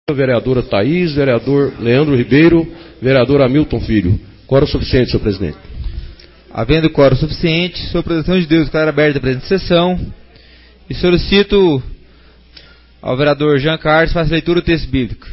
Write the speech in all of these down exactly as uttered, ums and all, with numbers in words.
vereadora Thaís, vereador Leandro Ribeiro, vereador Hamilton Filho. Quórum suficiente, senhor presidente. Havendo quórum suficiente, sob a proteção de Deus, declaro aberta a presente sessão e solicito ao vereador Jean Carlos faça leitura do texto bíblico.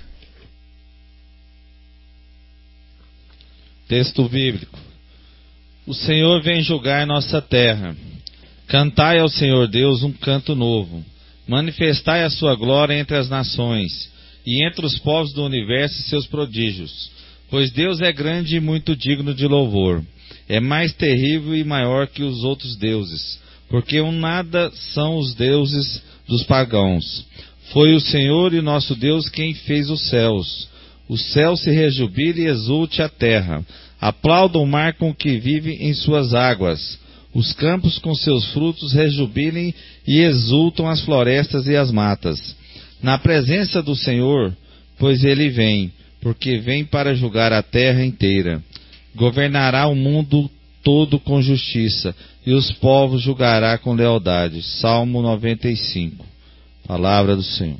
Texto bíblico. O Senhor vem julgar nossa terra. Cantai ao Senhor Deus um canto novo. Manifestai a sua glória entre as nações e entre os povos do universo seus prodígios. Pois Deus é grande e muito digno de louvor. É mais terrível e maior que os outros deuses, porque um nada são os deuses dos pagãos. Foi o Senhor e nosso Deus quem fez os céus. O céu se rejubile e exulte a terra. Aplauda o mar com que vive em suas águas. Os campos com seus frutos rejubilem e exultam as florestas e as matas. Na presença do Senhor, pois ele vem, porque vem para julgar a terra inteira. Governará o mundo todo com justiça, e os povos julgará com lealdade. Salmo noventa e cinco. Palavra do Senhor.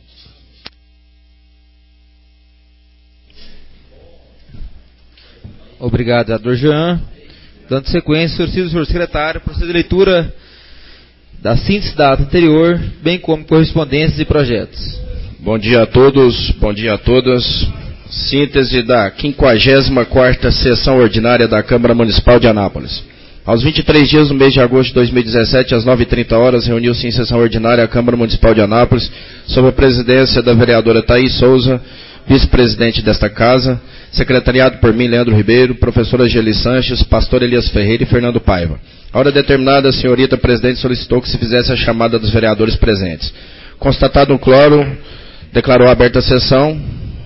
Obrigado, vereador Jean. Dando sequência, solicito ao senhor secretário proceder à leitura da síntese da ata anterior, bem como correspondências e projetos. Bom dia a todos, bom dia a todas. Síntese da quinquagésima quarta sessão ordinária da Câmara Municipal de Anápolis. Aos vinte e três dias do mês de agosto de dois mil e dezessete, às nove e trinta horas, reuniu-se em sessão ordinária a Câmara Municipal de Anápolis, sob a presidência da vereadora Thaís Souza, vice-presidente desta casa, secretariado por mim, Leandro Ribeiro, professora Geli Sanches, pastor Elias Ferreira e Fernando Paiva. A hora determinada, a senhorita presidente solicitou que se fizesse a chamada dos vereadores presentes. Constatado um quórum, declarou aberta a sessão.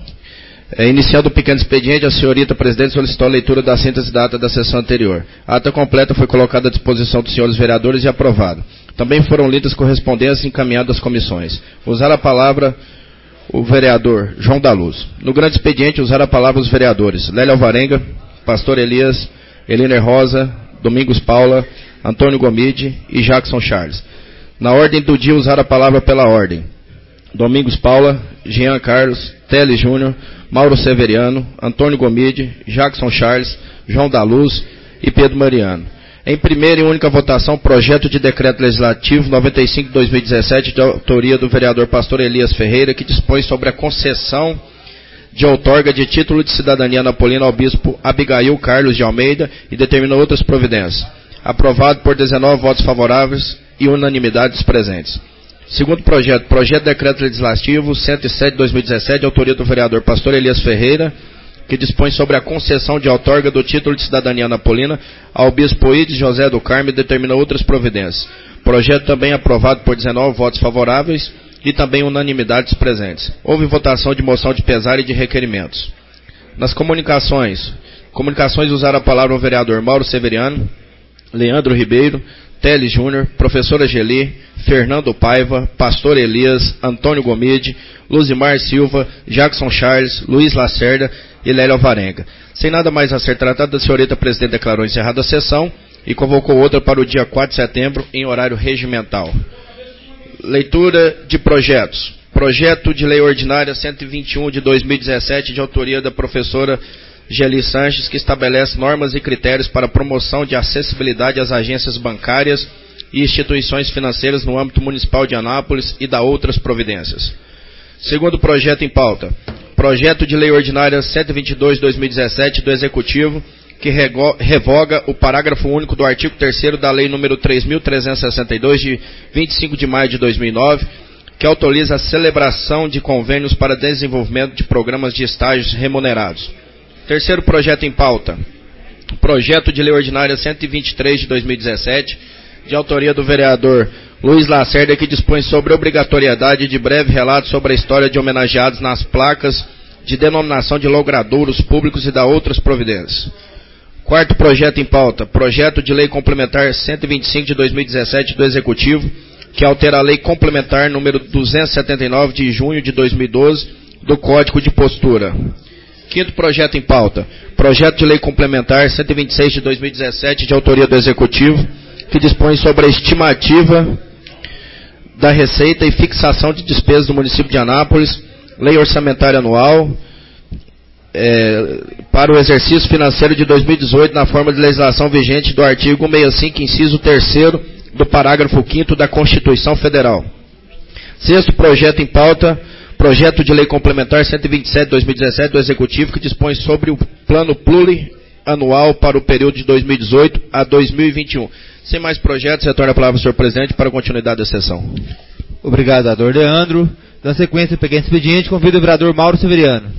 É, iniciando o pequeno expediente, a senhorita presidente solicitou a leitura da síntese da ata da sessão anterior. A ata completa foi colocada à disposição dos senhores vereadores e aprovada. Também foram lidas correspondências e encaminhadas às comissões. Usar a palavra o vereador João da Luz. No grande expediente, usar a palavra os vereadores Lélia Alvarenga, pastor Elias, Eliner Rosa, Domingos Paula, Antônio Gomide e Jackson Charles. Na ordem do dia, usar a palavra pela ordem. Domingos Paula, Jean Carlos, Teles Júnior, Mauro Severiano, Antônio Gomide, Jackson Charles, João da Luz e Pedro Mariano. Em primeira e única votação, projeto de decreto legislativo noventa e cinco de dois mil e dezessete, de autoria do vereador pastor Elias Ferreira, que dispõe sobre a concessão de outorga de título de cidadania napolina ao bispo Abigail Carlos de Almeida e determina outras providências. Aprovado por dezenove votos favoráveis e unanimidade dos presentes. Segundo projeto, projeto de decreto legislativo cento e sete de dois mil e dezessete, de autoria do vereador pastor Elias Ferreira, que dispõe sobre a concessão de outorga do título de cidadania napolina ao bispo Ides José do Carmo e determina outras providências. Projeto também aprovado por dezenove votos favoráveis e também unanimidade dos presentes. Houve votação de moção de pesar e de requerimentos. Nas comunicações, comunicações usaram a palavra o vereador Mauro Severiano, Leandro Ribeiro, Teles Júnior, professora Geli, Fernando Paiva, pastor Elias, Antônio Gomide, Luzimar Silva, Jackson Charles, Luiz Lacerda e Lélia Alvarenga. Sem nada mais a ser tratado, a senhorita presidente declarou encerrada a sessão e convocou outra para o dia quatro de setembro em horário regimental. Leitura de projetos. Projeto de lei ordinária cento e vinte e um de dois mil e dezessete, de autoria da professora Geli Sanches, que estabelece normas e critérios para a promoção de acessibilidade às agências bancárias e instituições financeiras no âmbito municipal de Anápolis e da outras providências. Segundo projeto em pauta, projeto de lei ordinária cento e vinte e dois de dois mil e dezessete do Executivo, que revoga o parágrafo único do artigo terceiro da Lei número três mil trezentos e sessenta e dois, de vinte e cinco de maio de dois mil e nove, que autoriza a celebração de convênios para desenvolvimento de programas de estágios remunerados. Terceiro projeto em pauta, projeto de lei ordinária cento e vinte e três de dois mil e dezessete, de autoria do vereador Luiz Lacerda, que dispõe sobre a obrigatoriedade de breve relato sobre a história de homenageados nas placas de denominação de logradouros públicos e da outras providências. Quarto projeto em pauta, projeto de lei complementar cento e vinte e cinco de dois mil e dezessete do Executivo, que altera a lei complementar número duzentos e setenta e nove de junho de dois mil e doze do Código de Postura. Quinto projeto em pauta, projeto de lei complementar cento e vinte e seis de dois mil e dezessete, de autoria do Executivo, que dispõe sobre a estimativa da receita e fixação de despesas do município de Anápolis Lei Orçamentária Anual, é, para o exercício financeiro de dois mil e dezoito, na forma de legislação vigente do artigo cento e sessenta e cinco, inciso terceiro do parágrafo quinto da Constituição Federal. Sexto projeto em pauta, projeto de lei complementar cento e vinte e sete de dois mil e dezessete do Executivo, que dispõe sobre o plano plurianual para o período de dois mil e dezoito a dois mil e vinte e um. Sem mais projetos, retorno a palavra ao senhor presidente para a continuidade da sessão. Obrigado, vereador Leandro. Na sequência, peguei expediente, convido o vereador Mauro Severiano.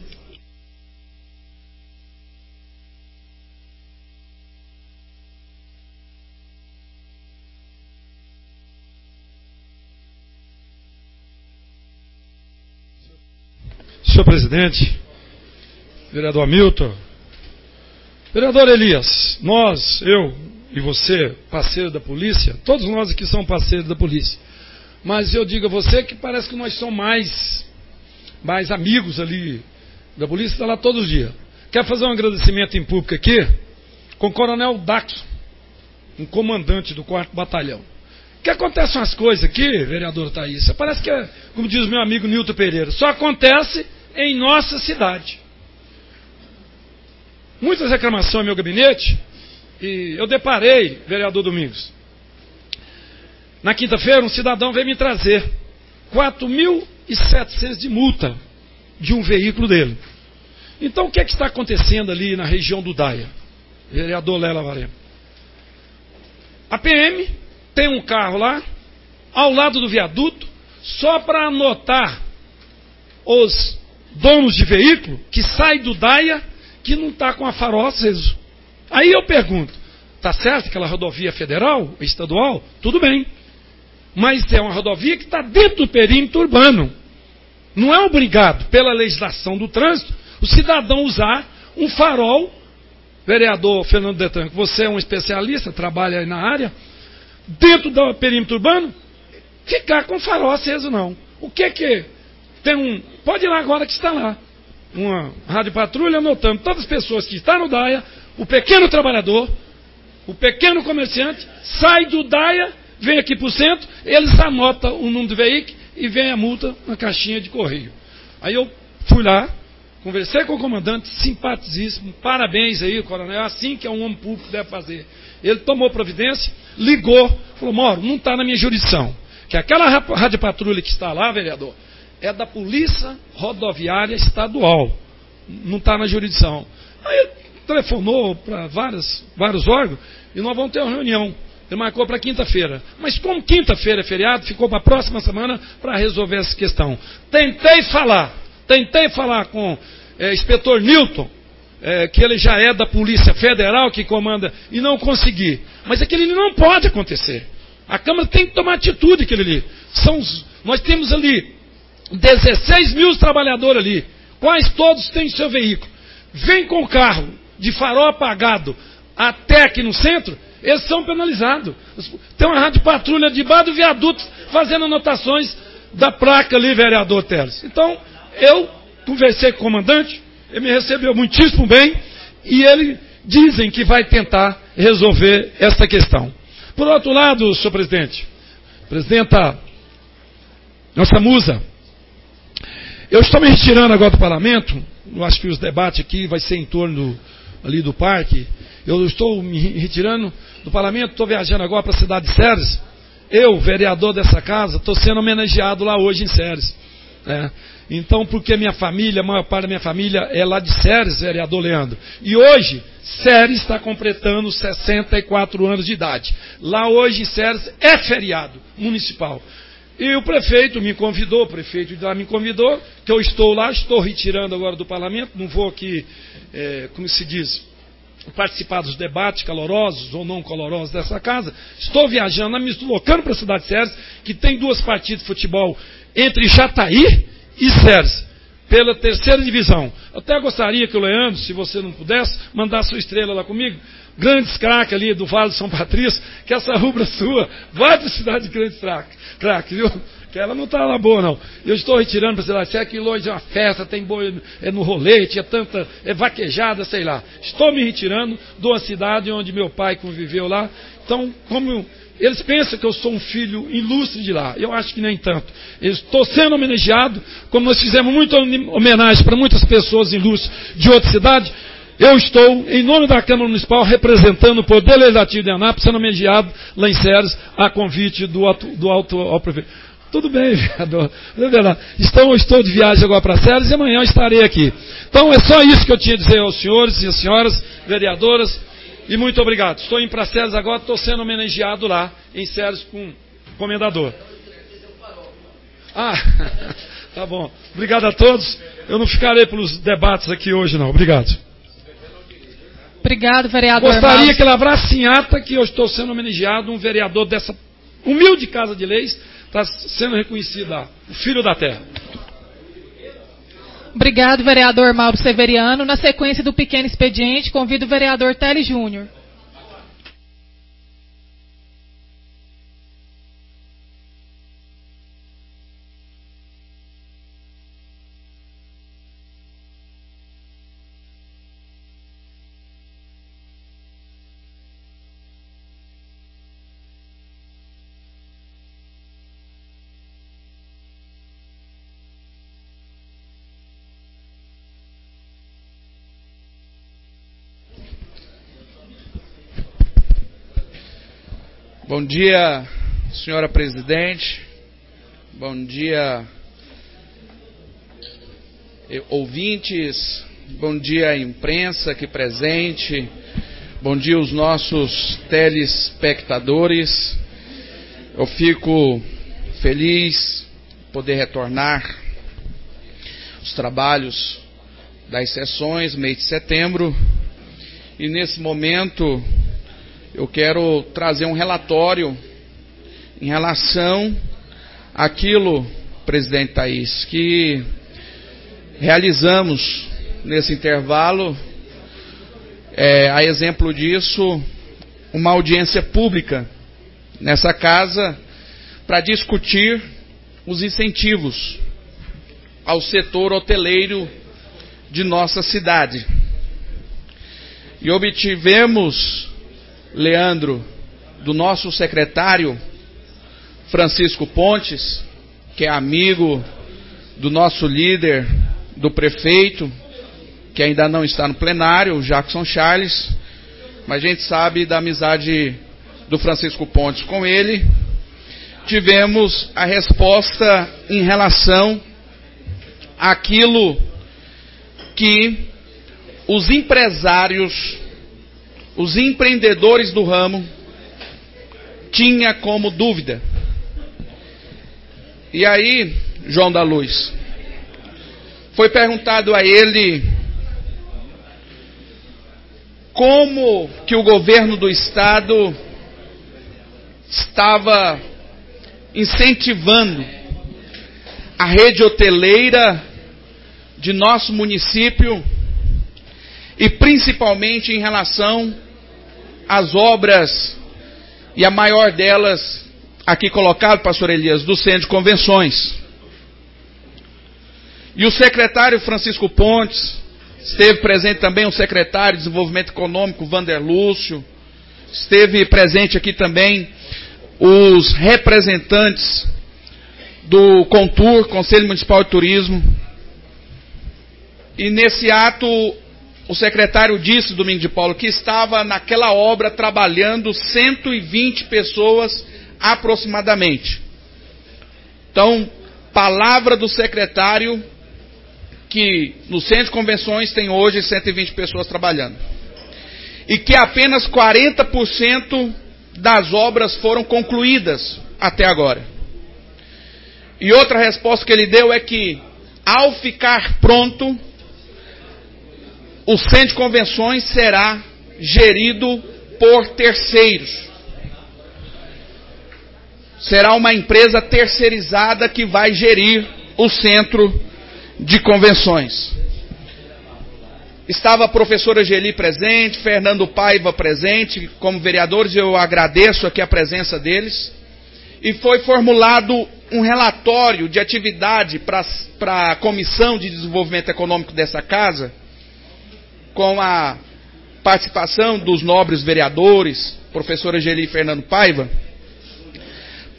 Senhor presidente, vereador Hamilton, vereador Elias, nós, eu e você, parceiro da polícia, todos nós aqui somos parceiros da polícia, mas eu digo a você que parece que nós somos mais, mais amigos ali da polícia, está lá todos os dias. Quero fazer um agradecimento em público aqui com o coronel Daxo, um comandante do quarto Batalhão. Que acontecem umas coisas aqui, vereador Thaís, parece que é, como diz meu amigo Nilton Pereira, só acontece em nossa cidade. Muitas reclamações em meu gabinete, e eu deparei, vereador Domingos, na quinta-feira um cidadão veio me trazer quatro mil e setecentos de multa de um veículo dele. Então o que é que está acontecendo ali na região do Daia, vereador Lela Varema? A P M tem um carro lá, ao lado do viaduto, só para anotar os donos de veículo que sai do Daia, que não está com a farol aceso. Aí eu pergunto, está certo aquela rodovia federal, estadual? Tudo bem. Mas é uma rodovia que está dentro do perímetro urbano. Não é obrigado, pela legislação do trânsito, o cidadão usar um farol. Vereador Fernando Detran, você é um especialista, trabalha aí na área, dentro do perímetro urbano, ficar com o farol aceso não. O que que tem um... Pode ir lá agora que está lá. Uma rádio patrulha anotando todas as pessoas que estão no Daia, o pequeno trabalhador, o pequeno comerciante, sai do Daia, vem aqui para o centro, eles anotam o número do veículo e vem a multa na caixinha de correio. Aí eu fui lá, conversei com o comandante, simpaticíssimo, parabéns aí, coronel, é assim que é um homem público deve fazer. Ele tomou providência, ligou, falou, Mauro, não está na minha jurisdição. Que aquela rádio patrulha que está lá, vereador, é da Polícia Rodoviária Estadual, não está na jurisdição. Aí ele telefonou para vários órgãos e nós vamos ter uma reunião. Ele marcou para quinta-feira. Mas como quinta-feira é feriado, ficou para a próxima semana para resolver essa questão. Tentei falar, tentei falar com é, inspetor Nilton, é, que ele já é da Polícia Federal, que comanda, e não consegui. Mas aquilo não pode acontecer. A Câmara tem que tomar atitude aquele ali. São os, nós temos ali dezesseis mil trabalhadores ali, quais todos têm seu veículo. Vem com o carro de farol apagado até aqui no centro, eles são penalizados. Tem uma rádio patrulha debaixo do viaduto fazendo anotações da placa ali, vereador Teles. Então, eu conversei com o comandante, ele me recebeu muitíssimo bem e ele dizem que vai tentar resolver esta questão. Por outro lado, senhor presidente, presidenta, nossa musa, eu estou me retirando agora do parlamento, eu acho que os debates aqui vai ser em torno ali do parque, eu estou me retirando do parlamento, estou viajando agora para a cidade de Ceres, eu, vereador dessa casa, estou sendo homenageado lá hoje em Ceres, né? Então, porque minha família, a maior parte da minha família é lá de Ceres, vereador Leandro, e hoje Ceres está completando sessenta e quatro anos de idade, lá hoje em Ceres é feriado municipal. E o prefeito me convidou, o prefeito de lá me convidou, que eu estou lá, estou retirando agora do parlamento, não vou aqui, é, como se diz, participar dos debates calorosos ou não calorosos dessa casa. Estou viajando, me deslocando para a cidade de Ceres, que tem duas partidas de futebol entre Jataí e Ceres, pela terceira divisão. Eu até gostaria que o Leandro, se você não pudesse, mandasse sua estrela lá comigo. Grandes craques ali do Vale de São Patrício, que essa rubra sua vai para a cidade de grandes craques, viu? Que ela não está lá boa, não. Eu estou retirando para a cidade, se é que longe é uma festa, tem boi é no rolete, é tanta, é vaquejada, sei lá. Estou me retirando de uma cidade onde meu pai conviveu lá. Então, como eles pensam que eu sou um filho ilustre de lá. Eu acho que nem tanto. Eu estou sendo homenageado, como nós fizemos muita homenagem para muitas pessoas ilustres de outra cidade. Eu estou, em nome da Câmara Municipal, representando o Poder Legislativo de Anápolis, sendo homenageado lá em Ceres, a convite do, do alto ao prefeito. Tudo bem, vereador. Então, eu estou de viagem agora para Ceres e amanhã eu estarei aqui. Então, é só isso que eu tinha a dizer aos senhores e às senhoras vereadoras. E muito obrigado. Estou indo para Ceres agora, estou sendo homenageado lá em Ceres com o comendador. Ah, tá bom. Obrigado a todos. Eu não ficarei pelos debates aqui hoje, não. Obrigado. Obrigado, vereador. Gostaria Marcos. que lavrasse em ata que eu estou sendo homenageado, um vereador dessa humilde Casa de Leis, está sendo reconhecido lá, o filho da terra. Obrigado, vereador Mauro Severiano. Na sequência do pequeno expediente, convido o vereador Tele Júnior. Bom dia, senhora presidente. Bom dia, ouvintes. Bom dia, imprensa aqui presente. Bom dia, os nossos telespectadores. Eu fico feliz de poder retornar os trabalhos das sessões, mês de setembro. E nesse momento eu quero trazer um relatório em relação àquilo, presidente Thaís, que realizamos nesse intervalo, é, a exemplo disso, uma audiência pública nessa casa para discutir os incentivos ao setor hoteleiro de nossa cidade. E obtivemos, Leandro, do nosso secretário Francisco Pontes, que é amigo do nosso líder, do prefeito, que ainda não está no plenário, o Jackson Charles, mas a gente sabe da amizade do Francisco Pontes com ele. Tivemos a resposta em relação àquilo que os empresários, os empreendedores do ramo tinha como dúvida. E aí, João da Luz, foi perguntado a ele como que o governo do estado estava incentivando a rede hoteleira de nosso município e principalmente em relação às obras, e a maior delas aqui colocado, pastor Elias, do Centro de Convenções. E o secretário Francisco Pontes, esteve presente também o secretário de Desenvolvimento Econômico, Vander Lúcio, esteve presente aqui também os representantes do Contur, Conselho Municipal de Turismo. E nesse ato, o secretário disse, Domingos de Paulo, que estava naquela obra trabalhando cento e vinte pessoas aproximadamente. Então, palavra do secretário que no Centro de Convenções tem hoje cento e vinte pessoas trabalhando. E que apenas quarenta por cento das obras foram concluídas até agora. E outra resposta que ele deu é que, ao ficar pronto, o Centro de Convenções será gerido por terceiros. Será uma empresa terceirizada que vai gerir o Centro de Convenções. Estava a professora Geli presente, Fernando Paiva presente, como vereadores, eu agradeço aqui a presença deles. E foi formulado um relatório de atividade para a Comissão de Desenvolvimento Econômico dessa casa, com a participação dos nobres vereadores, professora Geli e Fernando Paiva,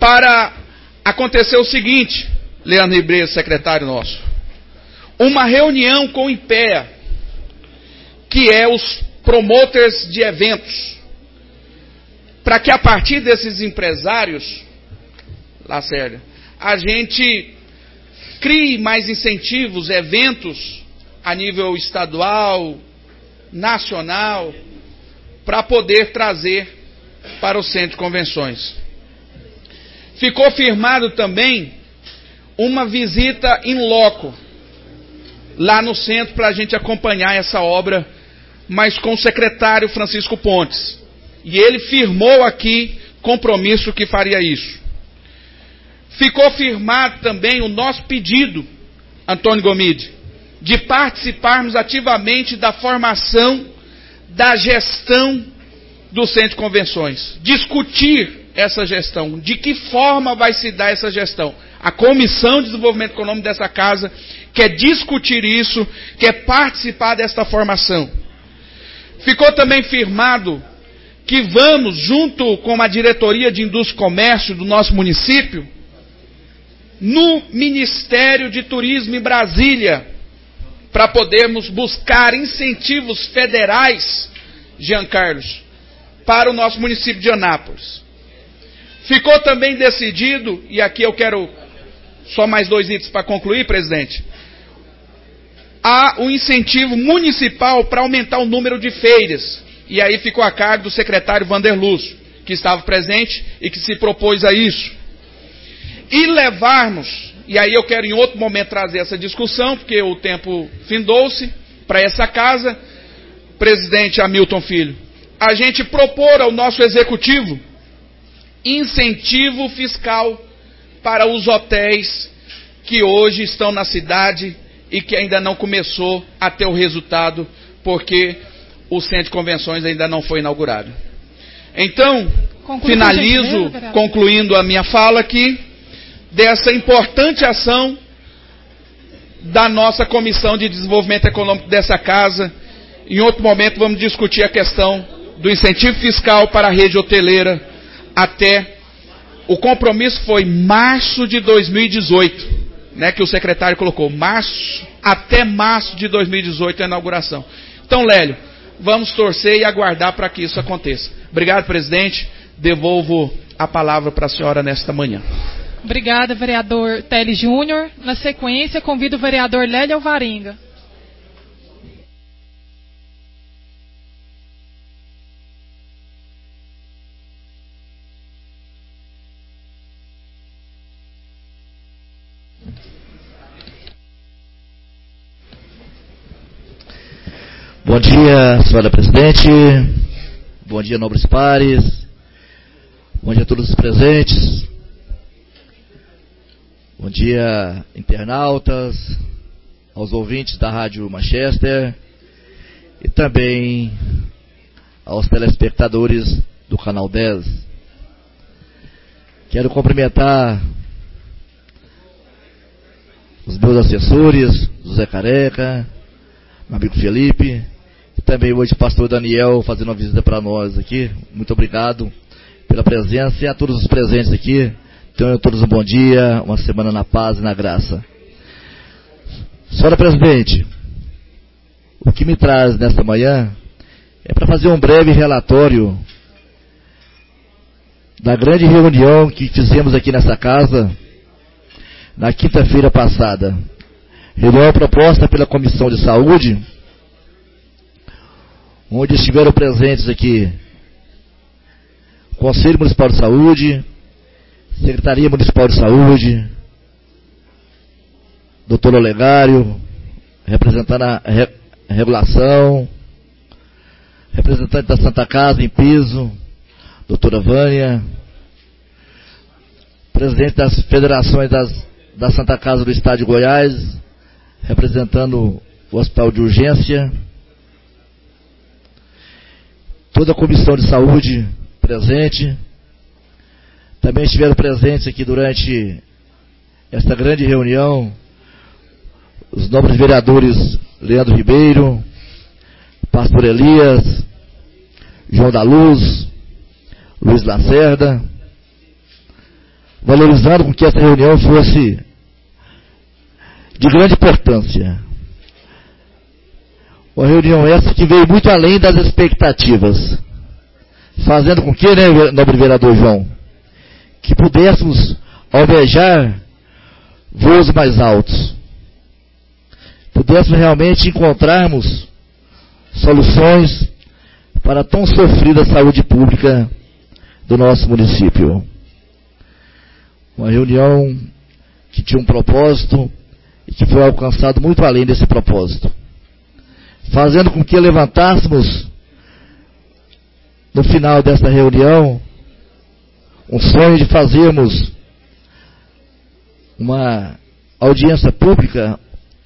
para acontecer o seguinte, Leandro Ribeiro, secretário nosso, uma reunião com o IPEA, que é os promoters de eventos, para que a partir desses empresários, Lacerda, a gente crie mais incentivos, eventos a nível estadual, nacional, para poder trazer para o centro de convenções. Ficou firmado também uma visita in loco, lá no centro, para a gente acompanhar essa obra, mas com o secretário Francisco Pontes. E ele firmou aqui compromisso que faria isso. Ficou firmado também o nosso pedido, Antônio Gomide, de participarmos ativamente da formação da gestão do centro de convenções. Discutir essa gestão, de que forma vai se dar essa gestão. A Comissão de Desenvolvimento Econômico dessa casa quer discutir isso, quer participar desta formação. Ficou também firmado que vamos, junto com a diretoria de Indústria e Comércio do nosso município, no Ministério de Turismo em Brasília, para podermos buscar incentivos federais, Jean Carlos, para o nosso município de Anápolis. Ficou também decidido, e aqui eu quero só mais dois itens para concluir, presidente, há um incentivo municipal para aumentar o número de feiras, e aí ficou a cargo do secretário Vander Lúcio, que estava presente e que se propôs a isso. E levarmos, e aí eu quero em outro momento trazer essa discussão, porque o tempo findou-se, para essa casa, presidente Hamilton Filho, a gente propor ao nosso executivo incentivo fiscal para os hotéis que hoje estão na cidade e que ainda não começou a ter o resultado, porque o centro de convenções ainda não foi inaugurado. Então, Conclui finalizo concluindo a minha fala aqui, dessa importante ação da nossa Comissão de Desenvolvimento Econômico dessa casa. Em outro momento vamos discutir a questão do incentivo fiscal para a rede hoteleira até, o compromisso foi março de dois mil e dezoito, né, que o secretário colocou, março, até março de dois mil e dezoito a inauguração. Então, Lélio, vamos torcer e aguardar para que isso aconteça. Obrigado, presidente, devolvo a palavra para a senhora nesta manhã. Obrigada, vereador Teles Júnior. Na sequência, convido o vereador Lélio Alvarenga. Bom dia, senhora presidente. Bom dia, nobres pares. Bom dia a todos os presentes. Bom dia, internautas, aos ouvintes da Rádio Manchester e também aos telespectadores do Canal dez. Quero cumprimentar os meus assessores, José Careca, meu amigo Felipe, e também hoje o pastor Daniel fazendo uma visita para nós aqui. Muito obrigado pela presença e a todos os presentes aqui. Tenham a todos um bom dia, uma semana na paz e na graça. Senhora presidente, o que me traz nesta manhã é para fazer um breve relatório da grande reunião que fizemos aqui nessa casa na quinta-feira passada. Reunião proposta pela Comissão de Saúde, onde estiveram presentes aqui o Conselho Municipal de Saúde, Secretaria Municipal de Saúde, doutor Olegário, representando a re, regulação, representante da Santa Casa em piso, doutora Vânia, presidente das federações das, da Santa Casa do Estado de Goiás, representando o Hospital de Urgência, toda a Comissão de Saúde presente. Também estiveram presentes aqui durante esta grande reunião os nobres vereadores Leandro Ribeiro, Pastor Elias, João da Luz, Luiz Lacerda, valorizando com que essa reunião fosse de grande importância. Uma reunião essa que veio muito além das expectativas, fazendo com que, né, nobre vereador João, que pudéssemos almejar voos mais altos, pudéssemos realmente encontrarmos soluções para a tão sofrida saúde pública do nosso município. Uma reunião que tinha um propósito e que foi alcançado muito além desse propósito, fazendo com que levantássemos no final dessa reunião um sonho de fazermos uma audiência pública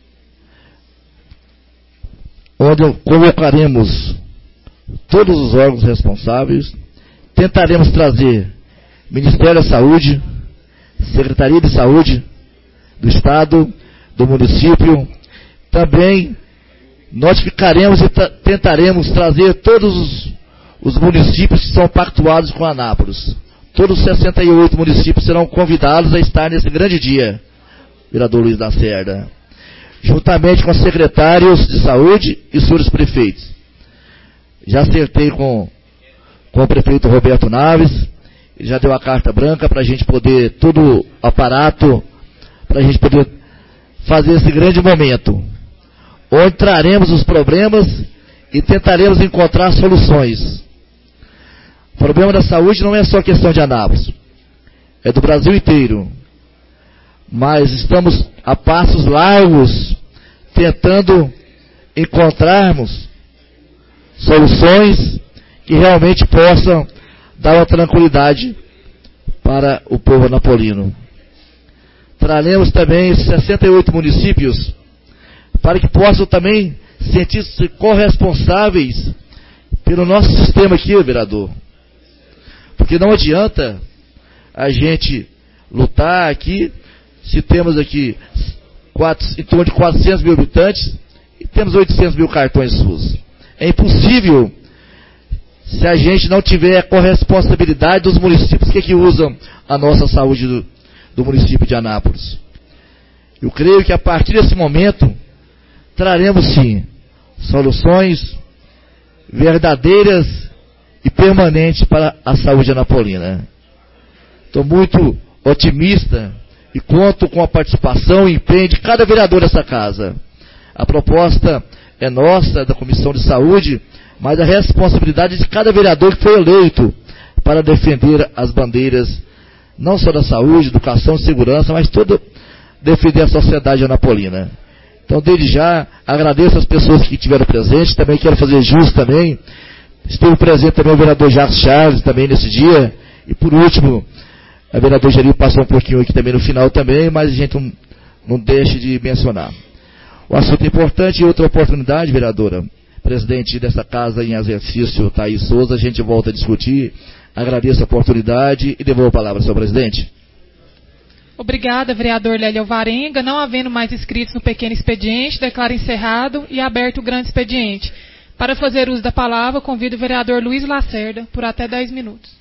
onde convocaremos todos os órgãos responsáveis, tentaremos trazer Ministério da Saúde, Secretaria de Saúde do Estado, do município, também notificaremos e tentaremos trazer todos os, os municípios que são pactuados com a Anápolis. Todos os sessenta e oito municípios serão convidados a estar nesse grande dia, vereador Luiz Lacerda, juntamente com os secretários de saúde e senhores prefeitos. Já acertei com, com o prefeito Roberto Naves, ele já deu a carta branca para a gente poder, todo o aparato, para a gente poder fazer esse grande momento, onde traremos os problemas e tentaremos encontrar soluções. O problema da saúde não é só questão de Anápolis, é do Brasil inteiro. Mas estamos a passos largos tentando encontrarmos soluções que realmente possam dar uma tranquilidade para o povo anapolino. Traremos também esses sessenta e oito municípios para que possam também sentir-se corresponsáveis pelo nosso sistema aqui, vereador. Porque não adianta a gente lutar aqui se temos aqui quatro, em torno de quatrocentos mil habitantes e temos oitocentos mil cartões SUS. É impossível se a gente não tiver a corresponsabilidade dos municípios que, que usam a nossa saúde do, do município de Anápolis. Eu creio que a partir desse momento traremos sim soluções verdadeiras e permanentes para a saúde anapolina. Estou muito otimista e conto com a participação e empenho de cada vereador dessa casa. A proposta é nossa, da Comissão de Saúde, mas a responsabilidade de cada vereador que foi eleito para defender as bandeiras, não só da saúde, educação e segurança, mas todo defender a sociedade anapolina. Então, desde já, agradeço as pessoas que estiveram presentes, também quero fazer jus também. Esteve presente também o vereador Jacques Charles, também nesse dia, e por último, a vereadora Jeri passou um pouquinho aqui também no final também, mas a gente não, não deixe de mencionar. O assunto é importante e outra oportunidade, vereadora, presidente dessa casa em exercício, Thaís Souza, a gente volta a discutir. Agradeço a oportunidade e devolvo a palavra ao senhor presidente. Obrigada, vereador Lélio Alvarenga. Não havendo mais inscritos no pequeno expediente, declaro encerrado e aberto o grande expediente. Para fazer uso da palavra, convido o vereador Luiz Lacerda por até dez minutos.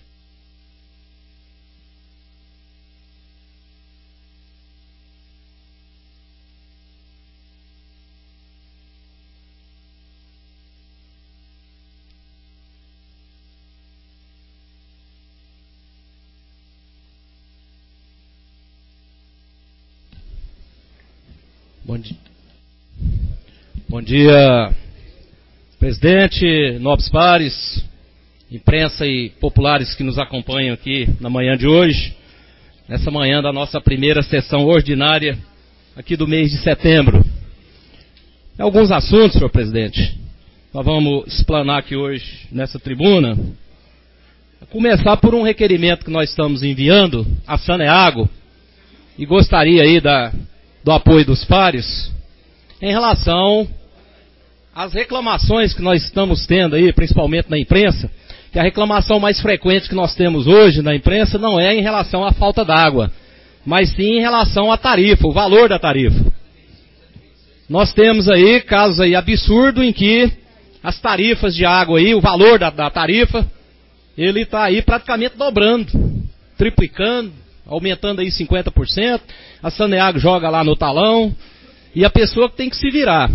Bom dia. Bom dia, presidente, nobres pares, imprensa e populares que nos acompanham aqui na manhã de hoje, nessa manhã da nossa primeira sessão ordinária aqui do mês de setembro. Alguns assuntos, senhor presidente, nós vamos explanar aqui hoje nessa tribuna. A começar por um requerimento que nós estamos enviando à Saneago e gostaria aí da do apoio dos pares, em relação às reclamações que nós estamos tendo aí, principalmente na imprensa, que a reclamação mais frequente que nós temos hoje na imprensa não é em relação à falta d'água, mas sim em relação à tarifa, o valor da tarifa. Nós temos aí casos aí absurdos em que as tarifas de água aí, o valor da, da tarifa, ele está aí praticamente dobrando, triplicando, aumentando aí cinquenta por cento, a Saneago joga lá no talão, e a pessoa que tem que se virar.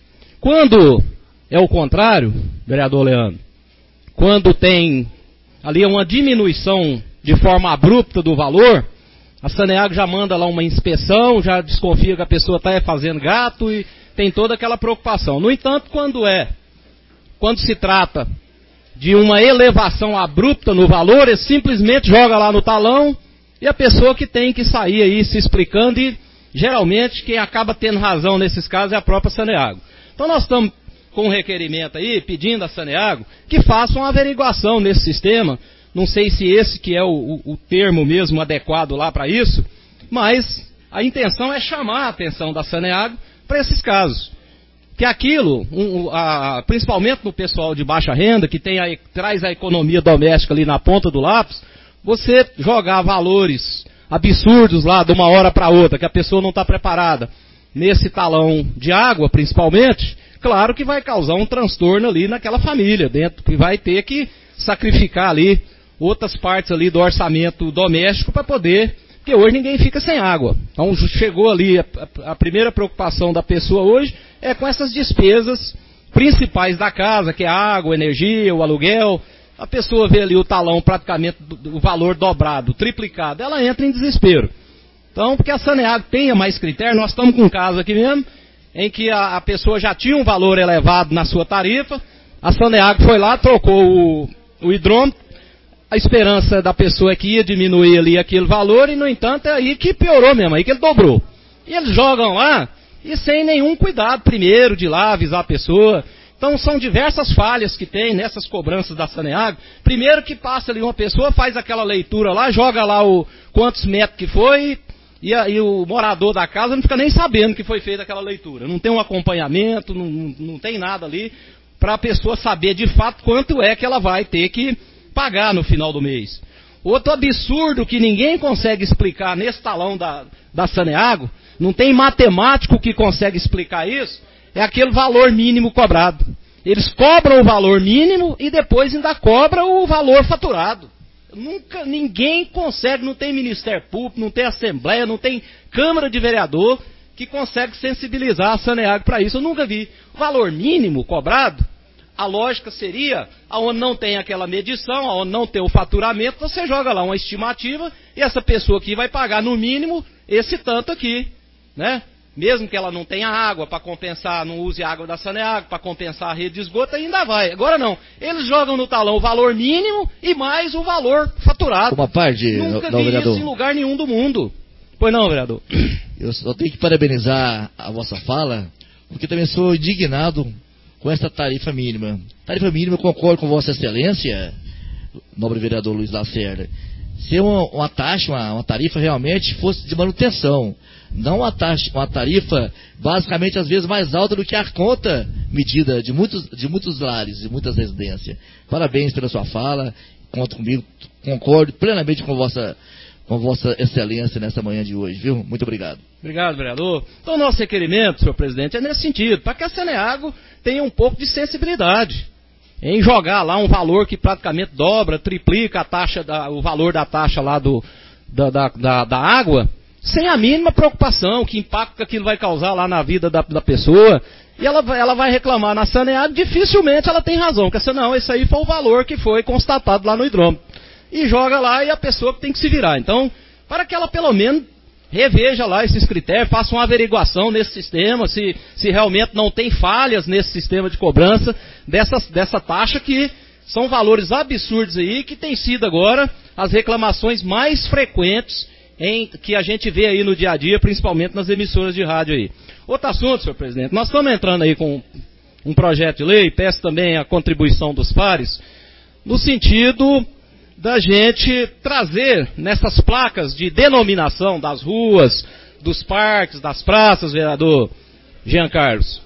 Quando é o contrário, vereador Leandro, quando tem ali uma diminuição de forma abrupta do valor, a Saneago já manda lá uma inspeção, já desconfia que a pessoa está fazendo gato e tem toda aquela preocupação. No entanto, quando é, quando se trata de uma elevação abrupta no valor, ele simplesmente joga lá no talão e a pessoa que tem que sair aí se explicando, e geralmente quem acaba tendo razão nesses casos é a própria Saneago. Então nós estamos com um requerimento aí, pedindo à Saneago que faça uma averiguação nesse sistema. Não sei se esse que é o, o, o termo mesmo adequado lá para isso, mas a intenção é chamar a atenção da Saneago para esses casos. Que aquilo, um, a, principalmente no pessoal de baixa renda, que tem a, traz a economia doméstica ali na ponta do lápis, você jogar valores absurdos lá de uma hora para outra, que a pessoa não está preparada, nesse talão de água principalmente, claro que vai causar um transtorno ali naquela família, dentro, que vai ter que sacrificar ali outras partes ali do orçamento doméstico para poder, porque hoje ninguém fica sem água. Então chegou ali, a, a primeira preocupação da pessoa hoje é com essas despesas principais da casa, que é a água, a energia, o aluguel. A pessoa vê ali o talão praticamente, o valor dobrado, triplicado, ela entra em desespero. Então, porque a Saneago tenha mais critério, nós estamos com um caso aqui mesmo, em que a, a pessoa já tinha um valor elevado na sua tarifa, a Saneago foi lá, trocou o, o hidrômetro, a esperança da pessoa é que ia diminuir ali aquele valor, e no entanto é aí que piorou mesmo, aí que ele dobrou. E eles jogam lá, e sem nenhum cuidado primeiro de ir lá avisar a pessoa. Então são diversas falhas que tem nessas cobranças da Saneago. Primeiro que passa ali uma pessoa, faz aquela leitura lá, joga lá o quantos metros que foi, e, a, e o morador da casa não fica nem sabendo que foi feita aquela leitura. Não tem um acompanhamento, não, não tem nada ali para a pessoa saber de fato quanto é que ela vai ter que pagar no final do mês. Outro absurdo que ninguém consegue explicar nesse talão da, da Saneago, não tem matemático que consegue explicar isso, é aquele valor mínimo cobrado. Eles cobram o valor mínimo e depois ainda cobram o valor faturado. Nunca, ninguém consegue, não tem Ministério Público, não tem Assembleia, não tem Câmara de Vereador que consegue sensibilizar a Saneago para isso. Eu nunca vi. O valor mínimo cobrado, a lógica seria, aonde não tem aquela medição, aonde não tem o faturamento, você joga lá uma estimativa e essa pessoa aqui vai pagar no mínimo esse tanto aqui, né? Mesmo que ela não tenha água para compensar, não use água da Saneago para compensar a rede de esgoto, ainda vai. Agora não, eles jogam no talão o valor mínimo e mais o valor faturado. Uma parte, Nunca não, vi vereador. isso em lugar nenhum do mundo. Pois não, vereador? Eu só tenho que parabenizar a vossa fala, porque também sou indignado com essa tarifa mínima. Tarifa mínima, eu concordo com Vossa Excelência, nobre vereador Luiz Lacerda, ser uma, uma taxa, uma, uma tarifa realmente fosse de manutenção, não uma, taxa, uma tarifa basicamente às vezes mais alta do que a conta medida de muitos, de muitos lares, de muitas residências. Parabéns pela sua fala, conto comigo, concordo plenamente com Vossa com Vossa Excelência nessa manhã de hoje, viu? Muito obrigado. Obrigado, vereador. Então, o nosso requerimento, senhor presidente, é nesse sentido, para que a Saneago tenha um pouco de sensibilidade em jogar lá um valor que praticamente dobra, triplica a taxa da, o valor da taxa lá do, da, da, da, da água, sem a mínima preocupação, que impacto que aquilo vai causar lá na vida da, da pessoa, e ela, ela vai reclamar na Saneago, dificilmente ela tem razão, porque assim, não, esse aí foi o valor que foi constatado lá no hidrômetro. E joga lá e a pessoa tem que se virar. Então, para que ela pelo menos reveja lá esses critérios, faça uma averiguação nesse sistema, se, se realmente não tem falhas nesse sistema de cobrança dessa, dessa taxa, que são valores absurdos aí, que tem sido agora as reclamações mais frequentes em, que a gente vê aí no dia a dia, principalmente nas emissoras de rádio aí. Outro assunto, senhor presidente, nós estamos entrando aí com um projeto de lei, peço também a contribuição dos pares, no sentido da gente trazer nessas placas de denominação das ruas, dos parques, das praças, vereador Jean Carlos,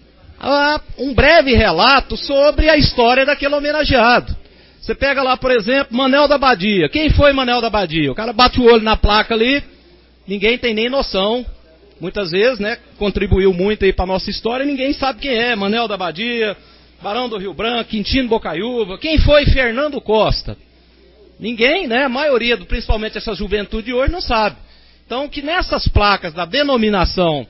um breve relato sobre a história daquele homenageado. Você pega lá, por exemplo, Manel da Badia. Quem foi Manel da Badia? O cara bate o olho na placa ali, ninguém tem nem noção. Muitas vezes, né, contribuiu muito aí para a nossa história, ninguém sabe quem é. Manel da Badia, Barão do Rio Branco, Quintino Bocaiúva. Quem foi Fernando Costa? Ninguém, né? A maioria, do, principalmente essa juventude de hoje, não sabe. Então, que nessas placas da denominação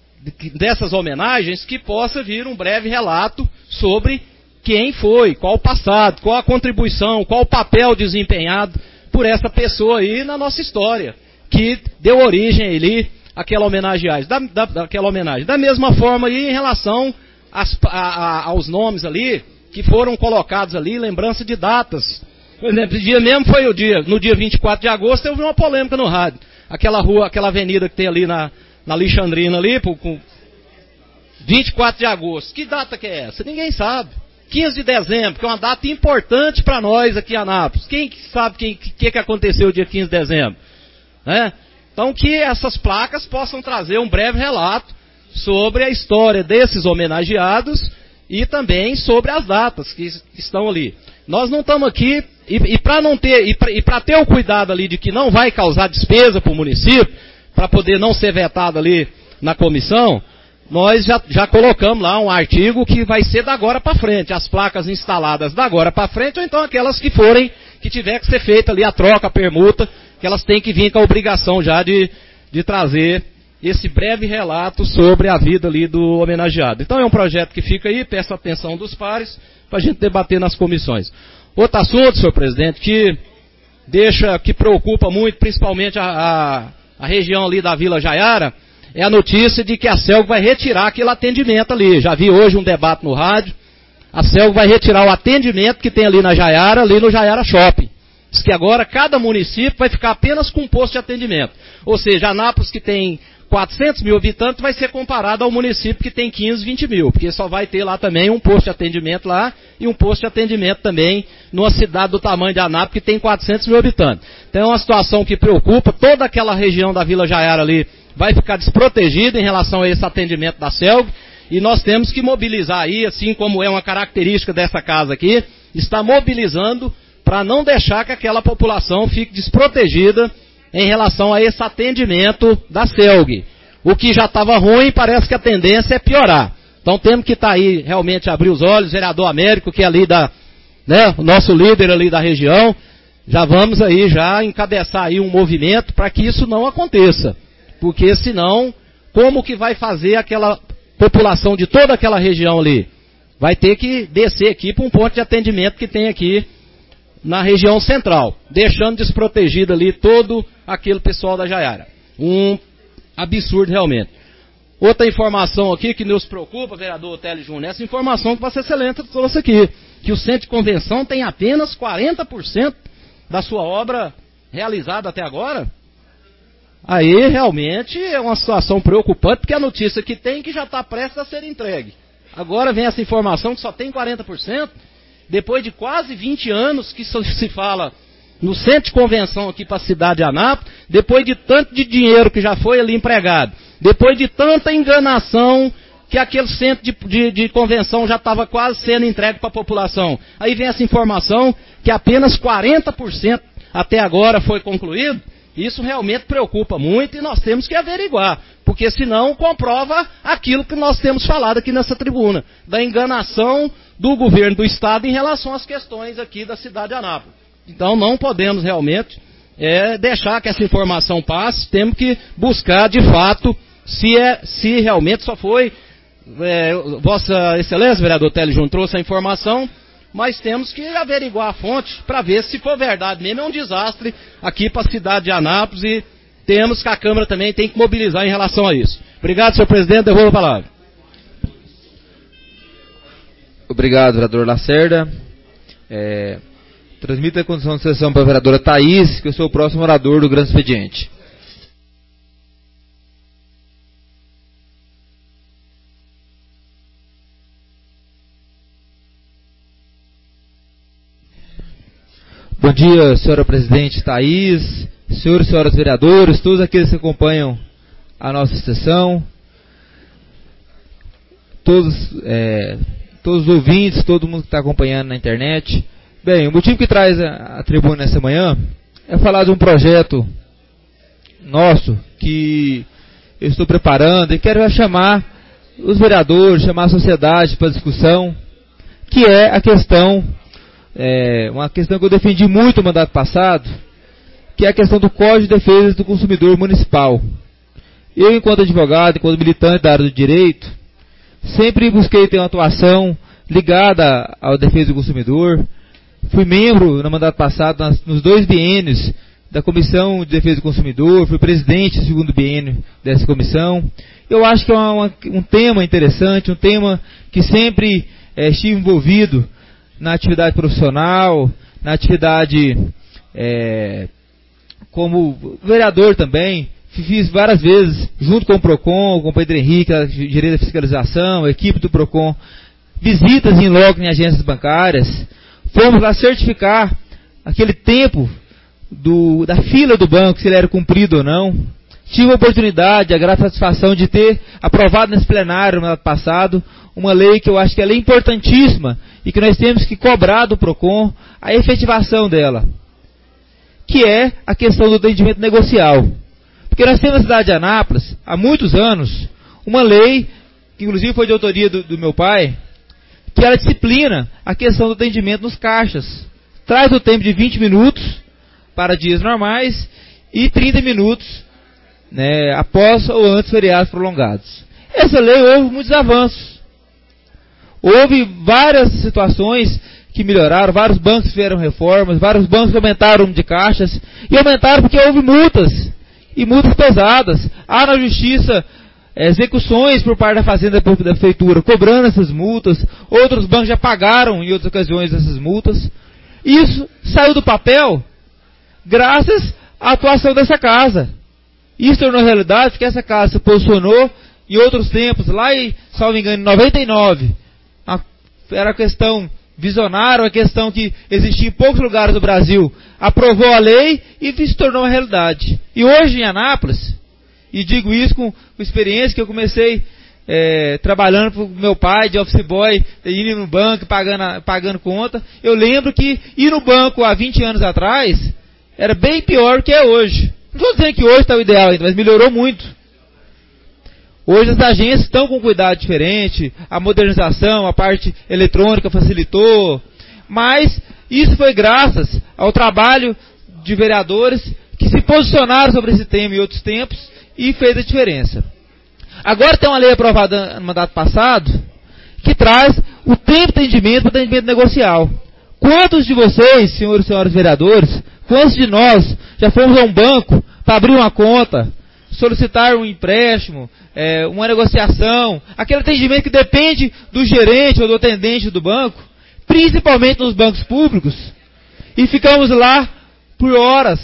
dessas homenagens, que possa vir um breve relato sobre quem foi, qual o passado, qual a contribuição, qual o papel desempenhado por essa pessoa aí na nossa história, que deu origem ali àquela homenagem. Da, da, daquela homenagem. Da mesma forma aí em relação às, a, a, aos nomes ali, que foram colocados ali, lembrança de datas. Por exemplo, esse dia mesmo foi o dia, no dia vinte e quatro de agosto, eu vi uma polêmica no rádio. Aquela rua, aquela avenida que tem ali na, na Alexandrina ali, com vinte e quatro de agosto. Que data que é essa? Ninguém sabe. quinze de dezembro, que é uma data importante para nós aqui em Anápolis. Quem sabe o que, que, que aconteceu dia quinze de dezembro? Né? Então, que essas placas possam trazer um breve relato sobre a história desses homenageados e também sobre as datas que estão ali. Nós não estamos aqui, e, e para não ter, e para ter o cuidado ali de que não vai causar despesa para o município, para poder não ser vetado ali na comissão, nós já, já colocamos lá um artigo que vai ser da agora para frente, as placas instaladas da agora para frente, ou então aquelas que forem, que tiver que ser feita ali a troca, a permuta, que elas têm que vir com a obrigação já de, de trazer esse breve relato sobre a vida ali do homenageado. Então é um projeto que fica aí, peço a atenção dos pares, para a gente debater nas comissões. Outro assunto, senhor presidente, que deixa, que preocupa muito, principalmente a, a, a região ali da Vila Jaiara, é a notícia de que a Celg vai retirar aquele atendimento ali. Já vi hoje um debate no rádio, a Celg vai retirar o atendimento que tem ali na Jaiara, ali no Jaiara Shopping. Diz que agora cada município vai ficar apenas com um posto de atendimento. Ou seja, Anápolis, que tem quatrocentos mil habitantes, vai ser comparado ao município que tem quinze, vinte mil, porque só vai ter lá também um posto de atendimento lá e um posto de atendimento também numa cidade do tamanho de Anápolis que tem quatrocentos mil habitantes. Então é uma situação que preocupa, toda aquela região da Vila Jaiara ali vai ficar desprotegida em relação a esse atendimento da Celg, e nós temos que mobilizar aí, assim como é uma característica dessa casa aqui, está mobilizando para não deixar que aquela população fique desprotegida em relação a esse atendimento da Celg. O que já estava ruim, parece que a tendência é piorar. Então temos que estar tá aí, realmente abrir os olhos, vereador Américo, que é ali da, né, o nosso líder ali da região, já vamos aí já encabeçar aí um movimento para que isso não aconteça. Porque senão, como que vai fazer aquela população de toda aquela região ali? Vai ter que descer aqui para um ponto de atendimento que tem aqui na região central, deixando desprotegido ali todo aquele pessoal da Jaiara. Um absurdo realmente. Outra informação aqui que nos preocupa, vereador Otélio Júnior, essa informação que Vossa Excelência trouxe aqui, que o Centro de Convenção tem apenas quarenta por cento da sua obra realizada até agora. Aí realmente é uma situação preocupante, porque a notícia que tem que já está prestes a ser entregue. Agora vem essa informação que só tem quarenta por cento. Depois de quase vinte anos que se fala no centro de convenção aqui para a cidade de Anápolis, depois de tanto de dinheiro que já foi ali empregado, depois de tanta enganação que aquele centro de, de, de convenção já estava quase sendo entregue para a população. Aí vem essa informação que apenas quarenta por cento até agora foi concluído. Isso realmente preocupa muito e nós temos que averiguar, porque senão comprova aquilo que nós temos falado aqui nessa tribuna, da enganação do governo do estado em relação às questões aqui da cidade de Anápolis. Então não podemos realmente é, deixar que essa informação passe, temos que buscar de fato se, é, se realmente só foi, é, Vossa Excelência, vereador Télio Júnior, trouxe a informação, mas temos que averiguar a fonte para ver se for verdade mesmo. É um desastre aqui para a cidade de Anápolis e temos que a Câmara também tem que mobilizar em relação a isso. Obrigado, senhor presidente, devolvo a palavra. Obrigado, vereador Lacerda. É, transmito a condição de sessão para a vereadora Thaís, que eu sou o próximo orador do grande expediente. Bom dia, senhora presidente Thaís, senhores e senhoras vereadores, todos aqueles que acompanham a nossa sessão, todos, é, todos os ouvintes, todo mundo que está acompanhando na internet. Bem, o motivo que traz a, a tribuna nessa manhã é falar de um projeto nosso que eu estou preparando e quero chamar os vereadores, chamar a sociedade para discussão, que é a questão é, uma questão que eu defendi muito no mandato passado, que é a questão do Código de Defesa do Consumidor Municipal. Eu, enquanto advogado, enquanto militante da área do direito, sempre busquei ter uma atuação ligada à defesa do consumidor. Fui membro, no mandato passado, nas, nos dois biênios da Comissão de Defesa do Consumidor, fui presidente do segundo biênio dessa comissão. Eu acho que é uma, uma, um tema interessante, um tema que sempre é, estive envolvido na atividade profissional, na atividade é, como vereador também. Fiz várias vezes, junto com o PROCON, com o Pedro Henrique, a direito da fiscalização, a equipe do PROCON, visitas em loco em agências bancárias. Fomos lá certificar aquele tempo do, da fila do banco, se ele era cumprido ou não. Tive a oportunidade, a grata satisfação de ter aprovado nesse plenário no ano passado uma lei que eu acho que ela é importantíssima e que nós temos que cobrar do PROCON a efetivação dela, que é a questão do atendimento negocial. Porque nós temos na cidade de Anápolis, há muitos anos, uma lei, que inclusive foi de autoria do, do meu pai, que ela disciplina a questão do atendimento nos caixas. Traz o tempo de vinte minutos para dias normais e trinta minutos, né, após ou antes feriados prolongados. Essa lei houve muitos avanços. Houve várias situações que melhoraram, vários bancos fizeram reformas, vários bancos aumentaram o número de caixas, e aumentaram porque houve multas, e multas pesadas. Há na justiça é, execuções por parte da Fazenda da Prefeitura cobrando essas multas, outros bancos já pagaram em outras ocasiões essas multas. Isso saiu do papel graças à atuação dessa casa. Isso tornou realidade porque essa casa se posicionou em outros tempos, lá em, salvo engano, em noventa e nove, a, era a questão visionária, uma questão que existia em poucos lugares do Brasil, aprovou a lei e se tornou uma realidade. E hoje em Anápolis, e digo isso com, com experiência que eu comecei é, trabalhando para o meu pai, de office boy, indo no banco, pagando, pagando conta, eu lembro que ir no banco há vinte anos atrás era bem pior do que é hoje. Não estou dizendo que hoje está o ideal ainda, mas melhorou muito. Hoje as agências estão com cuidado diferente, a modernização, a parte eletrônica facilitou, mas isso foi graças ao trabalho de vereadores que se posicionaram sobre esse tema em outros tempos e fez a diferença. Agora tem uma lei aprovada no mandato passado que traz o tempo de atendimento para o atendimento negocial. Quantos de vocês, senhores e senhoras vereadores, quantos de nós já fomos a um banco para abrir uma conta, solicitar um empréstimo, é, uma negociação, aquele atendimento que depende do gerente ou do atendente do banco, principalmente nos bancos públicos, e ficamos lá por horas.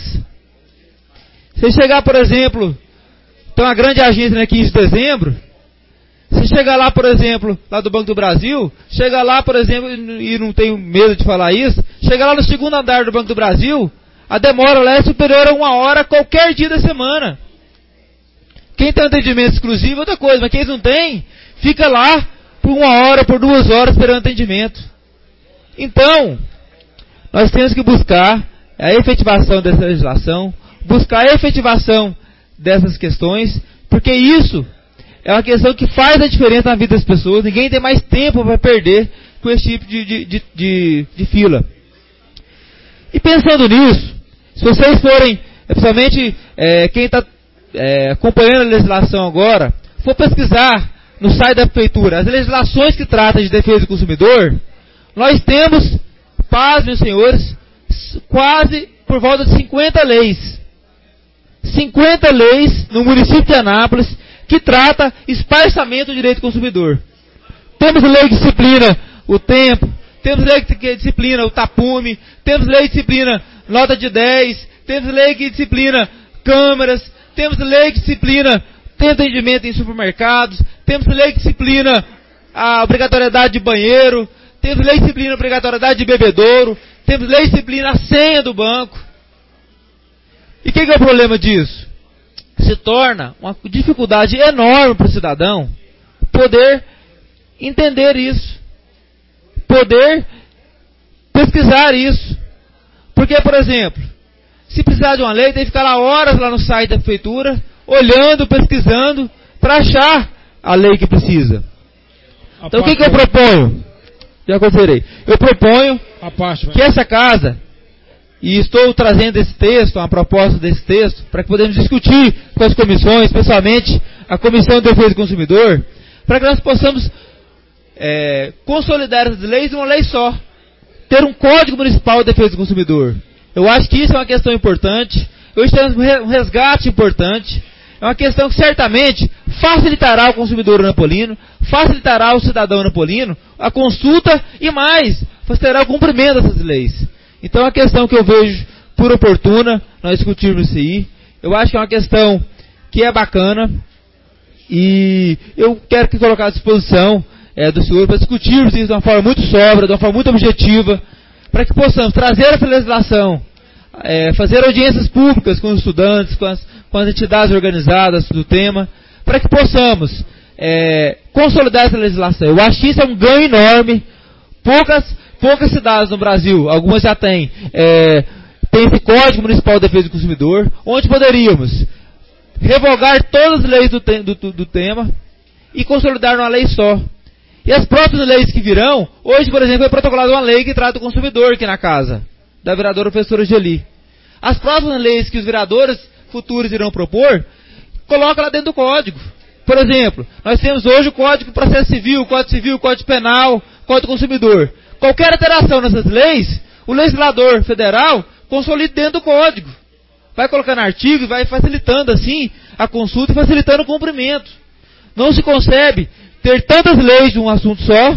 Você chegar, por exemplo, tem uma grande agência na quinze de dezembro, você chega lá, por exemplo, lá do Banco do Brasil, chega lá, por exemplo, e não tenho medo de falar isso, chega lá no segundo andar do Banco do Brasil, a demora lá é superior a uma hora qualquer dia da semana. Quem tem atendimento exclusivo é outra coisa, mas quem não tem, fica lá por uma hora, por duas horas esperando atendimento. Então, nós temos que buscar a efetivação dessa legislação, buscar a efetivação dessas questões, porque isso é uma questão que faz a diferença na vida das pessoas. Ninguém tem mais tempo para perder com esse tipo de, de, de, de, de fila. E pensando nisso, se vocês forem, principalmente é, quem está é, acompanhando a legislação agora, for pesquisar no site da Prefeitura as legislações que tratam de defesa do consumidor, nós temos, paz, meus senhores, quase por volta de cinquenta leis. cinquenta leis no município de Anápolis que trata esparsamento do direito do consumidor. Temos lei que disciplina o tempo, temos lei que disciplina o tapume, temos lei que disciplina nota de dez, temos lei que disciplina câmeras, temos lei que disciplina atendimento em supermercados, temos lei que disciplina a obrigatoriedade de banheiro, temos lei que disciplina a obrigatoriedade de bebedouro, temos lei que disciplina a senha do banco. E o que, que é o problema disso? Se torna uma dificuldade enorme para o cidadão poder entender isso, poder pesquisar isso. Porque, por exemplo, se precisar de uma lei, tem que ficar lá horas lá no site da prefeitura, olhando, pesquisando, para achar a lei que precisa. Então, o que, que eu proponho? Já considerei. Eu proponho A parte, que essa casa, e estou trazendo esse texto, uma proposta desse texto, para que podemos discutir com as comissões, especialmente a Comissão de Defesa do Consumidor, para que nós possamos é, consolidar essas leis em uma lei só. Ter um Código Municipal de Defesa do Consumidor. Eu acho que isso é uma questão importante. Hoje temos um resgate importante. É uma questão que certamente facilitará o consumidor anapolino, facilitará o cidadão anapolino a consulta e mais, facilitará o cumprimento dessas leis. Então é uma questão que eu vejo por oportuna nós discutirmos isso aí. Eu acho que é uma questão que é bacana e eu quero que colocar à disposição é, do senhor para discutirmos isso de uma forma muito sóbria, de uma forma muito objetiva, para que possamos trazer essa legislação, é, fazer audiências públicas com os estudantes, com as, com as entidades organizadas do tema, para que possamos é, consolidar essa legislação. Eu acho que isso é um ganho enorme. Poucas, poucas cidades no Brasil, algumas já têm, é, tem esse Código Municipal de Defesa do Consumidor, onde poderíamos revogar todas as leis do, te, do, do, do tema e consolidar numa lei só. E as próprias leis que virão, hoje, por exemplo, é protocolada uma lei que trata o consumidor aqui na casa, da vereadora professora Geli. As próximas leis que os vereadores futuros irão propor, coloca lá dentro do código. Por exemplo, nós temos hoje o Código de Processo Civil, o Código Civil, o Código Penal, o Código do Consumidor. Qualquer alteração nessas leis, o legislador federal consolida dentro do código. Vai colocando artigos, vai facilitando assim a consulta e facilitando o cumprimento. Não se concebe ter tantas leis de um assunto só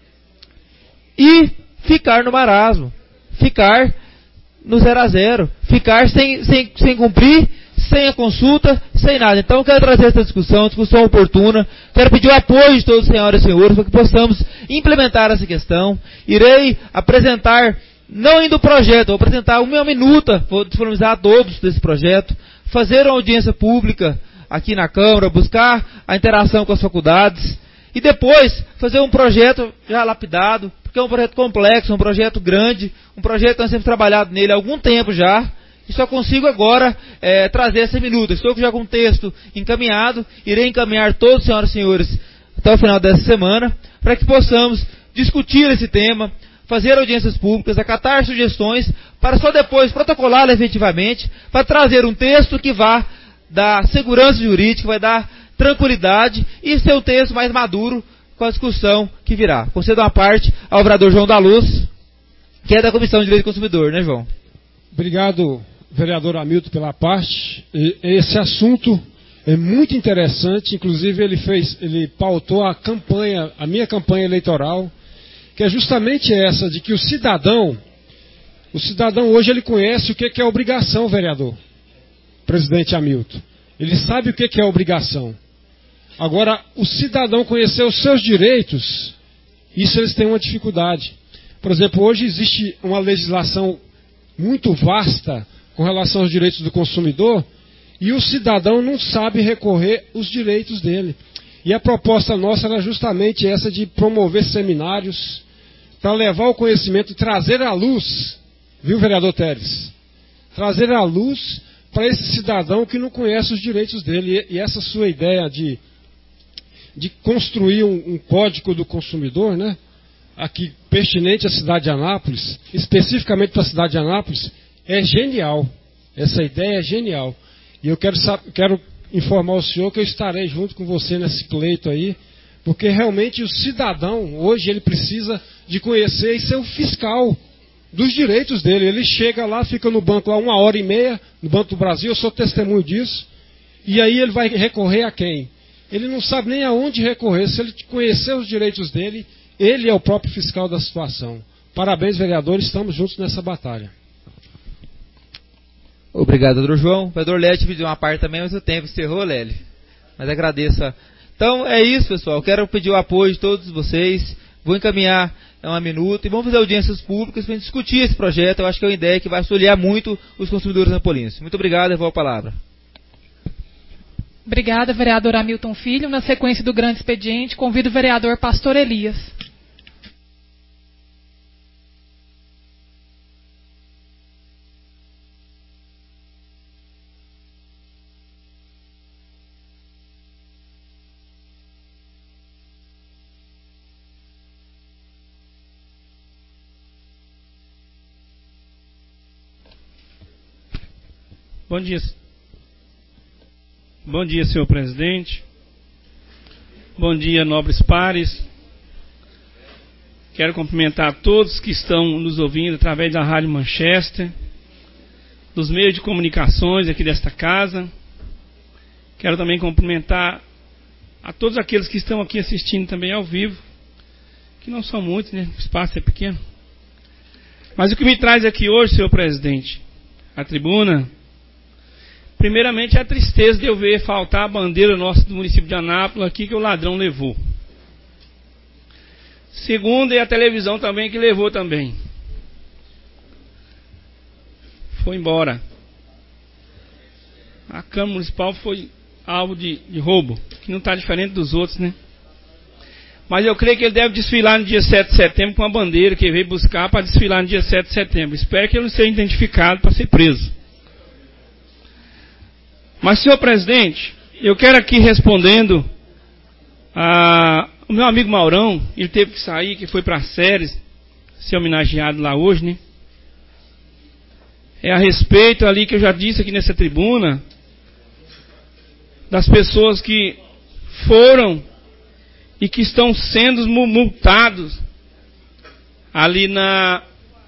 e ficar no marasmo, ficar no zero a zero, ficar sem, sem, sem cumprir, sem a consulta, sem nada. Então eu quero trazer essa discussão, discussão oportuna, quero pedir o apoio de todos os senhoras e senhores para que possamos implementar essa questão. Irei apresentar, não ainda o projeto, vou apresentar uma minuta, vou disponibilizar a todos desse projeto, fazer uma audiência pública aqui na Câmara, buscar a interação com as faculdades, e depois fazer um projeto já lapidado, porque é um projeto complexo, um projeto grande, um projeto que nós temos trabalhado nele há algum tempo já, e só consigo agora é, trazer essa minuta. Estou já com um texto encaminhado, irei encaminhar todos, senhoras e senhores, até o final dessa semana, para que possamos discutir esse tema, fazer audiências públicas, acatar sugestões, para só depois protocolá-la efetivamente, para trazer um texto que vá dar segurança jurídica, vai dar tranquilidade e ser um texto mais maduro com a discussão que virá. Concedo uma parte ao vereador João da Luz, que é da Comissão de Direito do Consumidor, né, João? Obrigado, vereador Hamilton, pela parte. Esse assunto é muito interessante, inclusive ele fez, ele pautou a campanha, a minha campanha eleitoral, que é justamente essa, de que o cidadão, o cidadão hoje ele conhece o que é obrigação, vereador, presidente Hamilton. Ele sabe o que é obrigação. Agora, o cidadão conhecer os seus direitos, isso eles têm uma dificuldade. Por exemplo, hoje existe uma legislação muito vasta com relação aos direitos do consumidor e o cidadão não sabe recorrer os direitos dele. E a proposta nossa era justamente essa de promover seminários para levar o conhecimento e trazer à luz, viu, vereador Teres? Trazer à luz para esse cidadão que não conhece os direitos dele. E essa sua ideia de, de construir um, um código do consumidor, né, aqui pertinente à cidade de Anápolis, especificamente para a cidade de Anápolis, é genial. Essa ideia é genial. E eu quero, quero informar o senhor que eu estarei junto com você nesse pleito aí, porque realmente o cidadão, hoje, ele precisa de conhecer e ser o fiscal dos direitos dele. Ele chega lá, fica no banco lá uma hora e meia, no Banco do Brasil, eu sou testemunho disso, e aí ele vai recorrer a quem? Ele não sabe nem aonde recorrer. Se ele conhecer os direitos dele, ele é o próprio fiscal da situação. Parabéns, vereadores, estamos juntos nessa batalha. Obrigado, doutor João. O vereador Lete pediu uma parte também, mas o tempo encerrou, Lélio. Mas agradeço. A... Então, é isso, pessoal. Quero pedir o apoio de todos vocês. Vou encaminhar uma minuta e vamos fazer audiências públicas para a gente discutir esse projeto. Eu acho que é uma ideia que vai auxiliar muito os consumidores napolinos. Muito obrigado, eu vou a palavra. Obrigada, vereador Hamilton Filho. Na sequência do grande expediente, convido o vereador Pastor Elias. Bom dia. Bom dia, senhor presidente. Bom dia, nobres pares. Quero cumprimentar a todos que estão nos ouvindo através da Rádio Manchester, dos meios de comunicações aqui desta casa. Quero também cumprimentar a todos aqueles que estão aqui assistindo também ao vivo, que não são muitos, né? O espaço é pequeno. Mas o que me traz aqui hoje, senhor presidente, a tribuna, primeiramente é a tristeza de eu ver faltar a bandeira nossa do município de Anápolis aqui que o ladrão levou. Segundo, é a televisão também que levou também. Foi embora. A Câmara Municipal foi alvo de, de roubo, que não está diferente dos outros, né? Mas eu creio que ele deve desfilar no dia sete de setembro com a bandeira que ele veio buscar para desfilar no dia sete de setembro. Espero que ele não seja identificado para ser preso. Mas, senhor presidente, eu quero aqui respondendo a o meu amigo Maurão, ele teve que sair, que foi para as séries, ser homenageado lá hoje, né? É a respeito ali que eu já disse aqui nessa tribuna, das pessoas que foram e que estão sendo multados ali na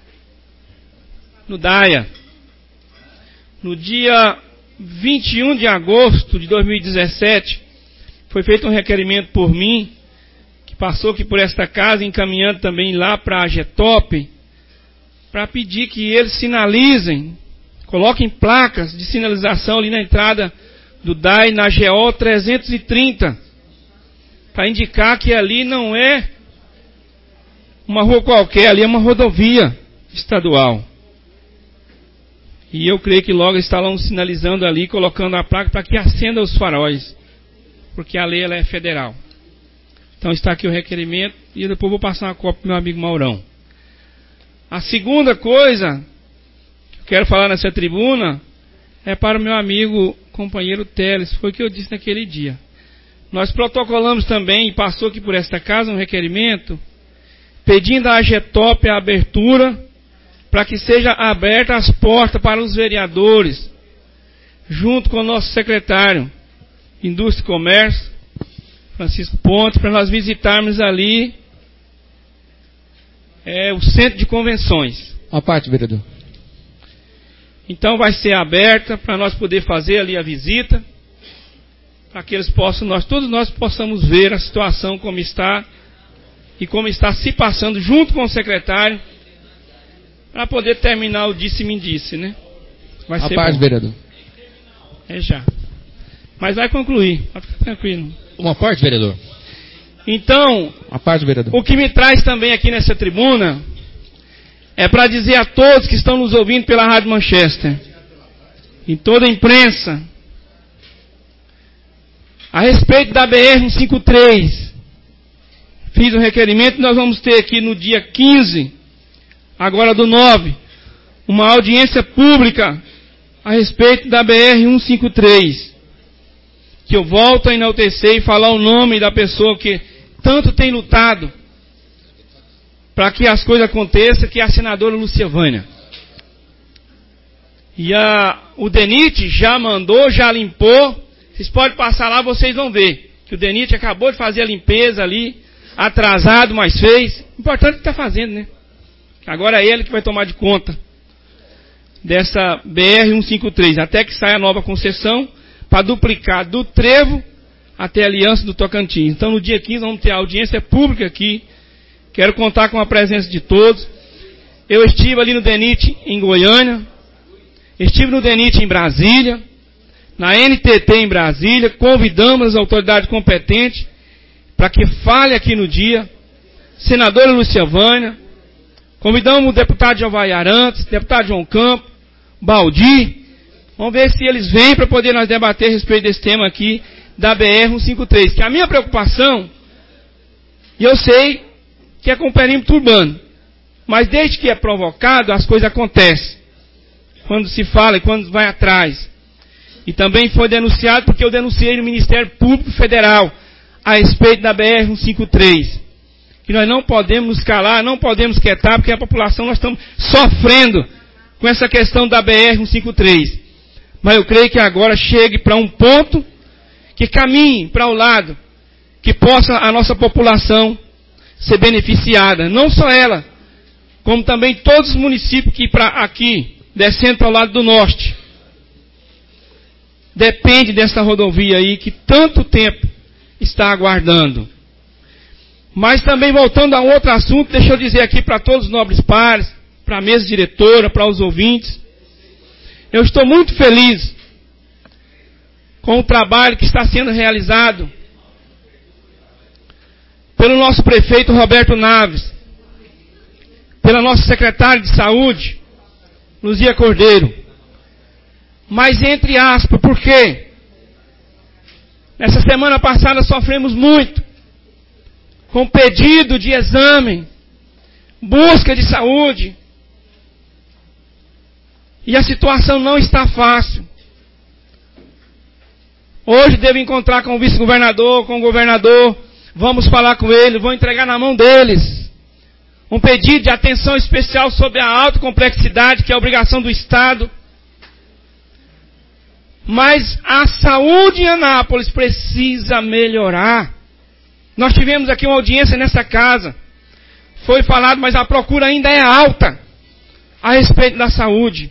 no DAIA. No dia vinte e um de agosto de dois mil e dezessete, foi feito um requerimento por mim, que passou aqui por esta casa, encaminhando também lá para a Getop, para pedir que eles sinalizem, coloquem placas de sinalização ali na entrada do DAI, na G O trezentos e trinta, para indicar que ali não é uma rua qualquer, ali é uma rodovia estadual. E eu creio que logo estarão sinalizando ali, colocando a placa para que acenda os faróis, porque a lei ela é federal. Então está aqui o requerimento e depois vou passar uma cópia para o meu amigo Maurão. A segunda coisa que eu quero falar nessa tribuna é para o meu amigo companheiro Teles, foi o que eu disse naquele dia. Nós protocolamos também, e passou aqui por esta casa, um requerimento, pedindo à Getop a abertura, para que seja aberta as portas para os vereadores, junto com o nosso secretário de Indústria e Comércio, Francisco Pontes, para nós visitarmos ali é, o centro de convenções. A parte, vereador. Então vai ser aberta para nós poder fazer ali a visita, para que eles possam, nós, todos nós possamos ver a situação como está e como está se passando junto com o secretário, para poder terminar o disse-me disse, né? Vai a ser parte, bom. Vereador. É já. Mas vai concluir, pode ficar tranquilo. Uma parte, vereador. Então, a parte, vereador. O que me traz também aqui nessa tribuna é para dizer a todos que estão nos ouvindo pela Rádio Manchester, em toda a imprensa, a respeito da B R cento e cinquenta e três. Fiz um requerimento e nós vamos ter aqui no dia quinze, agora do nove, uma audiência pública a respeito da B R cento e cinquenta e três. Que eu volto a enaltecer e falar o nome da pessoa que tanto tem lutado para que as coisas aconteçam, que é a senadora Lúcia Vânia. E a, o DENIT já mandou, já limpou. Vocês podem passar lá, vocês vão ver que o DENIT acabou de fazer a limpeza ali, atrasado, mas fez. Importante que está fazendo, né? Agora é ele que vai tomar de conta dessa B R cento e cinquenta e três, até que saia a nova concessão, para duplicar do Trevo até a Aliança do Tocantins. Então no dia quinze vamos ter a audiência pública aqui. Quero contar com a presença de todos. Eu estive ali no DENIT em Goiânia, estive no DENIT em Brasília, na N T T em Brasília, convidamos as autoridades competentes para que fale aqui no dia, senadora Lúcia Vânia, convidamos o deputado Jeová Arantes, deputado João Campos, Baldi. Vamos ver se eles vêm para poder nós debater a respeito desse tema aqui da B R cento e cinquenta e três. Que a minha preocupação, e eu sei que é com o perímetro urbano, mas desde que é provocado, as coisas acontecem. Quando se fala e quando vai atrás. E também foi denunciado porque eu denunciei no Ministério Público Federal a respeito da B R cento e cinquenta e três. Que nós não podemos nos calar, não podemos quietar, porque a população nós estamos sofrendo com essa questão da B R cento e cinquenta e três. Mas eu creio que agora chegue para um ponto que caminhe para o lado, que possa a nossa população ser beneficiada. Não só ela, como também todos os municípios que para aqui, descendo para o lado do norte, depende dessa rodovia aí que tanto tempo está aguardando. Mas também voltando a um outro assunto, deixa eu dizer aqui para todos os nobres pares, para a mesa diretora, para os ouvintes, eu estou muito feliz com o trabalho que está sendo realizado pelo nosso prefeito Roberto Naves, pela nossa secretária de saúde, Luzia Cordeiro. Mas entre aspas, por quê? Nessa semana passada sofremos muito com pedido de exame, busca de saúde. E a situação não está fácil. Hoje devo encontrar com o vice-governador, com o governador. Vamos falar com ele, vou entregar na mão deles um pedido de atenção especial sobre a alta complexidade, que é a obrigação do Estado. Mas a saúde em Anápolis precisa melhorar. Nós tivemos aqui uma audiência nessa casa. Foi falado, mas a procura ainda é alta a respeito da saúde.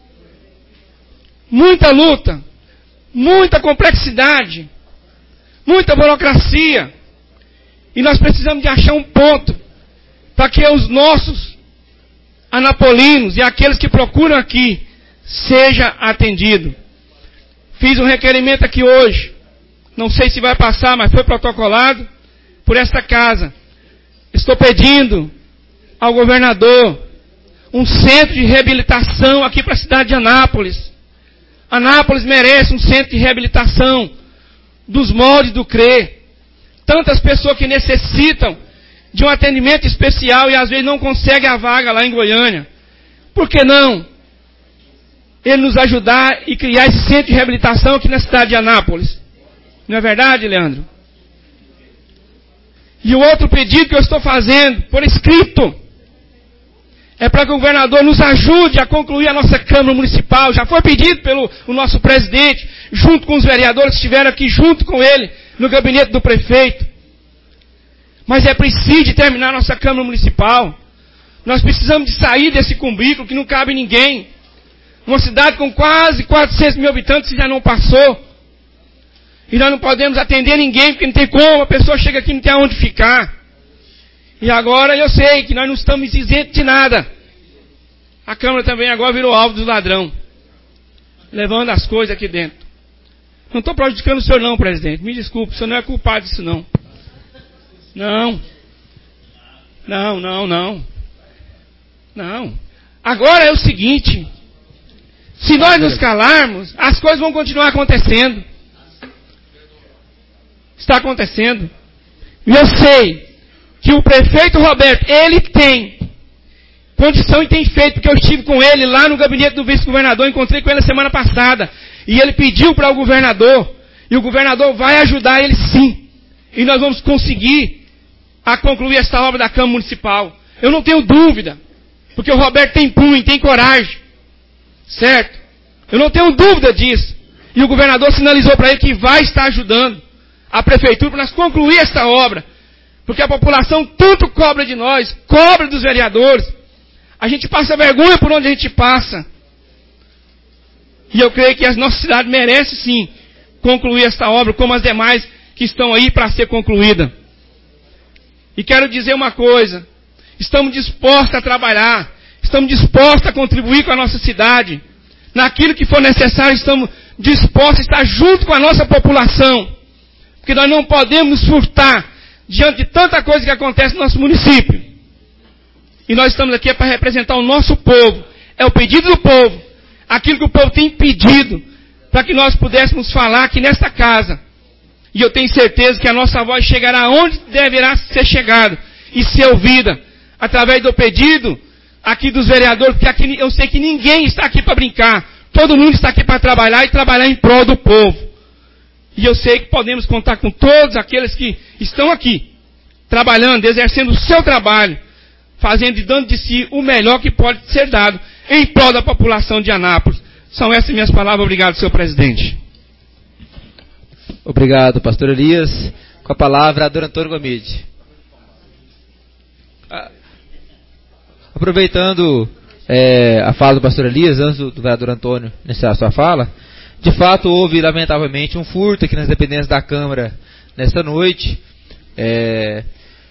Muita luta, muita complexidade, muita burocracia. E nós precisamos de achar um ponto para que os nossos anapolinos e aqueles que procuram aqui seja atendido. Fiz um requerimento aqui hoje. Não sei se vai passar, mas foi protocolado por esta casa. Estou pedindo ao governador um centro de reabilitação aqui para a cidade de Anápolis. Anápolis merece um centro de reabilitação dos moldes do C R E. Tantas pessoas que necessitam de um atendimento especial e às vezes não conseguem a vaga lá em Goiânia. Por que não ele nos ajudar e criar esse centro de reabilitação aqui na cidade de Anápolis? Não é verdade, Leandro? E o outro pedido que eu estou fazendo, por escrito, é para que o governador nos ajude a concluir a nossa Câmara Municipal. Já foi pedido pelo o nosso presidente, junto com os vereadores que estiveram aqui junto com ele, no gabinete do prefeito. Mas é preciso terminar a nossa Câmara Municipal. Nós precisamos de sair desse cubículo que não cabe ninguém. Uma cidade com quase quatrocentos mil habitantes que já não passou. E nós não podemos atender ninguém, porque não tem como. A pessoa chega aqui e não tem aonde ficar. E agora eu sei que nós não estamos isentos de nada. A Câmara também agora virou alvo do ladrão. Levando as coisas aqui dentro. Não estou prejudicando o senhor não, presidente. Me desculpe, o senhor não é culpado disso não. Não. Não, não, não. Não. Agora é o seguinte. Se nós nos calarmos, as coisas vão continuar acontecendo. Está acontecendo. E eu sei que o prefeito Roberto, ele tem condição e tem feito, porque eu estive com ele lá no gabinete do vice-governador, encontrei com ele a semana passada, e ele pediu para o governador, e o governador vai ajudar ele sim. E nós vamos conseguir a concluir esta obra da Câmara Municipal. Eu não tenho dúvida, porque o Roberto tem punho, tem coragem. Certo? Eu não tenho dúvida disso. E o governador sinalizou para ele que vai estar ajudando a prefeitura para nós concluir esta obra. Porque a população tanto cobra de nós, cobra dos vereadores. A gente passa vergonha por onde a gente passa. E eu creio que a nossa cidade merece sim concluir esta obra, como as demais que estão aí para ser concluída. E quero dizer uma coisa. Estamos dispostos a trabalhar. Estamos dispostos a contribuir com a nossa cidade. Naquilo que for necessário, estamos dispostos a estar junto com a nossa população. Porque nós não podemos nos furtar diante de tanta coisa que acontece no nosso município. E nós estamos aqui para representar o nosso povo. É o pedido do povo. Aquilo que o povo tem pedido. Para que nós pudéssemos falar aqui nesta casa. E eu tenho certeza que a nossa voz chegará onde deverá ser chegada. E ser ouvida. Através do pedido aqui dos vereadores. Porque aqui eu sei que ninguém está aqui para brincar. Todo mundo está aqui para trabalhar e trabalhar em prol do povo. E eu sei que podemos contar com todos aqueles que estão aqui, trabalhando, exercendo o seu trabalho, fazendo e dando de si o melhor que pode ser dado em prol da população de Anápolis. São essas minhas palavras. Obrigado, senhor presidente. Obrigado, pastor Elias. Com a palavra, Dr. Antônio Gomide. Aproveitando é, a fala do pastor Elias, antes do, do vereador Antônio iniciar a sua fala, de fato houve, lamentavelmente, um furto aqui nas dependências da Câmara nesta noite. É,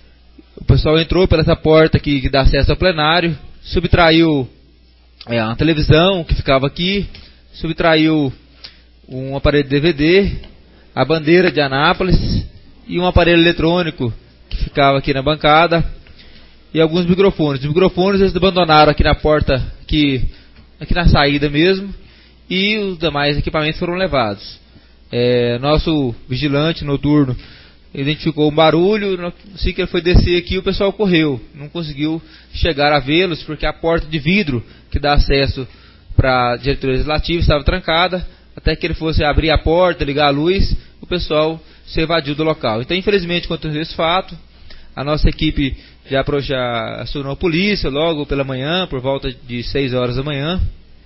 o pessoal entrou pela essa porta aqui que dá acesso ao plenário, subtraiu é, uma televisão que ficava aqui, subtraiu um aparelho de D V D, a bandeira de Anápolis e um aparelho eletrônico que ficava aqui na bancada e alguns microfones. Os microfones eles abandonaram aqui na porta, aqui, aqui na saída mesmo, e os demais equipamentos foram levados. É, nosso vigilante noturno identificou um barulho, assim que ele foi descer aqui, o pessoal correu, não conseguiu chegar a vê-los, porque a porta de vidro que dá acesso para a diretoria legislativa estava trancada, até que ele fosse abrir a porta, ligar a luz, o pessoal se evadiu do local. Então, infelizmente, aconteceu esse fato, a nossa equipe já, já acionou a polícia logo pela manhã, por volta de seis horas da manhã,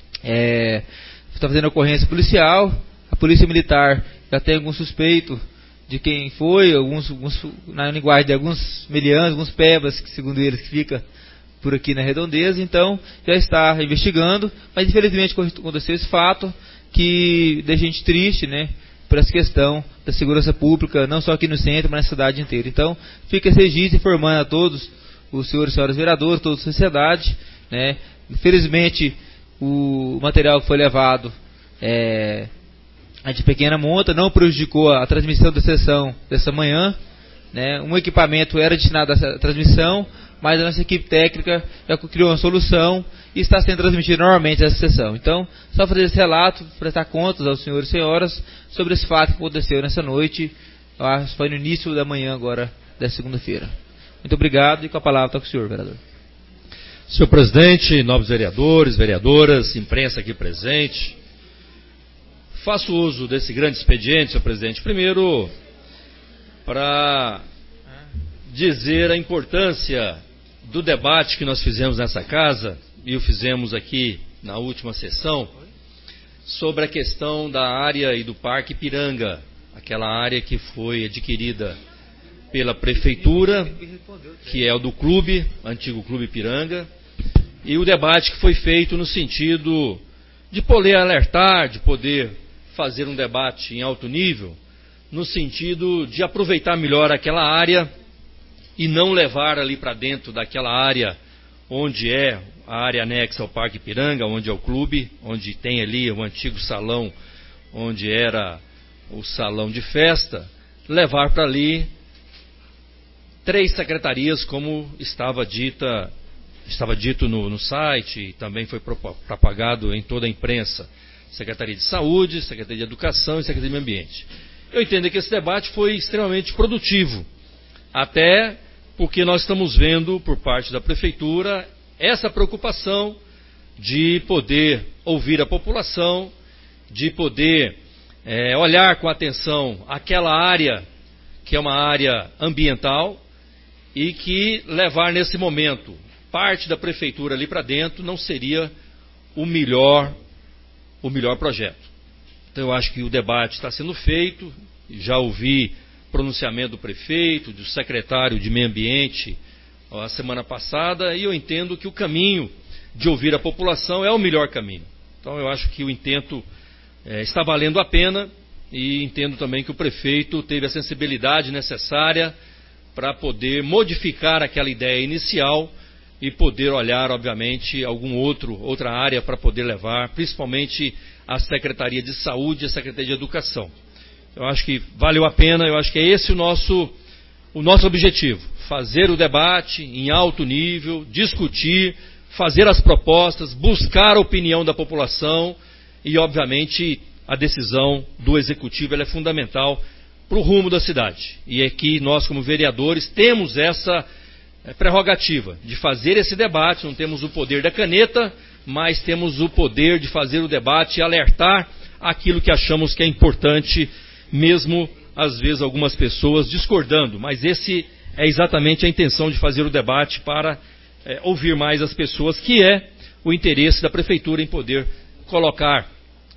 é, está fazendo ocorrência policial, a polícia militar já tem algum suspeito de quem foi, alguns, alguns, na linguagem de alguns melianos, alguns pebas, que segundo eles que fica por aqui na redondeza, então já está investigando, mas infelizmente aconteceu esse fato que deixa a gente triste, né, por essa questão da segurança pública, não só aqui no centro, mas na cidade inteira. Então, fica esse registro informando a todos os senhores e senhoras vereadores, toda a sociedade, né, infelizmente o material que foi levado é a de pequena monta, não prejudicou a transmissão da sessão dessa manhã, né? Um equipamento era destinado à transmissão, mas a nossa equipe técnica já criou uma solução e está sendo transmitida normalmente essa sessão. Então, só fazer esse relato, prestar contas aos senhores e senhoras sobre esse fato que aconteceu nessa noite, foi no início da manhã agora, da segunda-feira. Muito obrigado e com a palavra está com o senhor, vereador. Senhor presidente, nobres vereadores, vereadoras, imprensa aqui presente, faço uso desse grande expediente, senhor presidente, primeiro para dizer a importância do debate que nós fizemos nessa casa, e o fizemos aqui na última sessão, sobre a questão da área e do Parque Ipiranga, aquela área que foi adquirida pela prefeitura, que é o do clube, antigo Clube Ipiranga, e o debate que foi feito no sentido de poder alertar, de poder fazer um debate em alto nível, no sentido de aproveitar melhor aquela área e não levar ali para dentro daquela área onde é a área anexa ao Parque Ipiranga, onde é o clube, onde tem ali o antigo salão, onde era o salão de festa, levar para ali três secretarias, como estava dita, estava dito no, no site e também foi propagado em toda a imprensa. Secretaria de Saúde, Secretaria de Educação e Secretaria de Meio Ambiente. Eu entendo que esse debate foi extremamente produtivo, até porque nós estamos vendo por parte da Prefeitura essa preocupação de poder ouvir a população, de poder é, olhar com atenção aquela área que é uma área ambiental e que levar nesse momento parte da Prefeitura ali para dentro não seria o melhor o melhor projeto. Então eu acho que o debate está sendo feito, já ouvi pronunciamento do prefeito, do secretário de Meio Ambiente a semana passada, e eu entendo que o caminho de ouvir a população é o melhor caminho. Então eu acho que o intento é, está valendo a pena, e entendo também que o prefeito teve a sensibilidade necessária para poder modificar aquela ideia inicial e poder olhar, obviamente, algum outro, outra área para poder levar, principalmente a Secretaria de Saúde e a Secretaria de Educação. Eu acho que valeu a pena, eu acho que é esse o nosso, o nosso objetivo, fazer o debate em alto nível, discutir, fazer as propostas, buscar a opinião da população e, obviamente, a decisão do Executivo ela é fundamental para o rumo da cidade. E é que nós, como vereadores, temos essa prerrogativa de fazer esse debate, não temos o poder da caneta, mas temos o poder de fazer o debate e alertar aquilo que achamos que é importante, mesmo às vezes algumas pessoas discordando, mas esse é exatamente a intenção de fazer o debate para é, ouvir mais as pessoas, que é o interesse da Prefeitura em poder colocar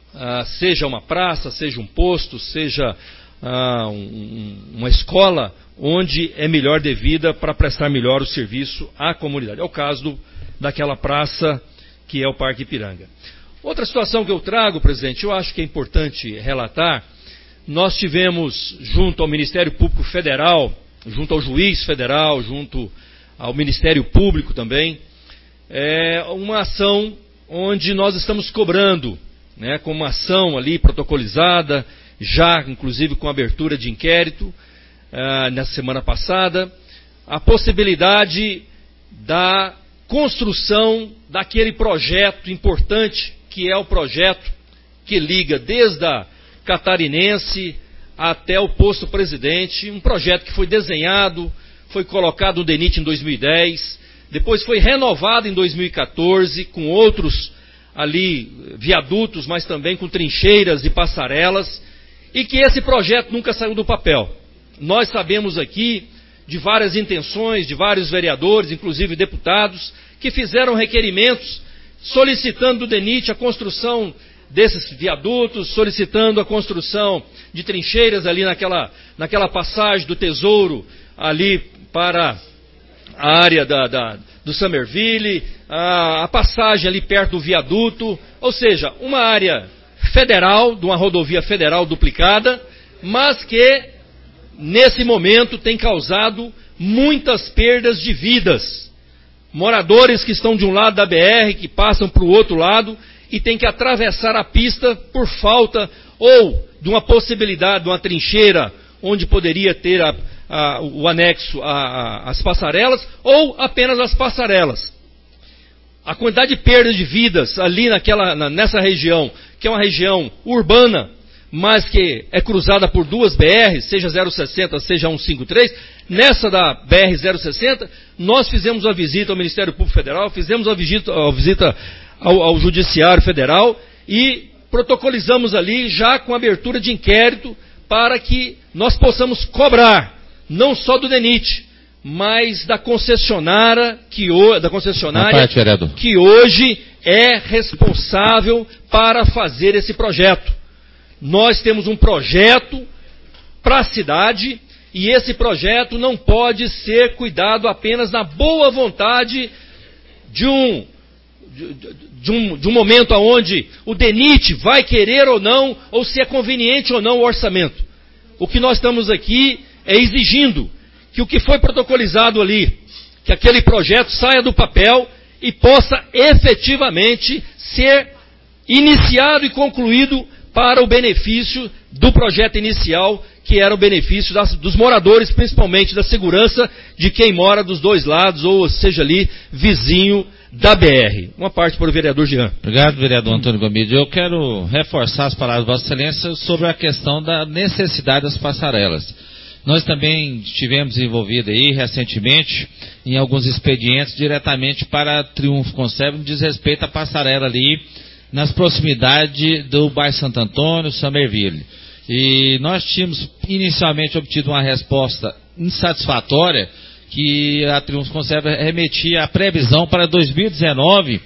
ah, seja uma praça, seja um posto, seja ah, um, uma escola, onde é melhor devida para prestar melhor o serviço à comunidade. É o caso do, daquela praça que é o Parque Ipiranga. Outra situação que eu trago, presidente, eu acho que é importante relatar. Nós tivemos, junto ao Ministério Público Federal, junto ao Juiz Federal, junto ao Ministério Público também, é uma ação onde nós estamos cobrando, né, com uma ação ali protocolizada, já inclusive com abertura de inquérito, uh, na semana passada, a possibilidade da construção daquele projeto importante, que é o projeto que liga desde a Catarinense até o Posto Presidente, um projeto que foi desenhado, foi colocado no DENIT em dois mil e dez, depois foi renovado em dois mil e quatorze, com outros ali viadutos, mas também com trincheiras e passarelas, e que esse projeto nunca saiu do papel. Nós sabemos aqui de várias intenções, de vários vereadores, inclusive deputados, que fizeram requerimentos solicitando do DENIT a construção desses viadutos, solicitando a construção de trincheiras ali naquela, naquela passagem do Tesouro, ali para a área da, da, do Summerville, a, a passagem ali perto do viaduto, ou seja, uma área federal, de uma rodovia federal duplicada, mas que nesse momento tem causado muitas perdas de vidas. Moradores que estão de um lado da B R, que passam para o outro lado e tem que atravessar a pista por falta ou de uma possibilidade, de uma trincheira onde poderia ter a, a, o anexo às passarelas, ou apenas as passarelas. A quantidade de perda de vidas ali naquela, na, nessa região, que é uma região urbana, mas que é cruzada por duas B Rs, seja zero sessenta, seja cento e cinquenta e três, nessa da B R zero sessenta, nós fizemos a visita ao Ministério Público Federal, fizemos a visita, a visita ao, ao Judiciário Federal e protocolizamos ali já com abertura de inquérito para que nós possamos cobrar, não só do DENIT, mas da concessionária, que, da concessionária parte, que hoje é responsável para fazer esse projeto. Nós temos um projeto para a cidade e esse projeto não pode ser cuidado apenas na boa vontade de um, de, de um, de um momento onde o DENIT vai querer ou não, ou se é conveniente ou não o orçamento. O que nós estamos aqui é exigindo que o que foi protocolizado ali, que aquele projeto saia do papel e possa efetivamente ser iniciado e concluído para o benefício do projeto inicial, que era o benefício das, dos moradores, principalmente da segurança de quem mora dos dois lados, ou seja ali, vizinho da B R. Uma parte para o vereador Jean. Obrigado, vereador Antônio Gomide. Eu quero reforçar as palavras de Vossa Excelência sobre a questão da necessidade das passarelas. Nós também estivemos envolvidos aí recentemente em alguns expedientes diretamente para Triunfo Conserva, no diz respeito à passarela ali nas proximidades do bairro Santo Antônio, Summerville. E nós tínhamos inicialmente obtido uma resposta insatisfatória, que a Triunfo Conserva remetia a previsão para dois mil e dezenove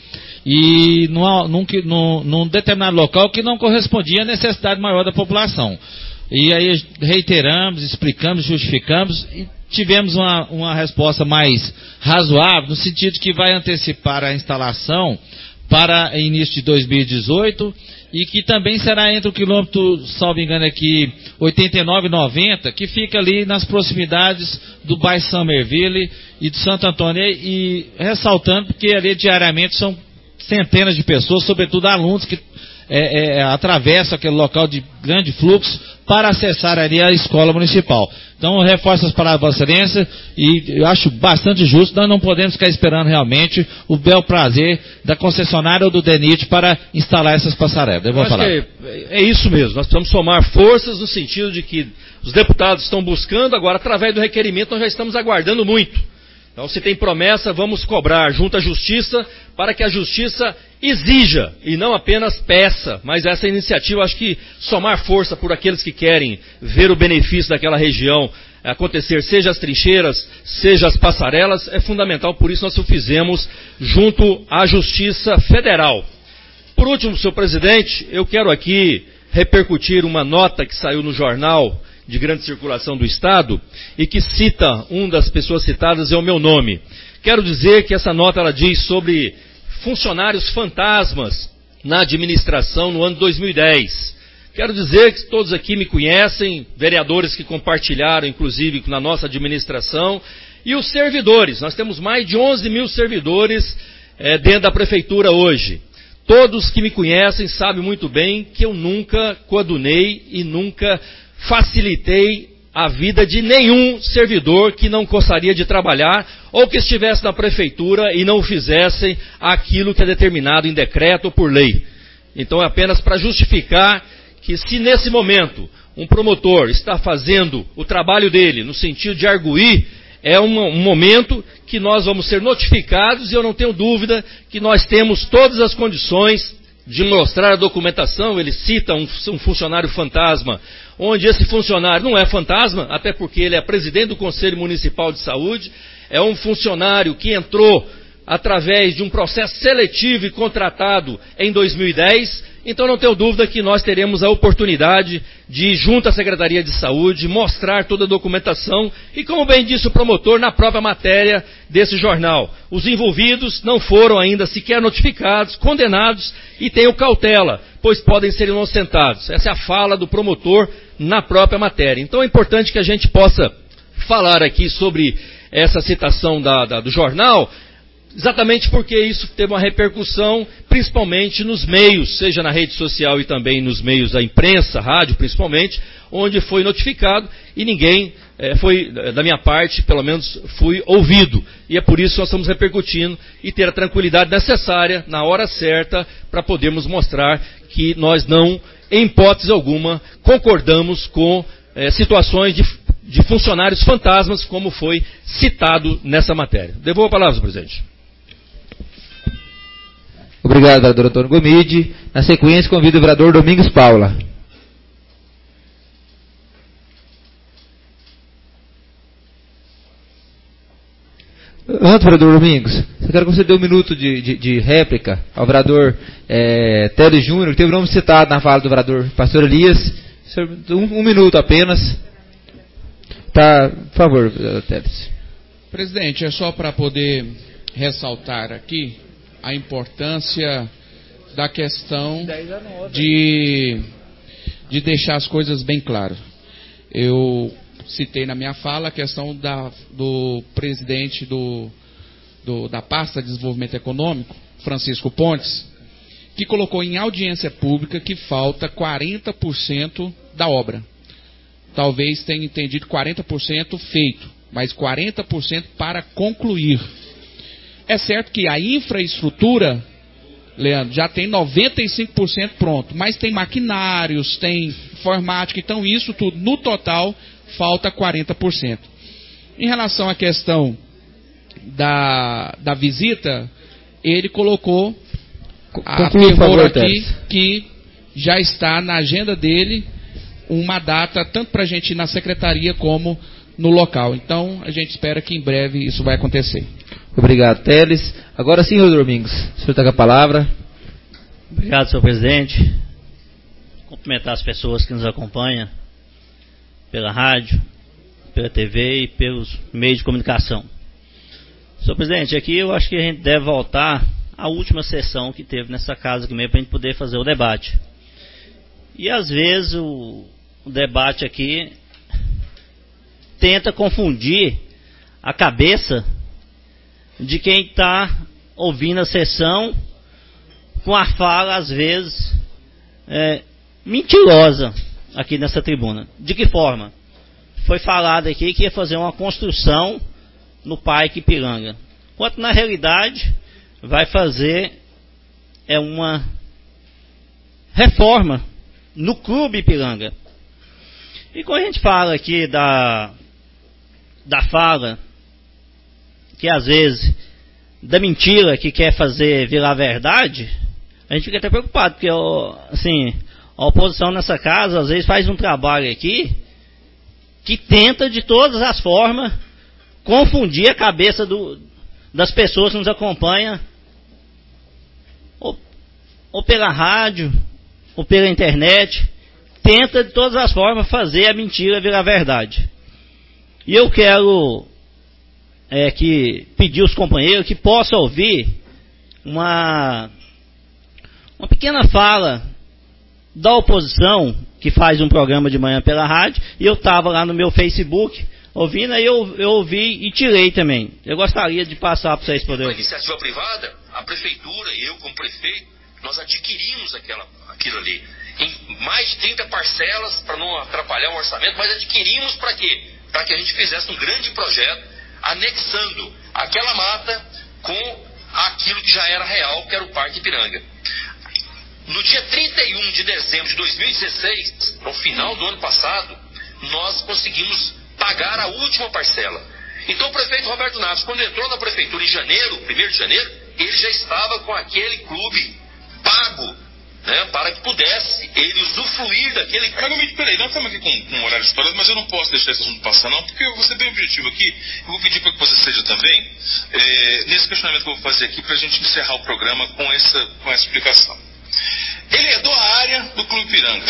e num, num, num, num determinado local que não correspondia à necessidade maior da população. E aí reiteramos, explicamos, justificamos e tivemos uma, uma resposta mais razoável, no sentido que vai antecipar a instalação para início de dois mil e dezoito e que também será entre o quilômetro, salvo engano aqui, oitenta e nove e noventa, que fica ali nas proximidades do bairro Summerville e de Santo Antônio. E, e ressaltando que ali diariamente são centenas de pessoas, sobretudo alunos que é, é, atravessam aquele local de grande fluxo para acessar ali a escola municipal. Então, eu reforço as palavras de Vossa Excelência e eu acho bastante justo. Nós não podemos ficar esperando realmente o bel prazer da concessionária ou do DENIT para instalar essas passarelas. Eu vou falar. É, é isso mesmo. Nós precisamos somar forças no sentido de que os deputados estão buscando, agora, através do requerimento, nós já estamos aguardando muito. Então, se tem promessa, vamos cobrar junto à Justiça para que a Justiça exija e não apenas peça. Mas essa iniciativa, acho que somar força por aqueles que querem ver o benefício daquela região acontecer, seja as trincheiras, seja as passarelas, é fundamental. Por isso nós o fizemos junto à Justiça Federal. Por último, senhor presidente, eu quero aqui repercutir uma nota que saiu no jornal de grande circulação do Estado e que cita, uma das pessoas citadas é o meu nome. Quero dizer que essa nota ela diz sobre funcionários fantasmas na administração no ano dois mil e dez. Quero dizer que todos aqui me conhecem, vereadores que compartilharam, inclusive, na nossa administração, e os servidores. Nós temos mais de onze mil servidores é, dentro da prefeitura hoje. Todos que me conhecem sabem muito bem que eu nunca coadunei e nunca facilitei a vida de nenhum servidor que não gostaria de trabalhar ou que estivesse na prefeitura e não fizessem aquilo que é determinado em decreto ou por lei. Então é apenas para justificar que se nesse momento um promotor está fazendo o trabalho dele no sentido de arguir, é um, um momento que nós vamos ser notificados e eu não tenho dúvida que nós temos todas as condições de mostrar a documentação. Ele cita um, um funcionário fantasma, onde esse funcionário não é fantasma, até porque ele é presidente do Conselho Municipal de Saúde, é um funcionário que entrou através de um processo seletivo e contratado em dois mil e dez, então não tenho dúvida que nós teremos a oportunidade de, junto à Secretaria de Saúde, mostrar toda a documentação e, como bem disse o promotor na própria matéria desse jornal, os envolvidos não foram ainda sequer notificados, condenados e tenham cautela, pois podem ser inocentados. Essa é a fala do promotor na própria matéria. Então é importante que a gente possa falar aqui sobre essa citação da, da, do jornal, exatamente porque isso teve uma repercussão, principalmente nos meios, seja na rede social e também nos meios da imprensa, rádio principalmente, onde foi notificado e ninguém é, foi, da minha parte, pelo menos fui ouvido. E é por isso que nós estamos repercutindo e ter a tranquilidade necessária, na hora certa, para podermos mostrar que nós não, em hipótese alguma, concordamos com é, situações de, de funcionários fantasmas, como foi citado nessa matéria. Devolvo a palavra, senhor presidente. Obrigado, vereador Antônio Gomide. Na sequência, convido o vereador Domingos Paula. Antes, vereador Domingos, eu quero que você dê um minuto de, de, de réplica ao vereador é, Teles Júnior, que teve o nome citado na fala do vereador Pastor Elias. Um, um minuto apenas. Tá, por favor, Teles. Presidente, é só para poder ressaltar aqui a importância da questão de, de deixar as coisas bem claras. Eu citei na minha fala a questão da, do presidente do, do, da pasta de desenvolvimento econômico, Francisco Pontes, que colocou em audiência pública que falta quarenta por cento da obra. Talvez tenha entendido quarenta por cento feito, mas quarenta por cento para concluir. É certo que a infraestrutura, Leandro, já tem noventa e cinco por cento pronto, mas tem maquinários, tem informática, então isso tudo, no total, falta quarenta por cento. Em relação à questão da, da visita, ele colocou, afirmou aqui que já está na agenda dele uma data, tanto para a gente ir na secretaria como no local. Então, a gente espera que em breve isso vai acontecer. Obrigado, Teles. Agora sim, senhor Domingos, o senhor está com a palavra. Obrigado, senhor presidente. Cumprimentar as pessoas que nos acompanham pela rádio, pela T V e pelos meios de comunicação. Senhor presidente, aqui eu acho que a gente deve voltar à última sessão que teve nessa casa aqui mesmo, para a gente poder fazer o debate. E às vezes o, o debate aqui tenta confundir a cabeça de quem está ouvindo a sessão com a fala, às vezes, é, mentirosa aqui nessa tribuna. De que forma? Foi falado aqui que ia fazer uma construção no Parque Ipiranga, enquanto na realidade vai fazer é uma reforma no Clube Ipiranga. E quando a gente fala aqui da, da fala, que às vezes, da mentira que quer fazer virar verdade, a gente fica até preocupado, porque assim, a oposição nessa casa às vezes faz um trabalho aqui que tenta de todas as formas confundir a cabeça do, das pessoas que nos acompanham, ou ou pela rádio, ou pela internet, tenta de todas as formas fazer a mentira virar verdade. E eu quero é, que pedir aos companheiros que possam ouvir uma, uma pequena fala da oposição, que faz um programa de manhã pela rádio, e eu estava lá no meu Facebook ouvindo, aí eu, eu ouvi e tirei também. Eu gostaria de passar para vocês poderem ouvir. A iniciativa privada, a prefeitura e eu como prefeito, nós adquirimos aquela, aquilo ali em mais de trinta parcelas, para não atrapalhar o orçamento, mas adquirimos para quê? Para que a gente fizesse um grande projeto, anexando aquela mata com aquilo que já era real, que era o Parque Ipiranga. No dia trinta e um de dezembro de dois mil e dezesseis, no final do ano passado, nós conseguimos pagar a última parcela. Então o prefeito Roberto Naves, quando entrou na prefeitura em janeiro, primeiro de janeiro, ele já estava com aquele clube pago, né, para que pudesse ele usufruir daquele... Mas, peraí, nós estamos aqui com, com um horário estourado, mas eu não posso deixar esse assunto passar não, porque eu vou ser bem objetivo aqui, eu vou pedir para que você seja também, é, nesse questionamento que eu vou fazer aqui, para a gente encerrar o programa com essa, com essa explicação. Ele herdou a área do Clube Ipiranga.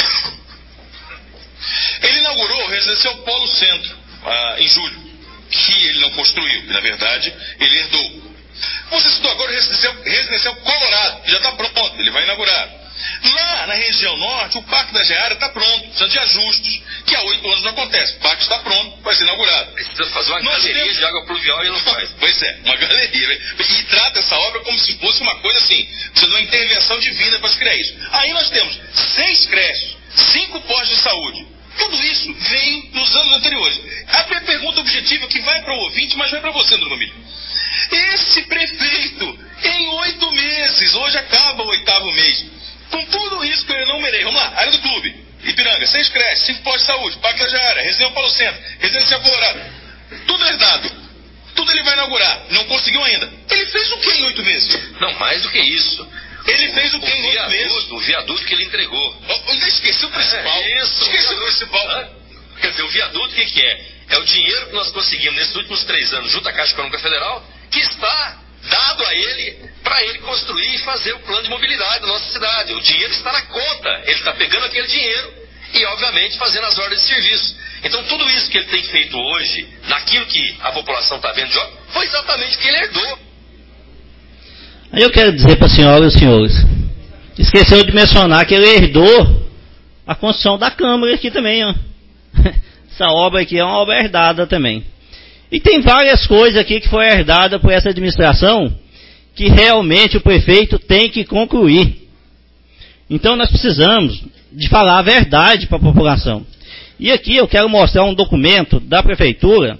Ele inaugurou o residencial Polo Centro, ah, em julho, que ele não construiu, que na verdade ele herdou. Você citou agora o residencial, residencial Colorado, que já está pronto, ele vai inaugurar. Lá na região norte, o Parque da Geara está pronto, precisa de ajustes, que há oito anos não acontece. O parque está pronto, vai ser inaugurado. Precisa fazer uma Nós galeria temos... de água pluvial e não faz. Pois é, uma galeria. E trata essa obra como se fosse uma coisa assim, precisa de uma intervenção divina para se criar isso. Aí nós temos seis creches, cinco postos de saúde. Tudo isso veio nos anos anteriores. A pergunta objetiva que vai para o ouvinte, mas vai para você, Bruno Milho. Esse prefeito, em oito meses, hoje acaba o oitavo mês, com tudo isso que eu enumerei, vamos lá, área do clube, Ipiranga, seis creches, cinco postos de saúde, Parque da Geara, Residencial Polo Centro, Residencial Colorado, tudo herdado, tudo ele vai inaugurar, não conseguiu ainda. Ele fez o que em oito meses? Não, mais do que isso. Ele fez o que em oito meses? O viaduto que ele entregou. Eu ainda esqueci o principal. É isso. Esqueci o principal. Ah, quer dizer, o viaduto o que, que é? É o dinheiro que nós conseguimos nesses últimos três anos junto à Caixa Econômica Federal, que está dado a ele para ele construir e fazer o plano de mobilidade da nossa cidade. O dinheiro está na conta. Ele está pegando aquele dinheiro e, obviamente, fazendo as ordens de serviço. Então, tudo isso que ele tem feito hoje, naquilo que a população está vendo, foi exatamente o que ele herdou. Aí eu quero dizer para a senhora e os senhores, esqueceu de mencionar que ele herdou a construção da Câmara aqui também, ó. Essa obra aqui é uma obra herdada também. E tem várias coisas aqui que foi herdada por essa administração que realmente o prefeito tem que concluir. Então nós precisamos de falar a verdade para a população. E aqui eu quero mostrar um documento da prefeitura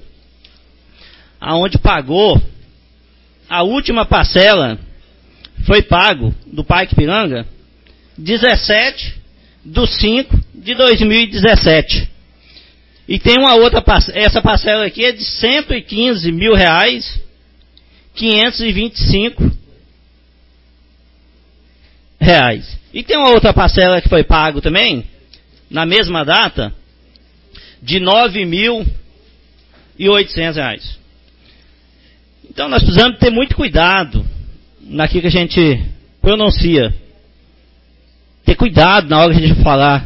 aonde pagou a última parcela, foi pago do Parque Ipiranga dezessete de cinco de dois mil e dezessete. E tem uma outra parcela, essa parcela aqui é de cento e quinze mil reais, quinhentos e vinte e cinco reais. E tem uma outra parcela que foi pago também, na mesma data, de nove mil e oitocentos reais. Então nós precisamos ter muito cuidado naquilo que a gente pronuncia. Ter cuidado na hora que a gente falar.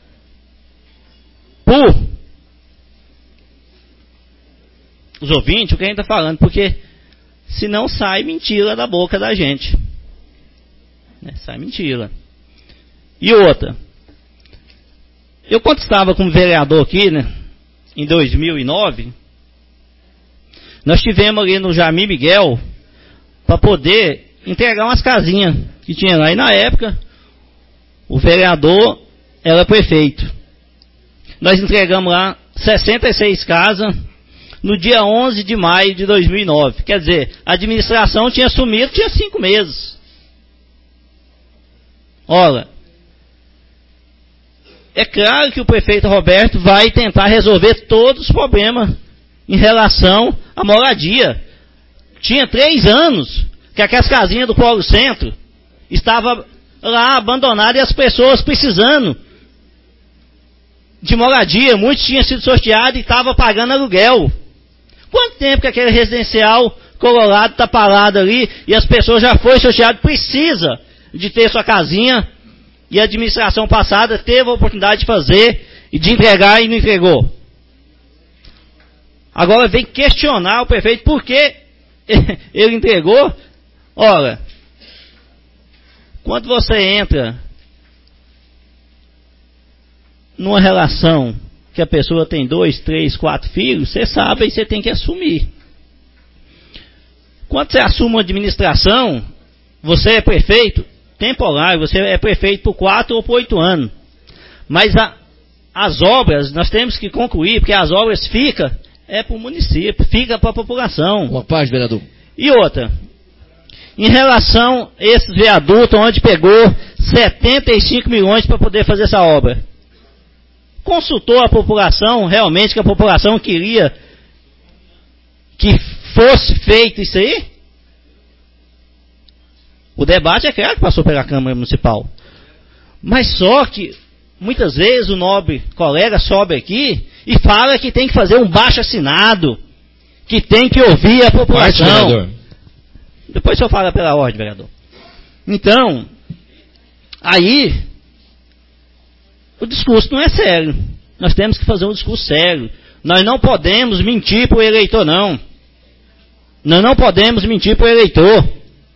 Por os ouvintes, o que a gente está falando, porque senão sai mentira da boca da gente. Né? Sai mentira. E outra, eu quando estava como vereador aqui, né, em dois mil e nove, nós tivemos ali no Jamil Miguel para poder entregar umas casinhas que tinha lá. E na época, o vereador era prefeito. Nós entregamos lá sessenta e seis casas no dia onze de maio de dois mil e nove. Quer dizer, a administração tinha assumido, tinha cinco meses. Ora, é claro que o prefeito Roberto vai tentar resolver todos os problemas em relação à moradia. Tinha três anos que aquelas casinhas do Polo Centro estavam lá abandonadas e as pessoas precisando de moradia. Muitos tinham sido sorteados e estavam pagando aluguel. Quanto tempo que aquele residencial Colorado está parado ali e as pessoas já foram sorteadas? Precisa de ter sua casinha e a administração passada teve a oportunidade de fazer e de entregar e não entregou. Agora vem questionar o prefeito por que ele entregou. Ora, quando você entra numa relação que a pessoa tem dois, três, quatro filhos, você sabe e você tem que assumir. Quando você assume uma administração, você é prefeito temporário, você é prefeito por quatro ou por oito anos. Mas a, as obras, nós temos que concluir, porque as obras ficam, é para o município, fica para a população. Uma parte, vereador. E outra, em relação a esses viadutos, onde pegou setenta e cinco milhões para poder fazer essa obra. Consultou a população, realmente que a população queria que fosse feito isso aí? O debate é claro que passou pela Câmara Municipal. Mas só que, muitas vezes, o nobre colega sobe aqui e fala que tem que fazer um baixo assinado, que tem que ouvir a população. Parte, vereador. Depois o senhor fala pela ordem, vereador. Então, aí, o discurso não é sério. Nós temos que fazer um discurso sério. Nós não podemos mentir para o eleitor, não. Nós não podemos mentir para o eleitor.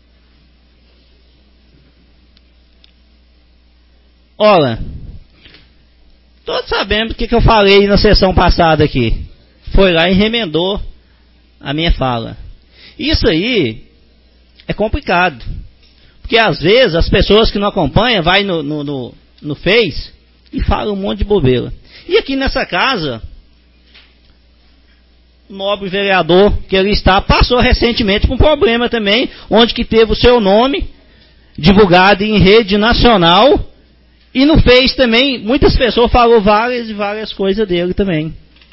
Olha, todos sabemos o que, que eu falei na sessão passada aqui. Foi lá e remendou a minha fala. Isso aí é complicado. Porque às vezes as pessoas que não acompanham vai no, no, no, no Face e falam um monte de bobeira. E aqui nessa casa, o nobre vereador que ele está passou recentemente por um problema também, onde que teve o seu nome divulgado em rede nacional. E no Face também, muitas pessoas falaram várias e várias coisas dele também.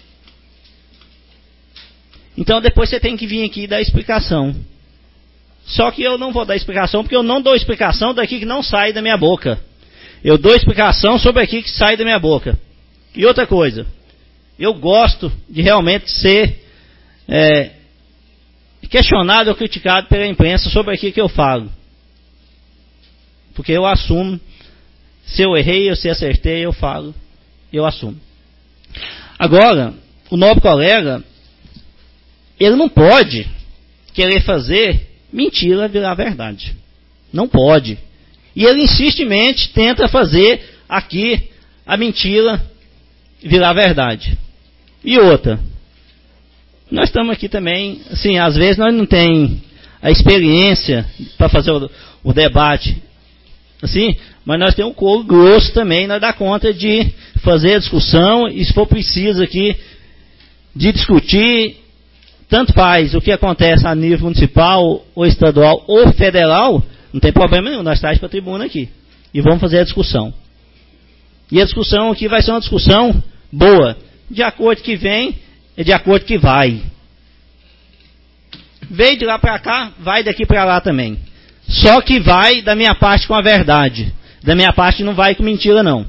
Então depois você tem que vir aqui e dar explicação. Só que eu não vou dar explicação, porque eu não dou explicação daqui que não sai da minha boca. Eu dou explicação sobre aqui que sai da minha boca. E outra coisa, eu gosto de realmente ser é, questionado ou criticado pela imprensa sobre aqui que eu falo. Porque eu assumo. Se eu errei ou se acertei, eu falo, eu assumo. Agora, o nobre colega, ele não pode querer fazer mentira virar verdade. Não pode. E ele insistentemente tenta fazer aqui a mentira virar verdade. E outra, nós estamos aqui também, assim, às vezes nós não temos a experiência para fazer o, o debate, assim, mas nós temos um couro grosso também, nós dá conta de fazer a discussão, e se for preciso aqui, de discutir, tanto faz o que acontece a nível municipal, ou estadual, ou federal, não tem problema nenhum, nós traz para a tribuna aqui, e vamos fazer a discussão. E a discussão aqui vai ser uma discussão boa, de acordo que vem, e de acordo que vai. Veio de lá para cá, vai daqui para lá também. Só que vai da minha parte com a verdade. Da minha parte não vai com mentira, não.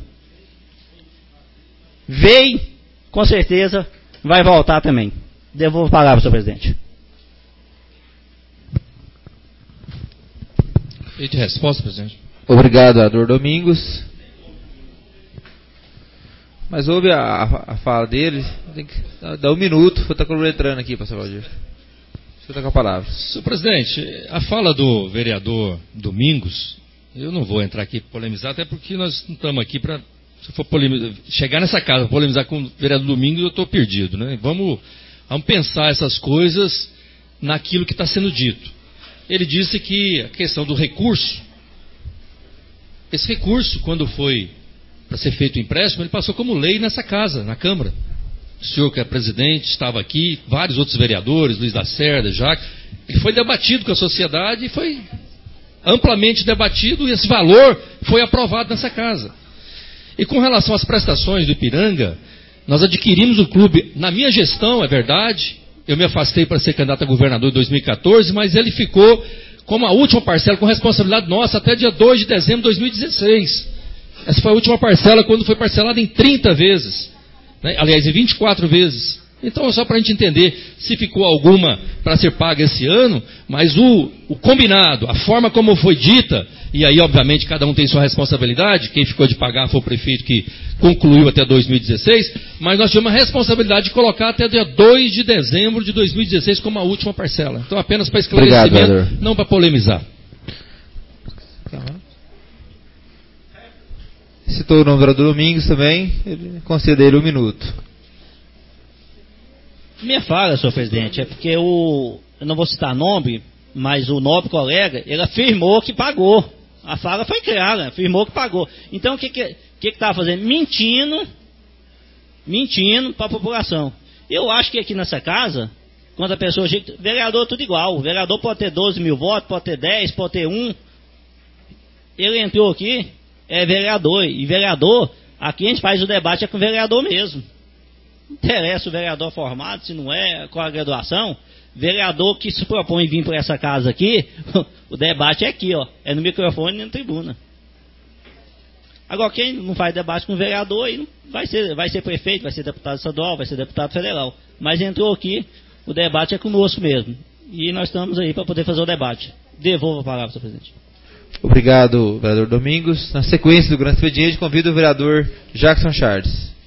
Veio, com certeza, vai voltar também. Devolvo a palavra, senhor presidente. E de resposta, presidente. Obrigado, vereador Domingos. Mas houve a, a, a fala dele. Tem que dar um minuto. Vou estar cronometrando aqui, pastor Valdir. Você está com a palavra. Senhor presidente, a fala do vereador Domingos, eu não vou entrar aqui para polemizar, até porque nós não estamos aqui para, se for polemizar, chegar nessa casa, polemizar com o vereador Domingos, eu estou perdido, né? Vamos, vamos pensar essas coisas naquilo que está sendo dito. Ele disse que a questão do recurso, esse recurso, quando foi para ser feito o empréstimo, ele passou como lei nessa casa, na Câmara. O senhor que é presidente estava aqui, vários outros vereadores, Luiz Lacerda, Jacques, ele foi debatido com a sociedade e foi amplamente debatido, e esse valor foi aprovado nessa casa. E com relação às prestações do Ipiranga, nós adquirimos o clube, na minha gestão, é verdade, eu me afastei para ser candidato a governador em dois mil e quatorze, mas ele ficou como a última parcela, com responsabilidade nossa, até dia dois de dezembro de dois mil e dezesseis. Essa foi a última parcela, quando foi parcelada em trinta vezes. Né? Aliás, em vinte e quatro vezes. Então é só para a gente entender se ficou alguma para ser paga esse ano, mas o, o combinado, a forma como foi dita, e aí obviamente cada um tem sua responsabilidade, quem ficou de pagar foi o prefeito que concluiu até dois mil e dezesseis, mas nós tivemos a responsabilidade de colocar até dia dois de dezembro de dois mil e dezesseis como a última parcela. Então apenas para esclarecimento, Obrigado, não para polemizar. Citou o nome do vereador Domingos também, ele concedeu ele um minuto. Minha fala, senhor presidente, é porque o, eu não vou citar nome, mas o nobre colega, ele afirmou que pagou. A fala foi clara, afirmou que pagou. Então o que que que estava fazendo? Mentindo, mentindo para a população. Eu acho que aqui nessa casa, quando a pessoa chega, vereador é tudo igual. O vereador pode ter doze mil votos, pode ter dez, pode ter um. Ele entrou aqui, é vereador, e vereador, aqui a gente faz o debate é com o vereador mesmo. Não interessa o vereador formado, se não é, com a graduação. Vereador que se propõe vir para essa casa aqui, o debate é aqui, ó, é no microfone e na tribuna. Agora, quem não faz debate com o vereador, aí vai ser, vai ser prefeito, vai ser deputado estadual, vai ser deputado federal. Mas entrou aqui, o debate é conosco mesmo. E nós estamos aí para poder fazer o debate. Devolvo a palavra, senhor presidente. Obrigado, vereador Domingos. Na sequência do grande expediente, convido o vereador Jackson Charles.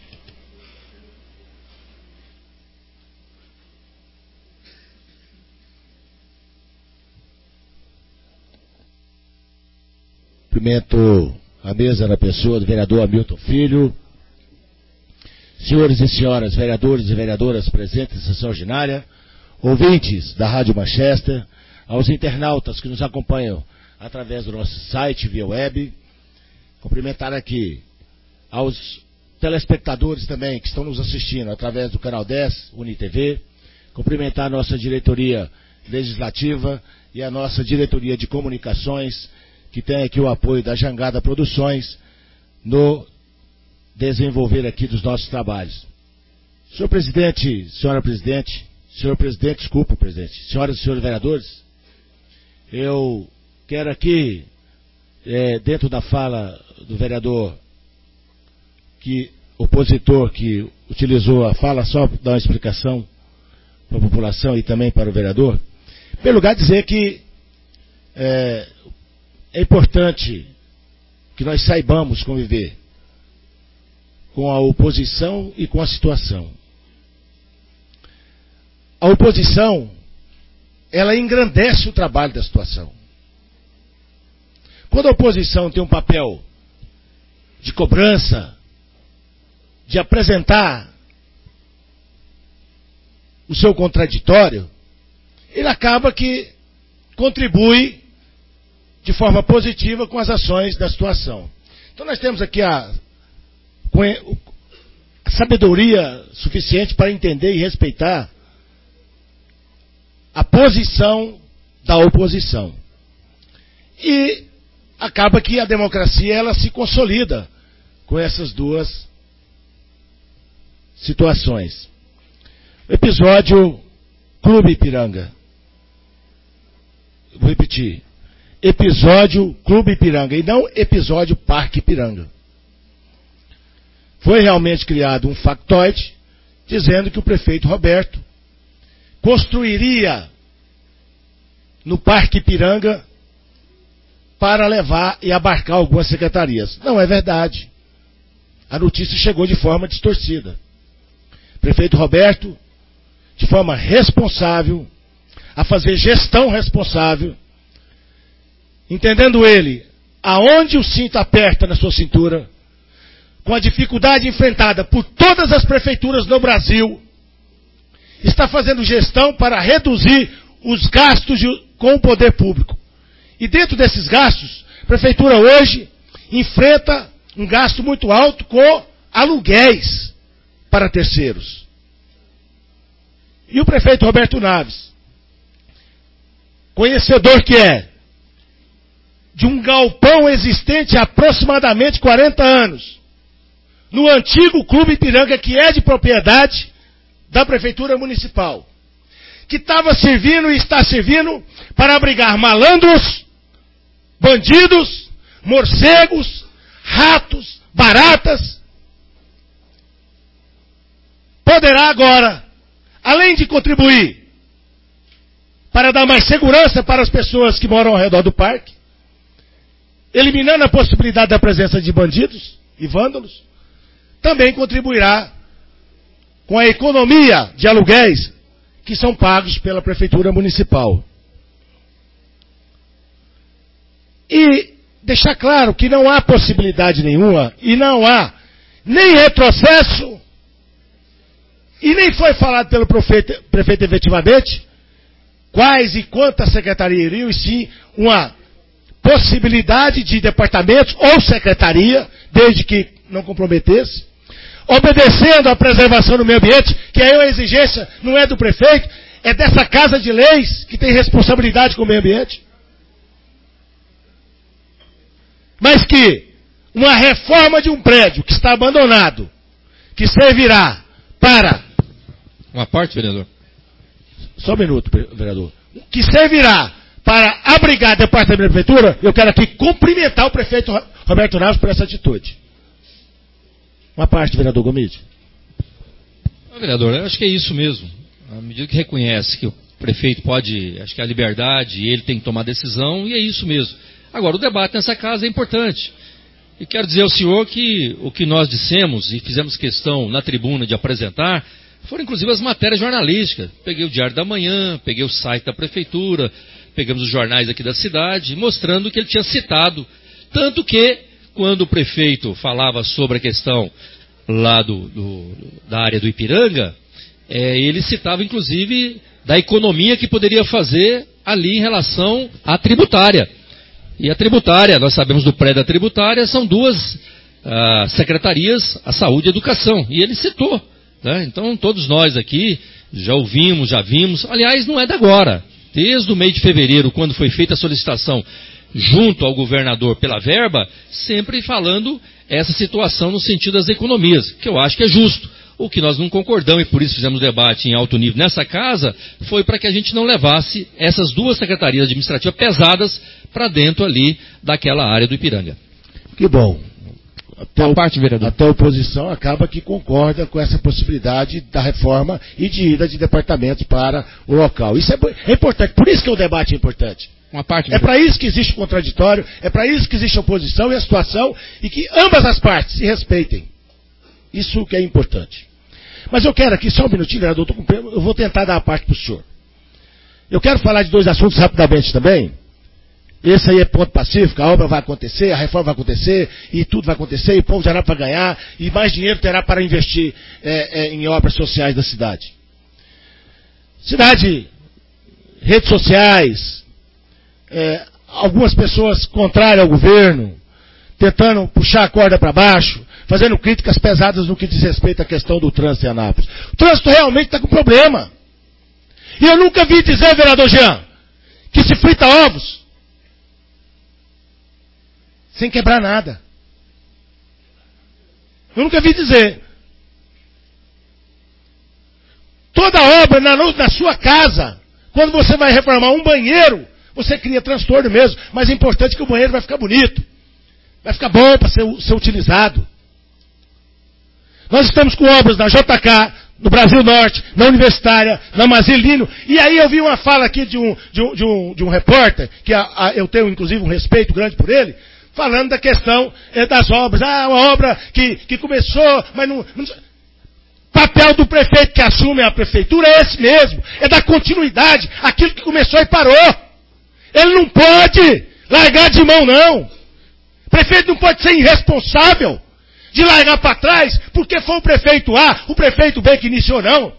Cumprimento a mesa na pessoa do vereador Hamilton Filho, senhores e senhoras vereadores e vereadoras presentes em sessão ordinária, ouvintes da Rádio Manchester, aos internautas que nos acompanham através do nosso site via web, cumprimentar aqui aos telespectadores também que estão nos assistindo através do canal dez, UniTV, cumprimentar a nossa diretoria legislativa e a nossa diretoria de comunicações, que tem aqui o apoio da Jangada Produções no desenvolver aqui dos nossos trabalhos. Senhor presidente, senhora presidente, senhor presidente, desculpa, presidente, senhoras e senhores vereadores, eu quero aqui, é, dentro da fala do vereador que, opositor que utilizou a fala, só dar uma explicação para a população e também para o vereador, em primeiro lugar dizer que é, é importante que nós saibamos conviver com a oposição e com a situação. A oposição, ela engrandece o trabalho da situação. Quando a oposição tem um papel de cobrança, de apresentar o seu contraditório, ele acaba que contribui de forma positiva com as ações da situação. Então nós temos aqui a, a sabedoria suficiente para entender e respeitar a posição da oposição. E acaba que a democracia ela se consolida com essas duas situações. O episódio Clube Ipiranga. Vou repetir. Episódio Clube Ipiranga e não episódio Parque Ipiranga. Foi realmente criado um factoide dizendo que o prefeito Roberto construiria no Parque Ipiranga para levar e abarcar algumas secretarias. Não é verdade. A notícia chegou de forma distorcida. O prefeito Roberto, de forma responsável, a fazer gestão responsável, entendendo ele aonde o cinto aperta na sua cintura, com a dificuldade enfrentada por todas as prefeituras no Brasil, está fazendo gestão para reduzir os gastos com o poder público. E dentro desses gastos, a prefeitura hoje enfrenta um gasto muito alto com aluguéis para terceiros. E o prefeito Roberto Naves, conhecedor que é de um galpão existente há aproximadamente quarenta anos, no antigo Clube Ipiranga, que é de propriedade da Prefeitura Municipal, que estava servindo e está servindo para abrigar malandros, bandidos, morcegos, ratos, baratas, poderá agora além de contribuir para dar mais segurança para as pessoas que moram ao redor do parque, eliminando a possibilidade da presença de bandidos e vândalos, também contribuirá com a economia de aluguéis que são pagos pela Prefeitura Municipal. E deixar claro que não há possibilidade nenhuma, e não há nem retrocesso, e nem foi falado pelo prefeito, prefeito efetivamente, quais e quantas secretarias iriam, e sim uma possibilidade de departamentos ou secretaria, desde que não comprometesse, obedecendo à preservação do meio ambiente, que aí a exigência não é do prefeito, é dessa casa de leis que tem responsabilidade com o meio ambiente. Mas que uma reforma de um prédio que está abandonado, que servirá para... Uma parte, vereador. Só um minuto, vereador. Que servirá para abrigar a departamento da prefeitura, eu quero aqui cumprimentar o prefeito Roberto Naves por essa atitude. Uma parte, vereador Gomide. Vereador, eu acho que é isso mesmo. À medida que reconhece que o prefeito pode, acho que é a liberdade, e ele tem que tomar decisão, e é isso mesmo. Agora, o debate nessa casa é importante. E quero dizer ao senhor que o que nós dissemos e fizemos questão na tribuna de apresentar foram inclusive as matérias jornalísticas. Peguei o Diário da Manhã, peguei o site da prefeitura, pegamos os jornais aqui da cidade, mostrando que ele tinha citado. Tanto que, quando o prefeito falava sobre a questão lá do, do, da área do Ipiranga, é, ele citava inclusive da economia que poderia fazer ali em relação à tributária. E a tributária, nós sabemos do prédio da tributária, são duas ah, secretarias, a saúde e a educação. E ele citou. Né? Então todos nós aqui já ouvimos, já vimos. Aliás, não é de agora. Desde o mês de fevereiro, quando foi feita a solicitação junto ao governador pela verba, sempre falando essa situação no sentido das economias, que eu acho que é justo. O que nós não concordamos, e por isso fizemos debate em alto nível nessa casa, foi para que a gente não levasse essas duas secretarias administrativas pesadas para dentro ali daquela área do Ipiranga. Que bom. Até, a parte, vereador. Até a oposição acaba que concorda com essa possibilidade da reforma e de ida de departamentos para o local. Isso é, é importante, por isso que o debate é importante. Uma parte, é para isso que existe o contraditório, é para isso que existe a oposição e a situação, e que ambas as partes se respeitem. Isso que é importante. Mas eu quero aqui, só um minutinho, vereador, eu vou tentar dar a parte para o senhor. Eu quero falar de dois assuntos rapidamente também. Esse aí é ponto pacífico, a obra vai acontecer, a reforma vai acontecer, e tudo vai acontecer, e o povo terá para ganhar, e mais dinheiro terá para investir é, é, em obras sociais da cidade. Cidade, redes sociais, é, algumas pessoas contrárias ao governo, tentando puxar a corda para baixo, fazendo críticas pesadas no que diz respeito à questão do trânsito em Anápolis. O trânsito realmente está com problema. E eu nunca vi dizer, vereador Jean, que se frita ovos sem quebrar nada. Eu nunca vi dizer. Toda obra na, na sua casa, quando você vai reformar um banheiro, você cria transtorno mesmo, mas é importante que o banheiro vai ficar bonito. Vai ficar bom para ser, ser utilizado. Nós estamos com obras na J K, no Brasil Norte, na Universitária, na Mazilino. E aí eu vi uma fala aqui de um, de um, de um, de um repórter, que a, a, eu tenho inclusive um respeito grande por ele, falando da questão é, das obras. Ah, uma obra que, que começou, mas não... não papel do prefeito que assume a prefeitura é esse mesmo. É dar continuidade àquilo que começou e parou. Ele não pode largar de mão, não. O prefeito não pode ser irresponsável de largar para trás, porque foi o prefeito A, o prefeito B que iniciou, não.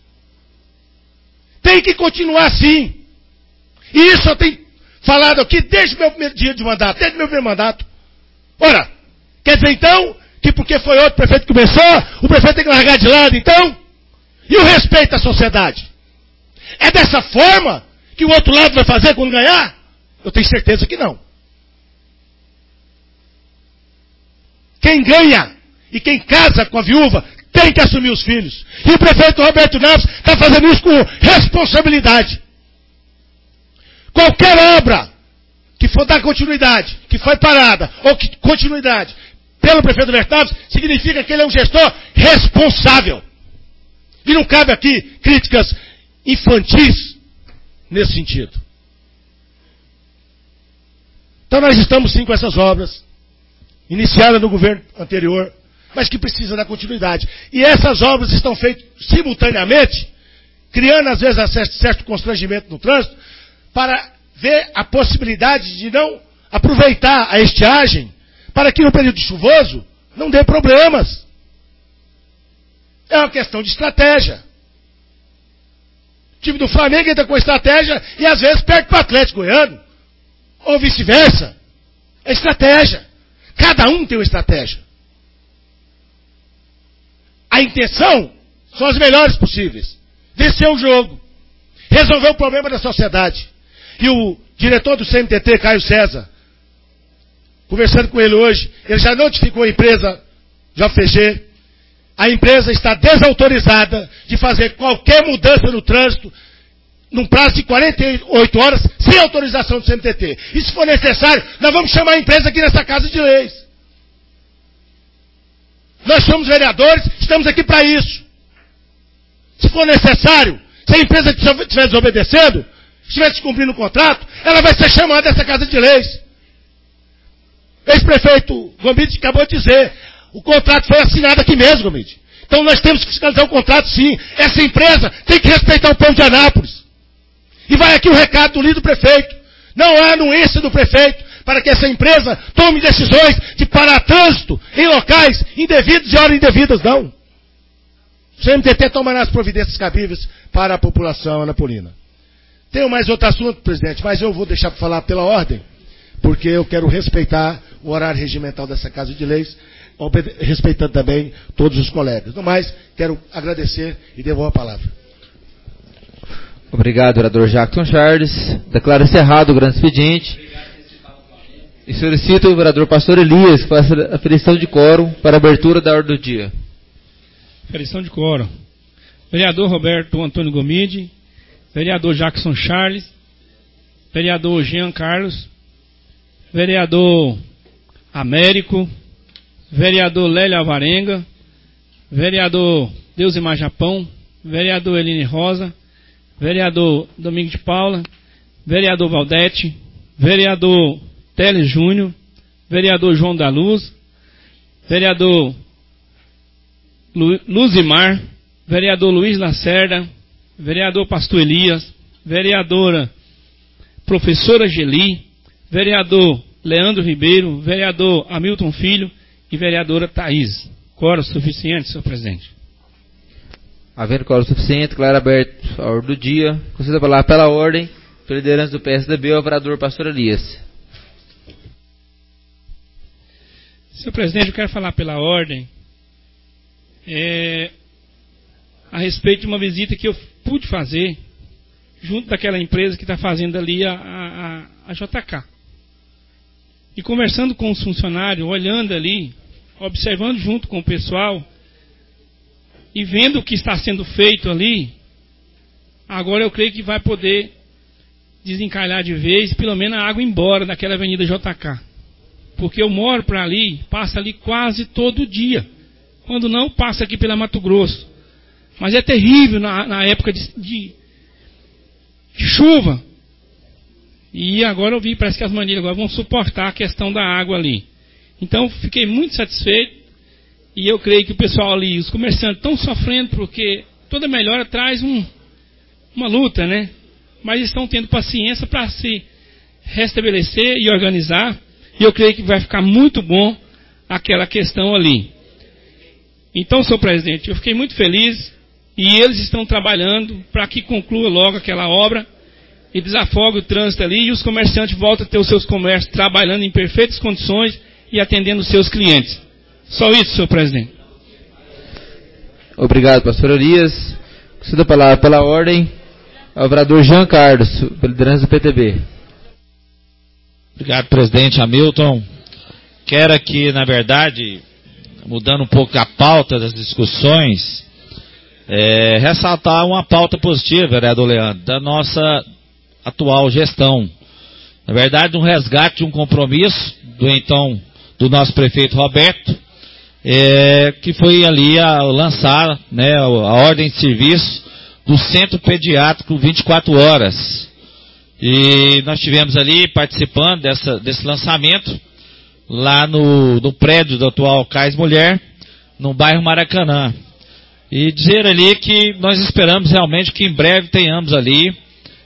Tem que continuar assim. E isso eu tenho falado aqui desde o meu primeiro dia de mandato, desde o meu primeiro mandato. Ora, quer dizer então, que porque foi outro prefeito que começou, o prefeito tem que largar de lado, então? E o respeito à sociedade? É dessa forma que o outro lado vai fazer quando ganhar? Eu tenho certeza que não. Quem ganha e quem casa com a viúva tem que assumir os filhos. E o prefeito Roberto Naves está fazendo isso com responsabilidade. Qualquer obra que for dar continuidade, que foi parada, ou que continuidade, pelo prefeito Roberto Naves, significa que ele é um gestor responsável. E não cabe aqui críticas infantis nesse sentido. Então nós estamos sim com essas obras, iniciadas no governo anterior, mas que precisam da continuidade. E essas obras estão feitas simultaneamente, criando às vezes certo constrangimento no trânsito, para ver a possibilidade de não aproveitar a estiagem, para que no período chuvoso não dê problemas. É uma questão de estratégia. O time do Flamengo entra com estratégia e às vezes perde para o Atlético Goiano. Ou vice-versa. É estratégia. Cada um tem uma estratégia. A intenção são as melhores possíveis. Vencer o jogo. Resolver o problema da sociedade. E o diretor do C M T T, Caio César, conversando com ele hoje, ele já notificou a empresa J F G. A empresa está desautorizada de fazer qualquer mudança no trânsito num prazo de quarenta e oito horas sem autorização do C M T T. E se for necessário, nós vamos chamar a empresa aqui nessa Casa de Leis. Nós somos vereadores, estamos aqui para isso. Se for necessário, se a empresa estiver desobedecendo, estiver descumprindo o contrato, ela vai ser chamada dessa Casa de Leis. O ex-prefeito Gomide acabou de dizer, o contrato foi assinado aqui mesmo, Gomide. Então nós temos que fiscalizar o contrato sim. Essa empresa tem que respeitar o povo de Anápolis. E vai aqui o recado do líder do prefeito. Não há anuência do prefeito para que essa empresa tome decisões de parar trânsito em locais indevidos e horas indevidas, não. O C M T T tomará as providências cabíveis para a população anapolina. Tenho mais outro assunto, presidente, mas eu vou deixar para falar pela ordem, porque eu quero respeitar o horário regimental dessa Casa de Leis, respeitando também todos os colegas. No mais, quero agradecer e devolvo a palavra. Obrigado, vereador Jackson Charles. Declaro encerrado o grande expediente. E solicito o vereador Pastor Elias que faça a aferição de quórum para a abertura da ordem do dia. Aferição de quórum. Vereador Roberto Antônio Gomide, vereador Jackson Charles, vereador Jean Carlos, vereador Américo, vereador Lélio Alvarenga, vereador Deusimar Japão, vereador Eline Rosa, vereador Domingo de Paula, vereador Valdete, vereador Teles Júnior, vereador João da Luz, vereador Lu, Luzimar, vereador Luiz Lacerda, vereador Pastor Elias, vereadora professora Geli, vereador Leandro Ribeiro, vereador Hamilton Filho e vereadora Thaís. Quórum suficiente, senhor presidente. Havendo quórum suficiente, declaro aberto a ordem do dia. Conceda a palavra pela ordem, pela liderança do P S D B, ao vereador Pastor Elias. Senhor presidente, eu quero falar pela ordem é, a respeito de uma visita que eu pude fazer junto daquela empresa que está fazendo ali a, a, a J K. E conversando com os funcionários, olhando ali, observando junto com o pessoal e vendo o que está sendo feito ali, agora eu creio que vai poder desencalhar de vez, pelo menos a água embora daquela Avenida J K. Porque eu moro para ali, passa ali quase todo dia. Quando não, passa aqui pela Mato Grosso. Mas é terrível na, na época de, de, de chuva. E agora eu vi, parece que as manilhas agora vão suportar a questão da água ali. Então, fiquei muito satisfeito. E eu creio que o pessoal ali, os comerciantes, estão sofrendo porque toda melhora traz um, uma luta, né? Mas estão tendo paciência para se restabelecer e organizar. E eu creio que vai ficar muito bom aquela questão ali. Então, senhor presidente, eu fiquei muito feliz. E eles estão trabalhando para que conclua logo aquela obra e desafogue o trânsito ali, e os comerciantes voltam a ter os seus comércios trabalhando em perfeitas condições e atendendo os seus clientes. Só isso, senhor presidente. Obrigado, pastor Elias. Conceda a palavra pela ordem ao vereador Jean Carlos, pela liderança do P T B. Obrigado, presidente Hamilton. Quero aqui, na verdade, mudando um pouco a pauta das discussões, é, ressaltar uma pauta positiva, vereador Leandro, da nossa atual gestão. Na verdade, um resgate de um compromisso do então do nosso prefeito Roberto, é, que foi ali a lançar, né, a ordem de serviço do Centro Pediátrico vinte e quatro horas. E nós tivemos ali participando dessa, desse lançamento lá no, no prédio do atual Cais Mulher, no bairro Maracanã. E dizer ali que nós esperamos realmente que em breve tenhamos ali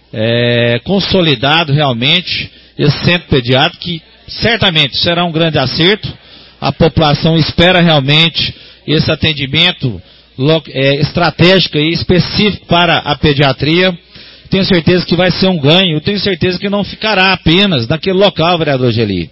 é, consolidado realmente esse centro pediátrico, que certamente será um grande acerto. A população espera realmente esse atendimento é, estratégico e específico para a pediatria. Tenho certeza que vai ser um ganho. Tenho certeza que não ficará apenas naquele local, vereador Geli.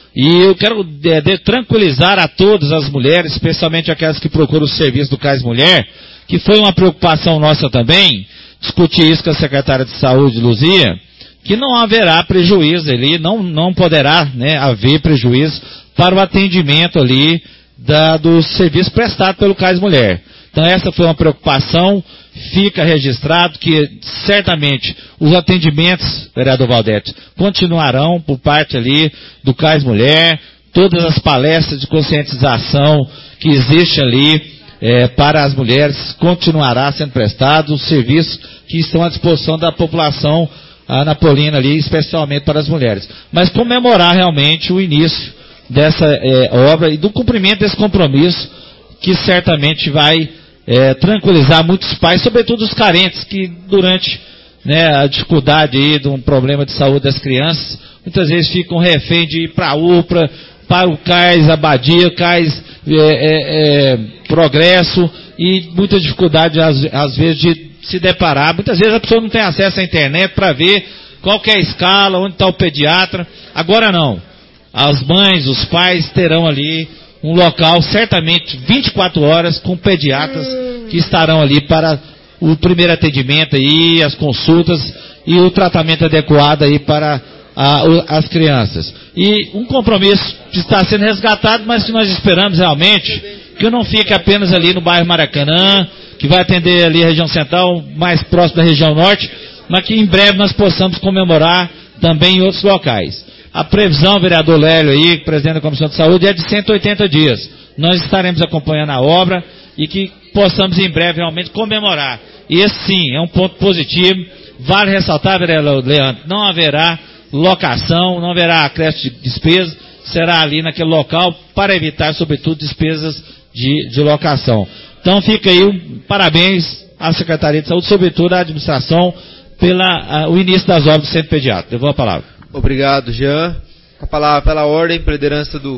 E eu quero é, de, tranquilizar a todas as mulheres, especialmente aquelas que procuram o serviço do Cais Mulher, que foi uma preocupação nossa também, discutir isso com a secretária de Saúde, Luzia, que não haverá prejuízo ali, não, não poderá, né, haver prejuízo para o atendimento ali da, do serviço prestado pelo Cais Mulher. Então essa foi uma preocupação, fica registrado que certamente os atendimentos, vereador Valdete, continuarão por parte ali do Cais Mulher, todas as palestras de conscientização que existe ali é, para as mulheres continuará sendo prestado, os serviços que estão à disposição da população anapolina ali, especialmente para as mulheres. Mas comemorar realmente o início dessa é, obra e do cumprimento desse compromisso que certamente vai É, tranquilizar muitos pais, sobretudo os carentes, que durante, né, a dificuldade aí de um problema de saúde das crianças, muitas vezes ficam refém de ir para a U P R A, para o Cais Abadia, Cais é, é, é, Progresso, e muita dificuldade às, às vezes de se deparar. Muitas vezes a pessoa não tem acesso à internet para ver qual que é a escala, onde está o pediatra. Agora não. As mães, os pais terão ali um local, certamente, vinte e quatro horas, com pediatras que estarão ali para o primeiro atendimento aí, as consultas e o tratamento adequado aí para a, o, as crianças. E um compromisso que está sendo resgatado, mas que nós esperamos realmente que não fique apenas ali no bairro Maracanã, que vai atender ali a região central, mais próximo da região norte, mas que em breve nós possamos comemorar também em outros locais. A previsão, vereador Lélio aí, presidente da Comissão de Saúde, é de cento e oitenta dias. Nós estaremos acompanhando a obra e que possamos em breve realmente comemorar. E esse sim é um ponto positivo. Vale ressaltar, vereador Leandro, não haverá locação, não haverá acréscimo de despesa, será ali naquele local para evitar, sobretudo, despesas de, de locação. Então fica aí um parabéns à Secretaria de Saúde, sobretudo à administração, pela a, o início das obras do Centro Pediátrico. Devolvo a palavra. Obrigado, Jean. A palavra pela ordem, pela liderança do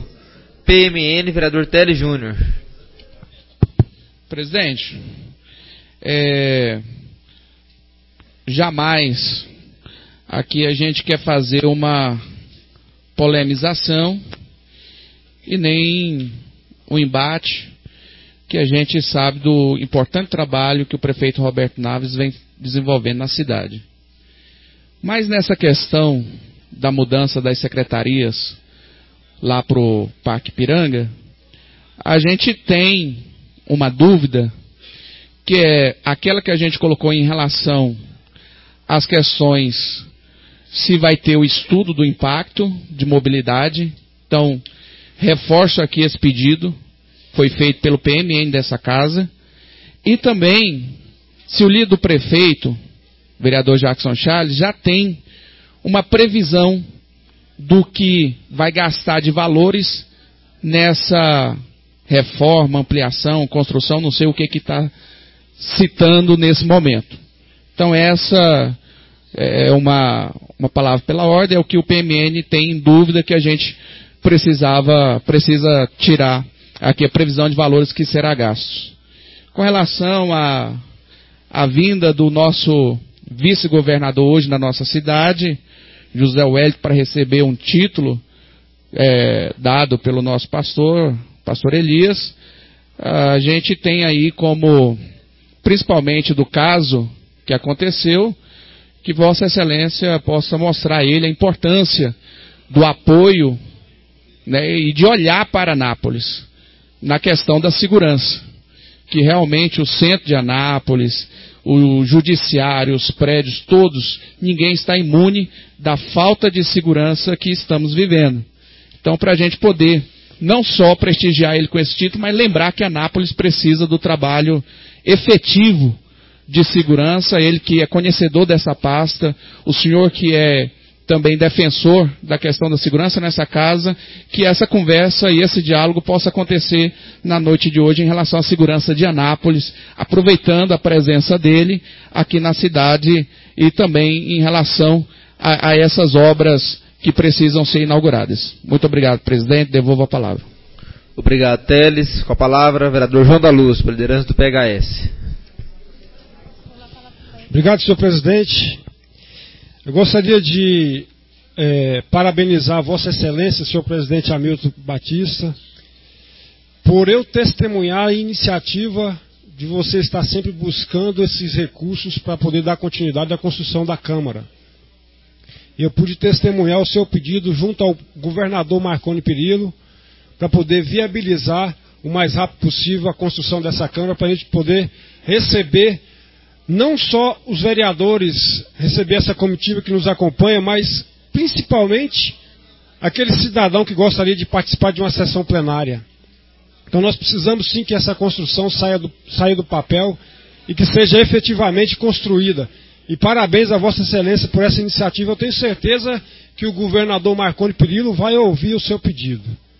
P M N, vereador Télio Júnior. Presidente, é, jamais aqui a gente quer fazer uma polemização e nem um embate, que a gente sabe do importante trabalho que o prefeito Roberto Naves vem desenvolvendo na cidade. Mas nessa questão da mudança das secretarias lá para o Parque Piranga, a gente tem uma dúvida, que é aquela que a gente colocou em relação às questões se vai ter o estudo do impacto de mobilidade. Então, reforço aqui esse pedido, foi feito pelo P M N dessa casa, e também se o líder do prefeito, vereador Jackson Charles, já tem uma previsão do que vai gastar de valores nessa reforma, ampliação, construção, não sei o que que está citando nesse momento. Então essa é uma, uma palavra pela ordem, é o que o P M N tem em dúvida, que a gente precisava, precisa tirar aqui a previsão de valores que será gasto. Com relação à a, a vinda do nosso vice-governador hoje na nossa cidade, José Wellington, para receber um título é, dado pelo nosso pastor, pastor Elias, a gente tem aí como, principalmente do caso que aconteceu, que Vossa Excelência possa mostrar a ele a importância do apoio, né, e de olhar para Anápolis na questão da segurança, que realmente o centro de Anápolis, o judiciário, os prédios, todos, ninguém está imune da falta de segurança que estamos vivendo. Então, para a gente poder não só prestigiar ele com esse título, mas lembrar que Anápolis precisa do trabalho efetivo de segurança, ele que é conhecedor dessa pasta, o senhor que é também defensor da questão da segurança nessa casa, que essa conversa e esse diálogo possa acontecer na noite de hoje em relação à segurança de Anápolis, aproveitando a presença dele aqui na cidade e também em relação a, a essas obras que precisam ser inauguradas. Muito obrigado, presidente. Devolvo a palavra. Obrigado, Teles. Com a palavra, vereador João da Luz, por liderança do P H S. Obrigado, senhor presidente. Eu gostaria de é, parabenizar Vossa Excelência, senhor presidente Hamilton Batista, por eu testemunhar a iniciativa de você estar sempre buscando esses recursos para poder dar continuidade à construção da Câmara. Eu pude testemunhar o seu pedido junto ao governador Marconi Perillo para poder viabilizar o mais rápido possível a construção dessa Câmara, para a gente poder receber não só os vereadores, receber essa comitiva que nos acompanha, mas principalmente aquele cidadão que gostaria de participar de uma sessão plenária. Então nós precisamos sim que essa construção saia do, saia do papel e que seja efetivamente construída. E parabéns a Vossa Excelência por essa iniciativa. Eu tenho certeza que o governador Marconi Perillo vai ouvir o seu pedido.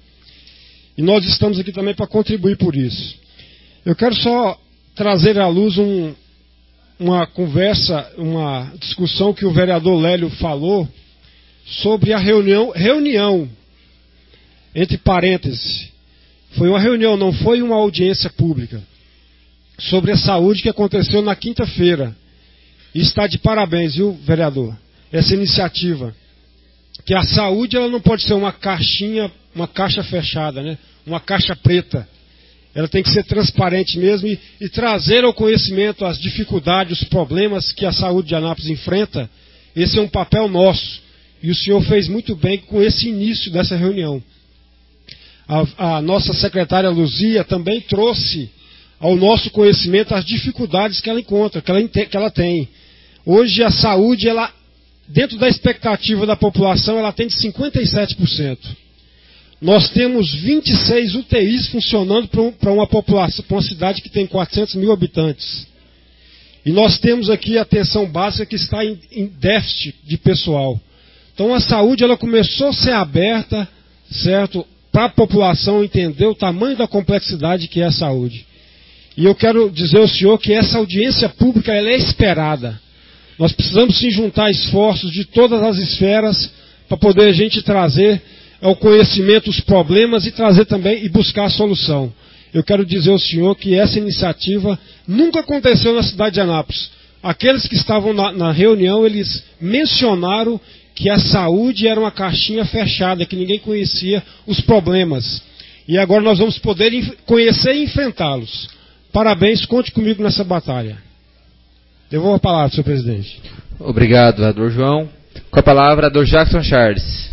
E nós estamos aqui também para contribuir por isso. Eu quero só trazer à luz um, uma conversa, uma discussão que o vereador Lélio falou sobre a reunião, reunião, entre parênteses. Foi uma reunião, não foi uma audiência pública, sobre a saúde que aconteceu na quinta-feira. E está de parabéns, viu, vereador? Essa iniciativa. Que a saúde ela não pode ser uma caixinha, uma caixa fechada, né? Uma caixa preta. Ela tem que ser transparente mesmo e, e trazer ao conhecimento as dificuldades, os problemas que a saúde de Anápolis enfrenta. Esse é um papel nosso. E o senhor fez muito bem com esse início dessa reunião. A, a nossa secretária Luzia também trouxe ao nosso conhecimento as dificuldades que ela encontra, que ela, que ela tem. Hoje a saúde, ela, dentro da expectativa da população, ela tem de cinquenta e sete por cento. Nós temos vinte e seis U T Is funcionando para uma população, para uma cidade que tem quatrocentos mil habitantes. E nós temos aqui a atenção básica que está em, em déficit de pessoal. Então a saúde ela começou a ser aberta, certo, para a população entender o tamanho da complexidade que é a saúde. E eu quero dizer ao senhor que essa audiência pública ela é esperada. Nós precisamos sim juntar esforços de todas as esferas para poder a gente trazer ao conhecimento os problemas e trazer também e buscar a solução. Eu quero dizer ao senhor que essa iniciativa nunca aconteceu na cidade de Anápolis. Aqueles que estavam na, na reunião, eles mencionaram que a saúde era uma caixinha fechada, que ninguém conhecia os problemas. E agora nós vamos poder conhecer e enfrentá-los. Parabéns, conte comigo nessa batalha. Devolvo a palavra, senhor presidente. Obrigado, vereador João. Com a palavra, vereador Jackson Charles.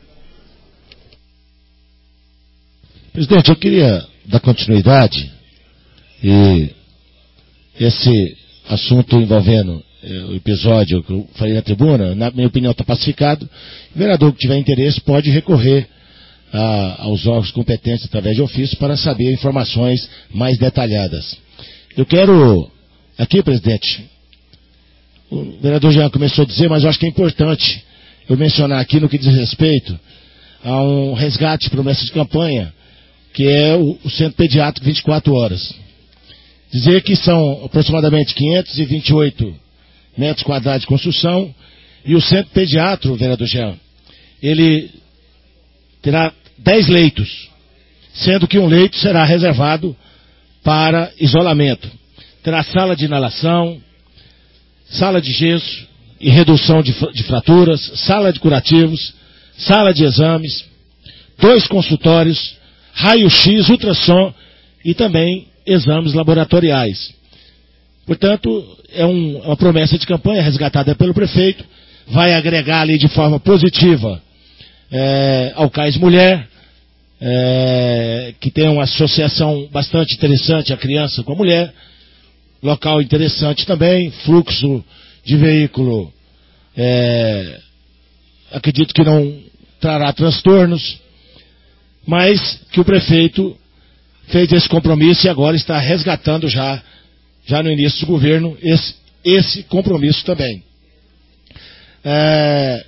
Presidente, eu queria dar continuidade e esse assunto envolvendo eh, o episódio que eu falei na tribuna, na minha opinião está pacificado. O vereador que tiver interesse pode recorrer a, aos órgãos competentes através de ofício para saber informações mais detalhadas. Eu quero, aqui, presidente, o vereador já começou a dizer, mas eu acho que é importante eu mencionar aqui no que diz respeito a um resgate de promessa de campanha, que é o, o Centro Pediátrico vinte e quatro horas. Dizer que são aproximadamente quinhentos e vinte e oito metros quadrados de construção, e o Centro Pediátrico, vereador Jean, ele terá dez leitos, sendo que um leito será reservado para isolamento. Terá sala de inalação, sala de gesso e redução de, de fraturas, sala de curativos, sala de exames, dois consultórios, raio-x, ultrassom e também exames laboratoriais. Portanto, é um, uma promessa de campanha resgatada pelo prefeito, vai agregar ali de forma positiva é, ao Cais Mulher, é, que tem uma associação bastante interessante, a criança com a mulher, local interessante também, fluxo de veículo, é, acredito que não trará transtornos. mas que o prefeito fez esse compromisso e agora está resgatando já, já no início do governo, esse, esse compromisso também. É,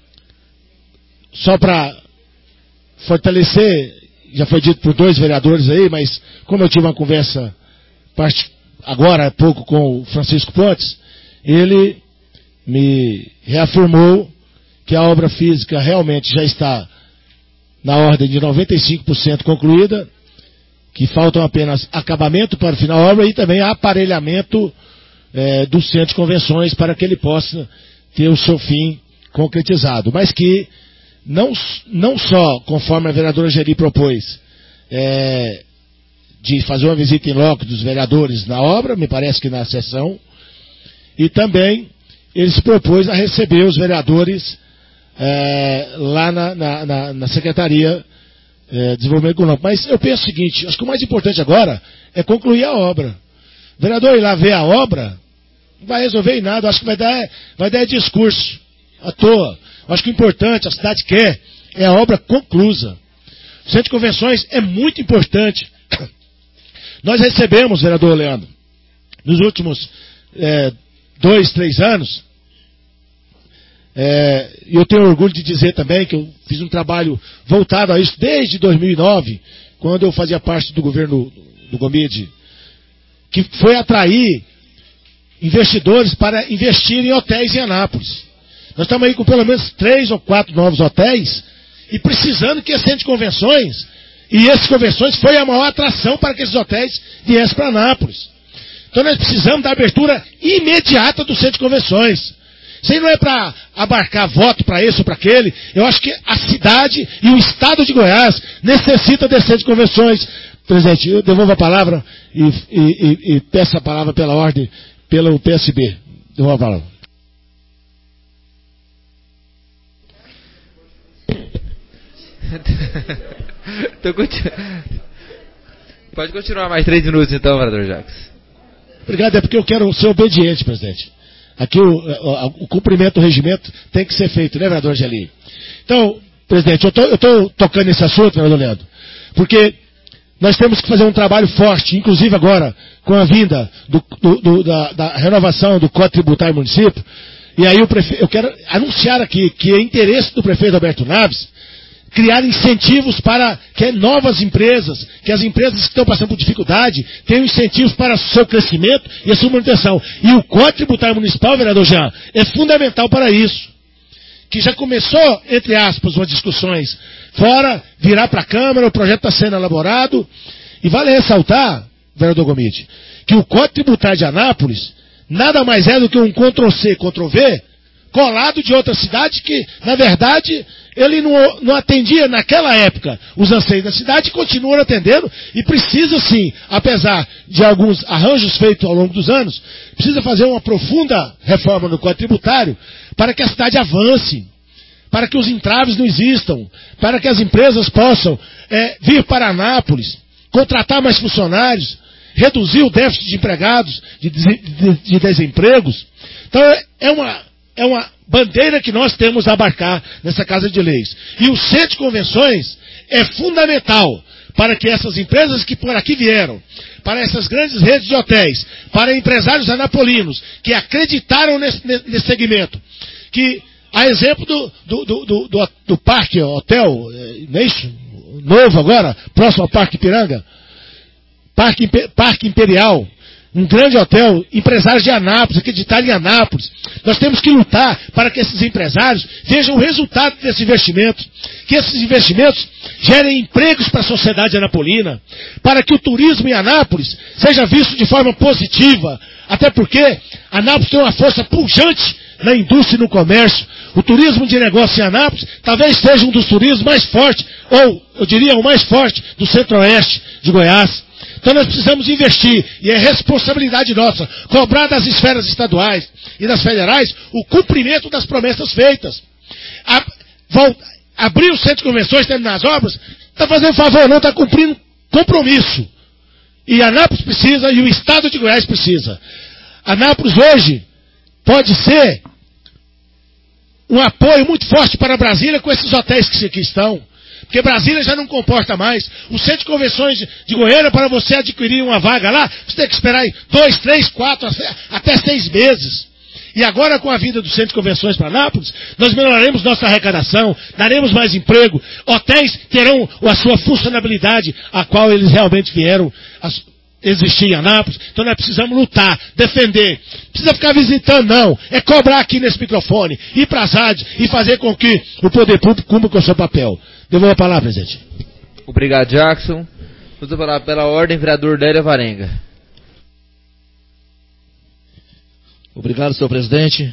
só para fortalecer, já foi dito por dois vereadores aí, mas como eu tive uma conversa agora há pouco com o Francisco Pontes, ele me reafirmou que a obra física realmente já está na ordem de noventa e cinco por cento concluída, que faltam apenas acabamento para o final da obra e também aparelhamento é, do centro de convenções para que ele possa ter o seu fim concretizado. Mas que não, não só, conforme a vereadora Geri propôs, é, de fazer uma visita em loco dos vereadores na obra, me parece que na sessão, e também ele se propôs a receber os vereadores é, lá na, na, na, na Secretaria é, de Desenvolvimento Econômico. Mas eu penso o seguinte, acho que o mais importante agora é concluir a obra. O vereador ir lá ver a obra, não vai resolver em nada, acho que vai dar, vai dar discurso à toa. Acho que o importante, a cidade quer, é a obra conclusa. O Centro de Convenções é muito importante. Nós recebemos, vereador Leandro, nos últimos é, dois, três anos, é, e eu tenho orgulho de dizer também que eu fiz um trabalho voltado a isso desde dois mil e nove, quando eu fazia parte do governo do Gomide, que foi atrair investidores para investir em hotéis em Anápolis. Nós estamos aí com pelo menos três ou quatro novos hotéis e precisando que esse centro de convenções, e essas convenções foi a maior atração para que esses hotéis viessem para Anápolis. Então nós precisamos da abertura imediata do centro de convenções. Isso aí não é para abarcar voto para esse ou para aquele. Eu acho que a cidade e o estado de Goiás necessitam desse centro de convenções. Presidente, eu devolvo a palavra e, e, e, e peço a palavra pela ordem, pelo P S B. Devolvo a palavra. continu... Pode continuar mais três minutos então, vereador Jacques. Obrigado, é porque eu quero ser obediente, presidente. Aqui o, o, o cumprimento do regimento tem que ser feito, né, vereador Angeli? Então, presidente, eu estou tocando nesse assunto, vereador Leandro, porque nós temos que fazer um trabalho forte, inclusive agora, com a vinda do, do, do, da, da renovação do Código Tributário do município, e aí o prefe... eu quero anunciar aqui que é interesse do prefeito Alberto Naves criar incentivos para que novas empresas, que as empresas que estão passando por dificuldade, tenham incentivos para o seu crescimento e a sua manutenção. E o Código Tributário Municipal, vereador Jean, é fundamental para isso. Que já começou, entre aspas, umas discussões fora, virar para a Câmara, o projeto está sendo elaborado. E vale ressaltar, vereador Gomide, que o Código Tributário de Anápolis nada mais é do que um control C, control V, colado de outra cidade que, na verdade, ele não, não atendia naquela época os anseios da cidade e continua atendendo e precisa sim, apesar de alguns arranjos feitos ao longo dos anos, precisa fazer uma profunda reforma no Código Tributário para que a cidade avance, para que os entraves não existam, para que as empresas possam é, vir para Anápolis, contratar mais funcionários, reduzir o déficit de empregados, de, de, de desempregos. Então é uma... É uma bandeira que nós temos a abarcar nessa Casa de Leis. E o Centro de Convenções é fundamental para que essas empresas que por aqui vieram, para essas grandes redes de hotéis, para empresários anapolinos que acreditaram nesse, nesse segmento, que, a exemplo do, do, do, do, do, do Parque Hotel, é isso? Novo agora, próximo ao Parque Ipiranga, Parque, Parque Imperial, um grande hotel, empresários de Anápolis, acreditar em Anápolis. Nós temos que lutar para que esses empresários vejam o resultado desses investimentos, que esses investimentos gerem empregos para a sociedade anapolina, para que o turismo em Anápolis seja visto de forma positiva, até porque Anápolis tem uma força pujante na indústria e no comércio. O turismo de negócio em Anápolis talvez seja um dos turismos mais fortes, ou eu diria o mais forte do centro-oeste de Goiás. Então nós precisamos investir, e é responsabilidade nossa, cobrar das esferas estaduais e das federais o cumprimento das promessas feitas. A, vol, abrir o centro de convenções, terminar as obras, está fazendo favor, não está cumprindo compromisso. E Anápolis precisa, e o Estado de Goiás precisa. Anápolis hoje pode ser um apoio muito forte para Brasília com esses hotéis que aqui estão. Porque Brasília já não comporta mais. O centro de convenções de Goiânia, para você adquirir uma vaga lá, você tem que esperar aí dois, três, quatro, até seis meses. E agora, com a vinda do centro de convenções para Anápolis, nós melhoraremos nossa arrecadação, daremos mais emprego, hotéis terão a sua funcionalidade, a qual eles realmente vieram as, existir em Anápolis. Então nós precisamos lutar, defender. Não precisa ficar visitando, não. É cobrar aqui nesse microfone, ir para as rádios e fazer com que o poder público cumpra com o seu papel. Devolvo a palavra, presidente. Obrigado, Jackson. Usa a palavra pela ordem, vereador Lélio Alvarenga. Obrigado, senhor presidente.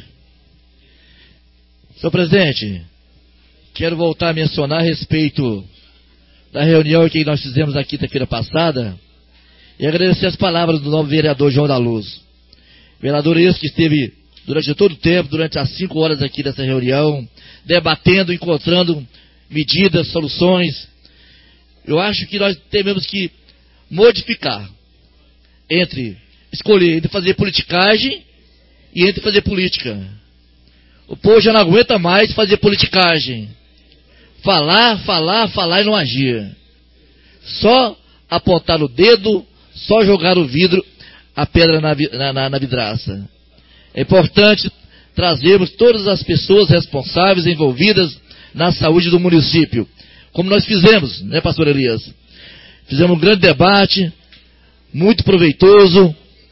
Senhor presidente, quero voltar a mencionar a respeito da reunião que nós fizemos na quinta-feira passada e agradecer as palavras do novo vereador João da Luz. Vereador esse que esteve durante todo o tempo, durante as cinco horas aqui dessa reunião, debatendo, encontrando medidas, soluções. Eu acho que nós temos que modificar entre escolher, entre fazer politicagem e entre fazer política. O povo já não aguenta mais fazer politicagem. Falar, falar, falar e não agir. Só apontar o dedo, só jogar o vidro, a pedra na, na, na vidraça. É importante trazermos todas as pessoas responsáveis, envolvidas na saúde do município. Como nós fizemos, né, pastor Elias? Fizemos um grande debate, muito proveitoso,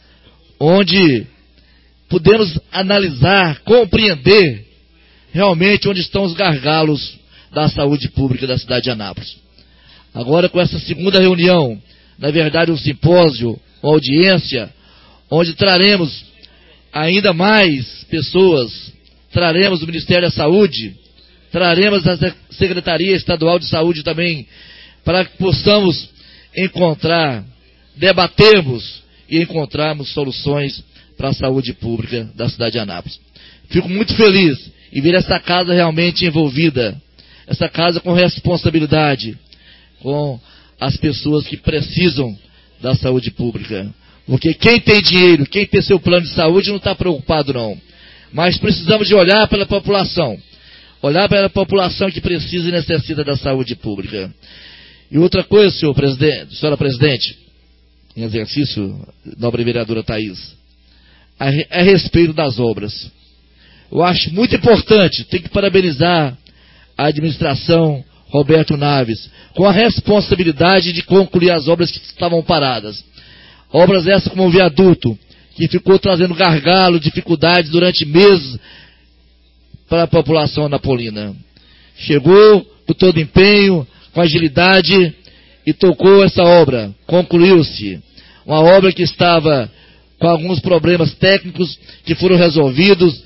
onde pudemos analisar, compreender realmente onde estão os gargalos da saúde pública da cidade de Anápolis. Agora, com essa segunda reunião, na verdade um simpósio, uma audiência, onde traremos ainda mais pessoas, traremos o Ministério da Saúde, traremos a Secretaria Estadual de Saúde também, para que possamos encontrar, debatermos e encontrarmos soluções para a saúde pública da cidade de Anápolis. Fico muito feliz em ver essa casa realmente envolvida, essa casa com responsabilidade, com as pessoas que precisam da saúde pública. Porque quem tem dinheiro, quem tem seu plano de saúde não está preocupado não. Mas precisamos de olhar pela população, olhar para a população que precisa e necessita da saúde pública. E outra coisa, senhor presidente, senhora presidente, em exercício, nobre vereadora Thaís, A, a respeito das obras. Eu acho muito importante, tem que parabenizar a administração Roberto Naves, com a responsabilidade de concluir as obras que estavam paradas. Obras essas como o viaduto, que ficou trazendo gargalo, dificuldades durante meses para a população anapolina. Chegou com todo empenho, com agilidade e tocou essa obra. Concluiu-se. Uma obra que estava com alguns problemas técnicos que foram resolvidos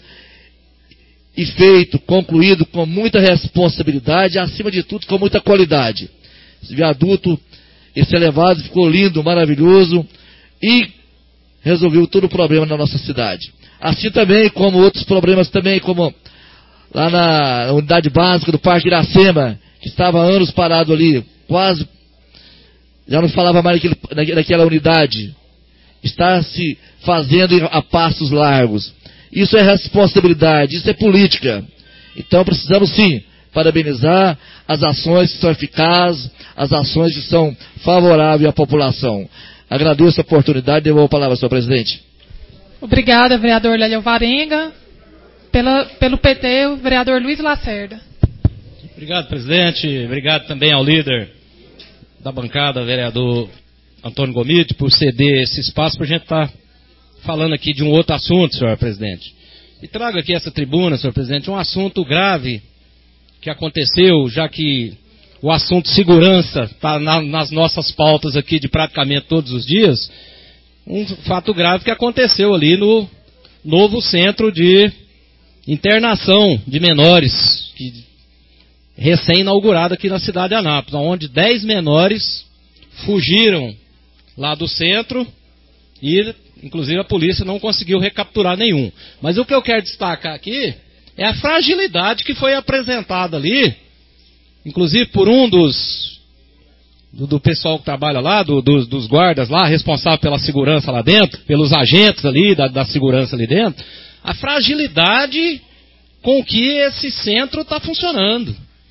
e feito, concluído com muita responsabilidade, acima de tudo com muita qualidade. Esse viaduto, esse elevado ficou lindo, maravilhoso e resolveu todo o problema na nossa cidade. Assim também como outros problemas também, como lá na unidade básica do Parque Iracema, que estava há anos parado ali, quase, já não falava mais naquele, naquela unidade. Está se fazendo a passos largos. Isso é responsabilidade, isso é política. Então precisamos sim parabenizar as ações que são eficazes, as ações que são favoráveis à população. Agradeço a oportunidade e devolvo a palavra, senhor presidente. Obrigada, vereador Lélio Alvarenga. Pela, pelo P T, o vereador Luiz Lacerda. Obrigado, presidente. Obrigado também ao líder da bancada, vereador Antônio Gomide, por ceder esse espaço para a gente estar falando aqui de um outro assunto, senhor presidente. E trago aqui essa tribuna, senhor presidente, um assunto grave que aconteceu, já que o assunto segurança está na, nas nossas pautas aqui de praticamente todos os dias. Um fato grave que aconteceu ali no novo centro de internação de menores, que recém-inaugurado aqui na cidade de Anápolis, onde dez menores fugiram lá do centro e, inclusive, a polícia não conseguiu recapturar nenhum. Mas o que eu quero destacar aqui é a fragilidade que foi apresentada ali, inclusive por um dos do, do pessoal que trabalha lá, do, do, dos guardas lá, responsável pela segurança lá dentro, pelos agentes ali da, da segurança ali dentro, a fragilidade com que esse centro está funcionando.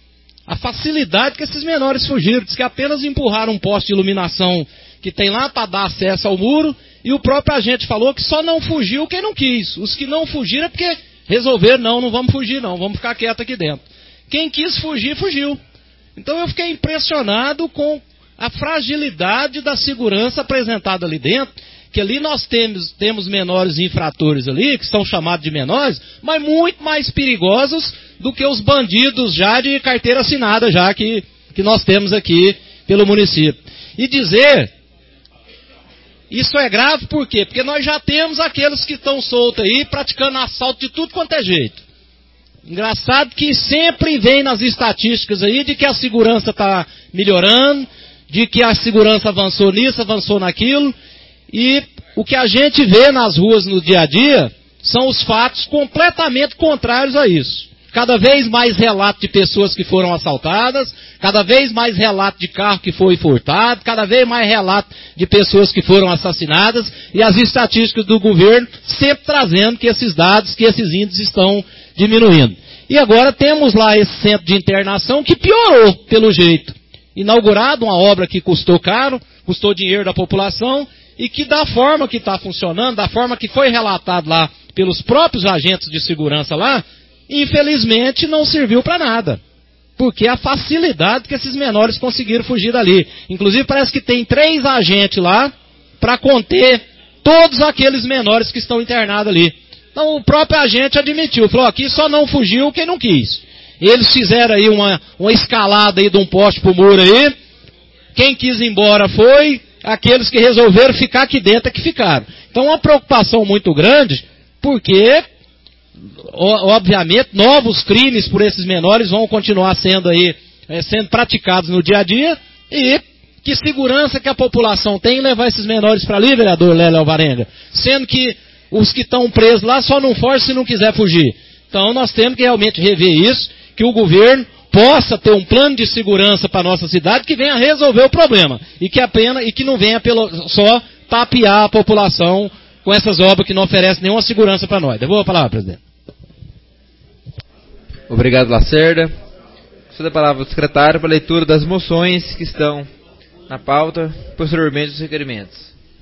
a facilidade que esses menores fugiram. Diz que apenas empurraram um poste de iluminação que tem lá para dar acesso ao muro, e o próprio agente falou que só não fugiu quem não quis. Os que não fugiram é porque resolveram, não, não vamos fugir não, vamos ficar quieto aqui dentro. Quem quis fugir, fugiu. Então eu fiquei impressionado com a fragilidade da segurança apresentada ali dentro, que ali nós temos, temos menores infratores ali, que são chamados de menores, mas muito mais perigosos do que os bandidos já de carteira assinada, já que, que nós temos aqui pelo município. E dizer, isso é grave por quê? Porque nós já temos aqueles que estão soltos aí, praticando assalto de tudo quanto é jeito. Engraçado que sempre vem nas estatísticas aí de que a segurança está melhorando, de que a segurança avançou nisso, avançou naquilo, e o que a gente vê nas ruas no dia a dia são os fatos completamente contrários a isso. Cada vez mais relato de pessoas que foram assaltadas, cada vez mais relato de carro que foi furtado, cada vez mais relato de pessoas que foram assassinadas, e as estatísticas do governo sempre trazendo que esses dados, que esses índices estão diminuindo. E agora temos lá esse centro de internação que piorou, pelo jeito. Inaugurado, uma obra que custou caro, custou dinheiro da população, e que da forma que está funcionando, da forma que foi relatado lá pelos próprios agentes de segurança lá, infelizmente não serviu para nada. Porque a facilidade que esses menores conseguiram fugir dali. Inclusive parece que tem três agentes lá para conter todos aqueles menores que estão internados ali. Então o próprio agente admitiu, falou, aqui só não fugiu quem não quis. Eles fizeram aí uma, uma escalada aí de um poste pro muro aí, quem quis ir embora foi, aqueles que resolveram ficar aqui dentro é que ficaram. Então uma preocupação muito grande, porque, obviamente, novos crimes por esses menores vão continuar sendo aí, sendo praticados no dia a dia, e que segurança que a população tem em levar esses menores para ali, vereador Lélio Alvarenga, sendo que os que estão presos lá só não fogem se não quiser fugir. Então nós temos que realmente rever isso, que o governo possa ter um plano de segurança para a nossa cidade que venha resolver o problema. E que apenas, e que não venha pelo, só tapear a população com essas obras que não oferecem nenhuma segurança para nós. Devolvo a palavra, presidente. Obrigado, Lacerda. Sou da palavra do secretário para a leitura das moções que estão na pauta, posteriormente os requerimentos.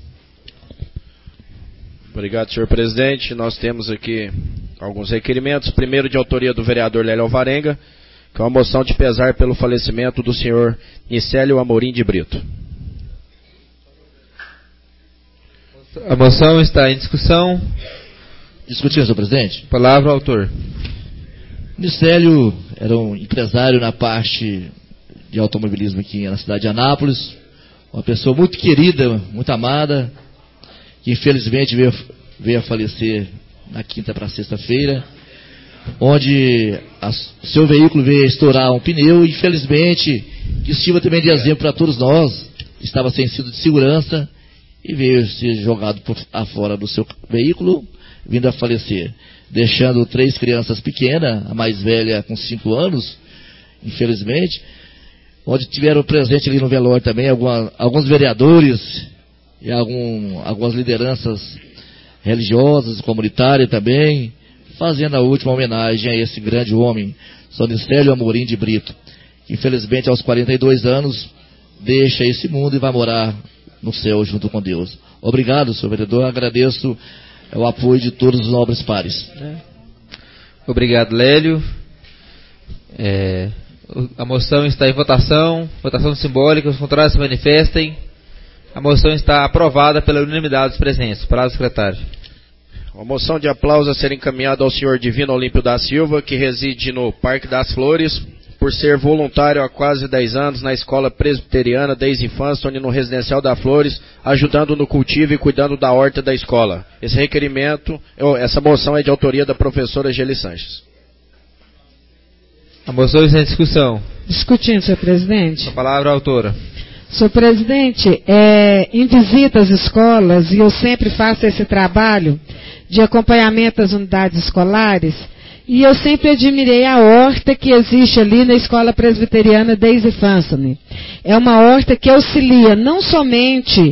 Obrigado, senhor presidente. Nós temos aqui alguns requerimentos. Primeiro, de autoria do vereador Lélio Alvarenga, que é uma moção de pesar pelo falecimento do senhor Nicélio Amorim de Brito. A moção está em discussão. Discutindo, senhor presidente. Palavra ao autor. Nicélio era um empresário na parte de automobilismo aqui na cidade de Anápolis. Uma pessoa muito querida, muito amada, que infelizmente veio, veio a falecer na quinta para sexta-feira, onde a, seu veículo veio a estourar um pneu, e infelizmente, que sirva também de exemplo para todos nós, estava sem cinto de segurança e veio ser jogado por afora do seu veículo, vindo a falecer, deixando três crianças pequenas, a mais velha com cinco anos, infelizmente, onde tiveram presente ali no velório também alguma, alguns vereadores e algum, algumas lideranças religiosas, comunitárias também, fazendo a última homenagem a esse grande homem, São Nicélio Amorim de Brito, que infelizmente aos quarenta e dois anos deixa esse mundo e vai morar no céu junto com Deus. Obrigado, senhor vereador, agradeço o apoio de todos os nobres pares. Obrigado, Lélio. É, a moção está em votação, votação simbólica, os contrários se manifestem. A moção está aprovada pela unanimidade dos presentes. Palavra, secretário. Uma moção de aplauso a ser encaminhada ao senhor Divino Olímpio da Silva, que reside no Parque das Flores, por ser voluntário há quase dez anos na escola presbiteriana desde a infância, onde no residencial da Flores, ajudando no cultivo e cuidando da horta da escola. Esse requerimento, essa moção é de autoria da professora Geli Sanches. A moção está em discussão. Discutindo, senhor presidente. A palavra à autora. Senhor presidente, é, em visita às escolas, e eu sempre faço esse trabalho de acompanhamento às unidades escolares, e eu sempre admirei a horta que existe ali na escola presbiteriana Daisy Fansone. é uma horta que auxilia não somente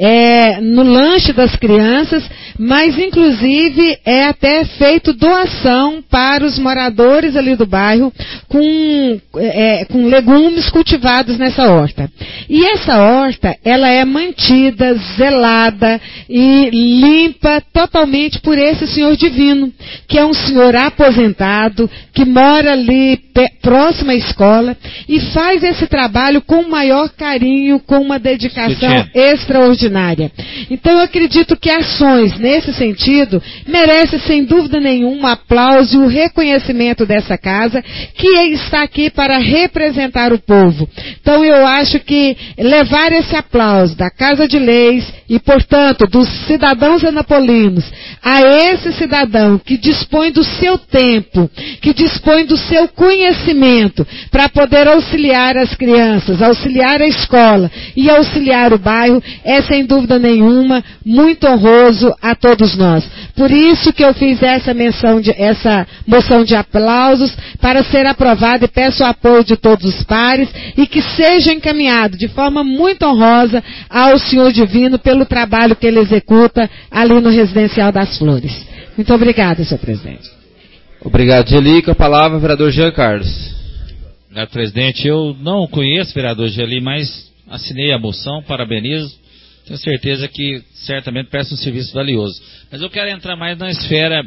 é, no lanche das crianças, mas inclusive é até feito doação para os moradores ali do bairro com, é, com legumes cultivados nessa horta. E essa horta, ela é mantida, zelada e limpa totalmente por esse senhor divino, que é um senhor aposentado, que mora ali próximo à escola e faz esse trabalho com o maior carinho, com uma dedicação extraordinária. Então eu acredito que ações nesse sentido merecem sem dúvida nenhuma um aplauso e o reconhecimento dessa casa, que está aqui para representar o povo. Então eu acho que levar esse aplauso da Casa de Leis e, portanto, dos cidadãos anapolinos a esse cidadão que dispõe do seu tempo, que dispõe do seu conhecimento para poder auxiliar as crianças, auxiliar a escola e auxiliar o bairro, é sem dúvida nenhuma muito honroso a todos nós. Por isso que eu fiz essa menção de, essa moção de aplausos para ser aprovada, e peço o apoio de todos os pares e que seja encaminhado de forma muito honrosa ao Senhor Divino pelo trabalho que ele executa ali no Residencial das Flores. Muito obrigada, senhor presidente. Obrigado, Geli. Com a palavra, vereador Jean Carlos. Obrigado, presidente. Eu não conheço o vereador Geli, mas assinei a moção, parabenizo. Tenho certeza que certamente presta um serviço valioso. Mas eu quero entrar mais na esfera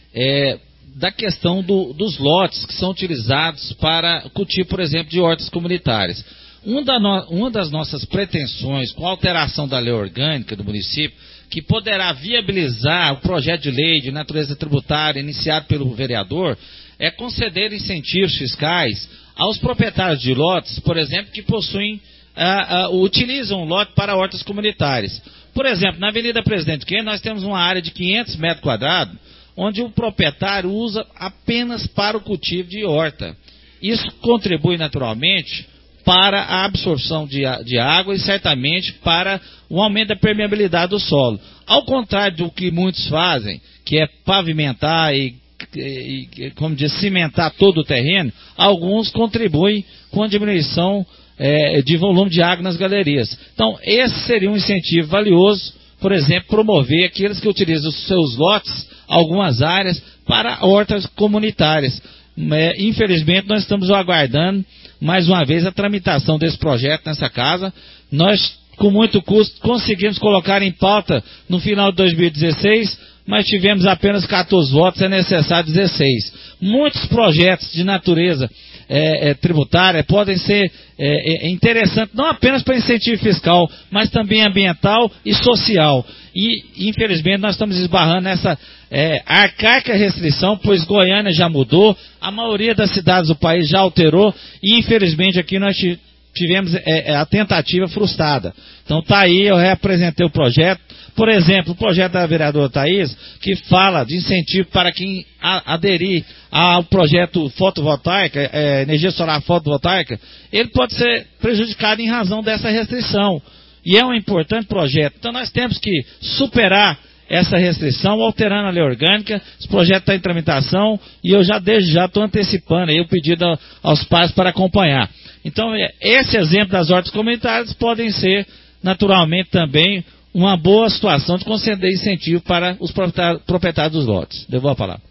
é, da questão do, dos lotes que são utilizados para cultivo, por exemplo, de hortas comunitárias. Um da no, uma das nossas pretensões com a alteração da lei orgânica do município, que poderá viabilizar o projeto de lei de natureza tributária iniciado pelo vereador, é conceder incentivos fiscais aos proprietários de lotes, por exemplo, que possuem Uh, uh, utilizam o lote para hortas comunitárias. Por exemplo, na Avenida Presidente Kennedy nós temos uma área de quinhentos metros quadrados, onde o proprietário usa apenas para o cultivo de horta. Isso contribui naturalmente para a absorção de, de água e certamente para o aumento da permeabilidade do solo. Ao contrário do que muitos fazem, que é pavimentar e, e como diz, cimentar todo o terreno, alguns contribuem com a diminuição É, de volume de água nas galerias. Então, esse seria um incentivo valioso, por exemplo, promover aqueles que utilizam os seus lotes, algumas áreas, para hortas comunitárias. É, infelizmente, nós estamos aguardando, mais uma vez, a tramitação desse projeto nessa casa. Nós, com muito custo, conseguimos colocar em pauta no final de dois mil e dezesseis, mas tivemos apenas quatorze votos, é necessário dezesseis. Muitos projetos de natureza É, é, tributária podem ser é, é, interessantes, não apenas para incentivo fiscal, mas também ambiental e social. E, infelizmente, nós estamos esbarrando nessa é, arcaica restrição, pois Goiânia já mudou, a maioria das cidades do país já alterou, e, infelizmente, aqui nós tivemos é, a tentativa frustrada. Então, está aí, eu reapresentei o projeto. Por exemplo, o projeto da vereadora Thaís, que fala de incentivo para quem a, aderir ao projeto fotovoltaica, é, energia solar fotovoltaica, ele pode ser prejudicado em razão dessa restrição. E é um importante projeto. Então nós temos que superar essa restrição, alterando a lei orgânica. Esse projeto está em tramitação e eu já desde já estou antecipando aí o pedido aos pais para acompanhar. Então, esse exemplo das hortas comunitárias podem ser, naturalmente, também uma boa situação de conceder incentivo para os proprietários dos lotes. Devolvo a palavra.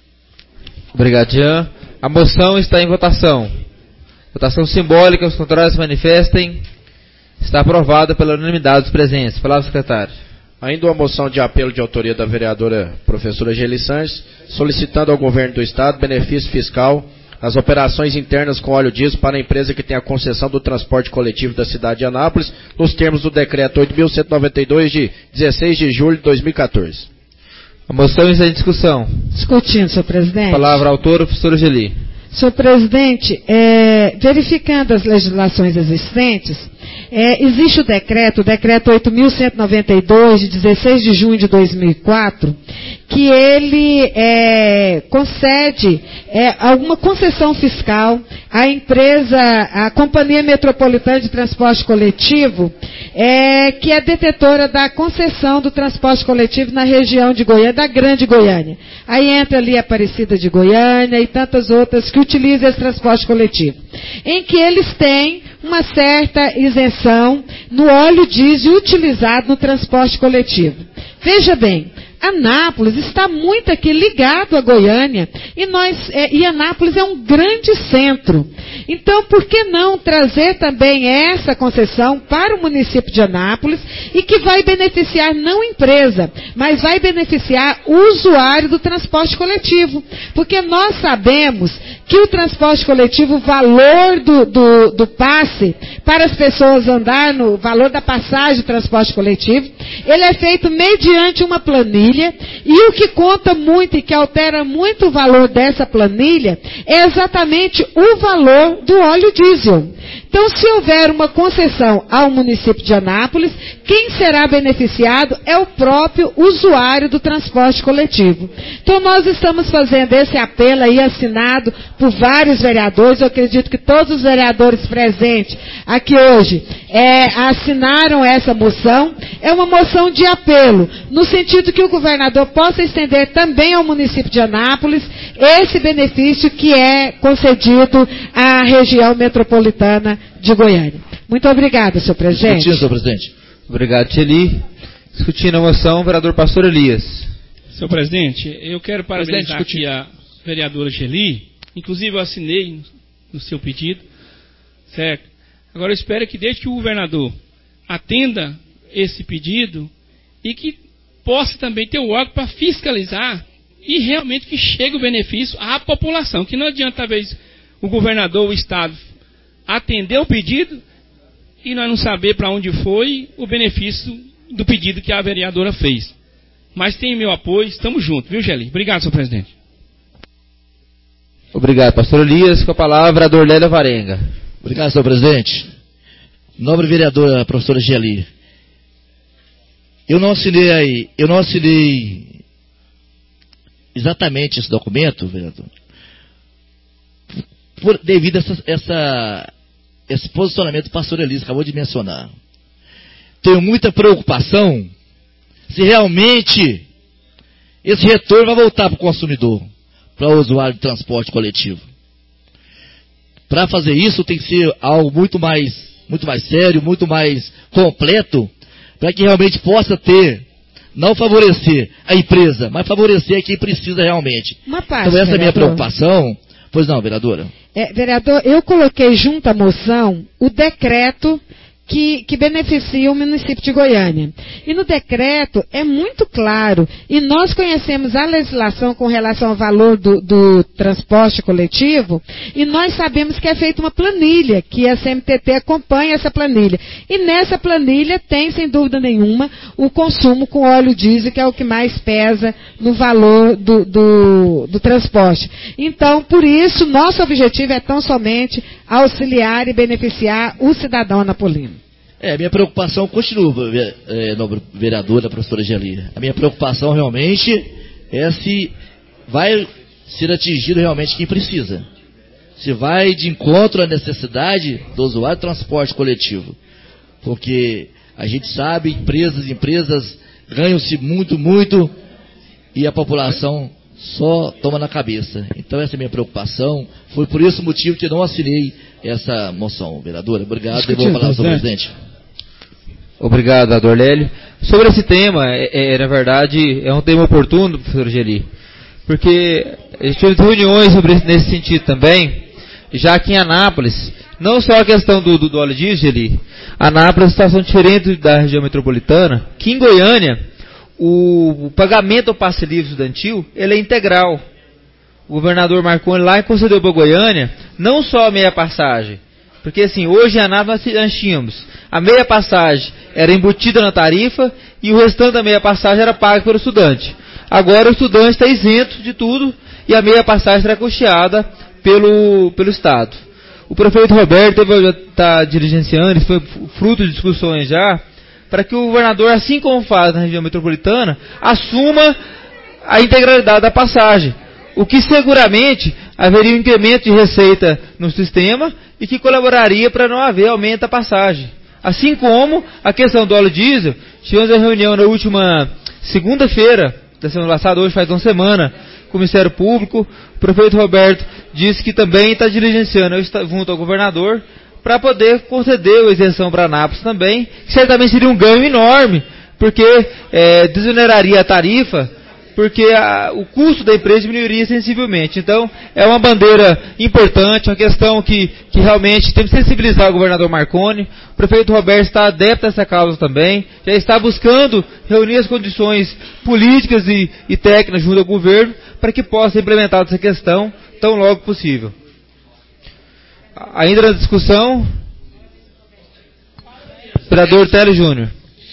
Obrigado, Jean. A moção está em votação. Votação simbólica, os contrários se manifestem. Está aprovada pela unanimidade dos presentes. Palavra, secretário. Ainda uma moção de apelo de autoria da vereadora professora Geli Sanches, solicitando ao governo do estado benefício fiscal nas operações internas com óleo diesel para a empresa que tem a concessão do transporte coletivo da cidade de Anápolis, nos termos do decreto oito mil cento e noventa e dois, de dezesseis de julho de dois mil e quatorze. A moção está em discussão. Discutindo, senhor presidente. Palavra autora, professora Geli. Senhor presidente, é, verificando as legislações existentes, é, existe o decreto, o decreto oito mil cento e noventa e dois, de dezesseis de junho de dois mil e quatro, que ele é, concede é, alguma concessão fiscal à empresa, à Companhia Metropolitana de Transporte Coletivo, é, que é detetora da concessão do transporte coletivo na região de Goiânia, da Grande Goiânia. Aí entra ali a Aparecida de Goiânia e tantas outras que utilizam esse transporte coletivo, em que eles têm uma certa isenção no óleo diesel utilizado no transporte coletivo. Veja bem, Anápolis está muito aqui ligado a Goiânia e, nós, é, e Anápolis é um grande centro. Então, por que não trazer também essa concessão para o município de Anápolis e que vai beneficiar não empresa, mas vai beneficiar o usuário do transporte coletivo? Porque nós sabemos que o transporte coletivo, o valor do, do, do passe para as pessoas andar, no valor da passagem do transporte coletivo, ele é feito mediante uma planilha, e o que conta muito e que altera muito o valor dessa planilha é exatamente o valor do óleo diesel. Então, se houver uma concessão ao município de Anápolis, quem será beneficiado é o próprio usuário do transporte coletivo. Então, nós estamos fazendo esse apelo aí assinado por vários vereadores. Eu acredito que todos os vereadores presentes aqui hoje é, assinaram essa moção. É uma moção de apelo, no sentido que o governador possa estender também ao município de Anápolis esse benefício que é concedido à região metropolitana de Goiânia. Muito obrigada, senhor presidente. Discutindo, senhor presidente. Obrigado, Tcheli. Discutindo a moção, o vereador Pastor Elias. Senhor presidente, eu quero parabenizar aqui a vereadora Tcheli. Inclusive, eu assinei no seu pedido, certo? Agora, eu espero que desde que o governador atenda esse pedido e que possa também ter o órgão para fiscalizar e realmente que chegue o benefício à população. Que não adianta, talvez, o governador, o Estado, atender o pedido e nós não saber para onde foi o benefício do pedido que a vereadora fez. Mas tem meu apoio, estamos juntos, viu, Geli? Obrigado, senhor presidente. Obrigado, pastor Elias. Com a palavra, vereador Lélia Varenga. Obrigado, senhor presidente. Nobre vereadora, professora Geli. Eu não assinei, eu não assinei exatamente esse documento, vereador, por, devido a essa, essa, esse posicionamento do pastor Elias acabou de mencionar. Tenho muita preocupação se realmente esse retorno vai voltar para o consumidor, para o usuário de transporte coletivo. Para fazer isso tem que ser algo muito mais, muito mais sério, muito mais completo, para que realmente possa ter, não favorecer a empresa, mas favorecer quem precisa realmente. Uma parte, então essa é a minha vereador. preocupação. Pois não, vereadora? É, vereador, eu coloquei junto à moção o decreto que, que beneficia o município de Goiânia. E no decreto é muito claro, e nós conhecemos a legislação com relação ao valor do, do transporte coletivo, e nós sabemos que é feita uma planilha, que a C M T T acompanha essa planilha. E nessa planilha tem, sem dúvida nenhuma, o consumo com óleo diesel, que é o que mais pesa no valor do, do, do transporte. Então, por isso, nosso objetivo é tão somente auxiliar e beneficiar o cidadão anapolino. É, a minha preocupação continua, é, nobre vereadora, professora Geli. A minha preocupação realmente é se vai ser atingido realmente quem precisa. Se vai de encontro à necessidade do usuário de transporte coletivo. Porque a gente sabe, empresas, empresas ganham-se muito, muito e a população só toma na cabeça. Então essa é a minha preocupação. Foi por esse motivo que eu não assinei essa moção, vereadora. Obrigado. Devolvo a palavra ao senhor presidente. Obrigado, vereador Lélio. Sobre esse tema, é, é, na verdade, é um tema oportuno, professor Geli, porque a gente teve reuniões sobre esse, nesse sentido também, já que em Anápolis, não só a questão do, do, do óleo diesel, Geli, Anápolis é uma situação diferente da região metropolitana, que em Goiânia, o, o pagamento ao passe livre estudantil, ele é integral. O governador Marconi lá concedeu para Goiânia, não só a meia passagem, porque assim, hoje em Anápolis nós tínhamos a meia passagem era embutida na tarifa e o restante da meia passagem era pago pelo estudante. Agora o estudante está isento de tudo e a meia passagem será custeada pelo, pelo Estado. O prefeito Roberto está diligenciando, isso foi fruto de discussões já, para que o governador, assim como faz na região metropolitana, assuma a integralidade da passagem. O que seguramente haveria um incremento de receita no sistema e que colaboraria para não haver aumento da passagem. Assim como a questão do óleo diesel, tivemos a reunião na última segunda-feira da semana passada, hoje faz uma semana, com o Ministério Público. O prefeito Roberto disse que também está diligenciando junto ao governador para poder conceder a isenção para Anápolis também, que certamente seria um ganho enorme, porque é, desoneraria a tarifa, porque a, o custo da empresa diminuiria sensivelmente. Então, é uma bandeira importante, uma questão que, que realmente temos que sensibilizar o governador Marconi. O prefeito Roberto está adepto a essa causa também, já está buscando reunir as condições políticas e, e técnicas junto ao governo para que possa ser implementada essa questão tão logo possível. Ainda na discussão, vereador Télio Júnior.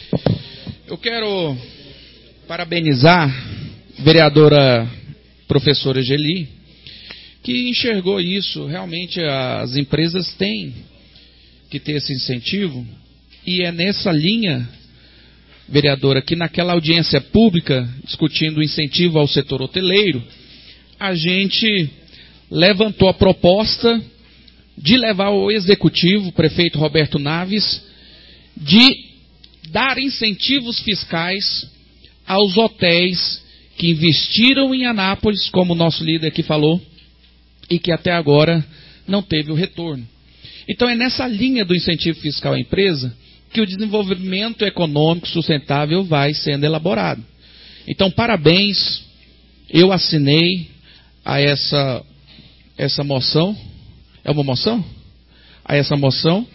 Eu quero parabenizar a vereadora professora Geli, que enxergou isso. Realmente as empresas têm que ter esse incentivo, e é nessa linha, vereadora, que naquela audiência pública, discutindo o incentivo ao setor hoteleiro, a gente levantou a proposta de levar ao executivo, o prefeito Roberto Naves, de dar incentivos fiscais aos hotéis que investiram em Anápolis, como o nosso líder aqui falou, e que até agora não teve o retorno. Então é nessa linha do incentivo fiscal à empresa que o desenvolvimento econômico sustentável vai sendo elaborado. Então, parabéns, eu assinei a essa, essa moção, é uma moção? A essa moção,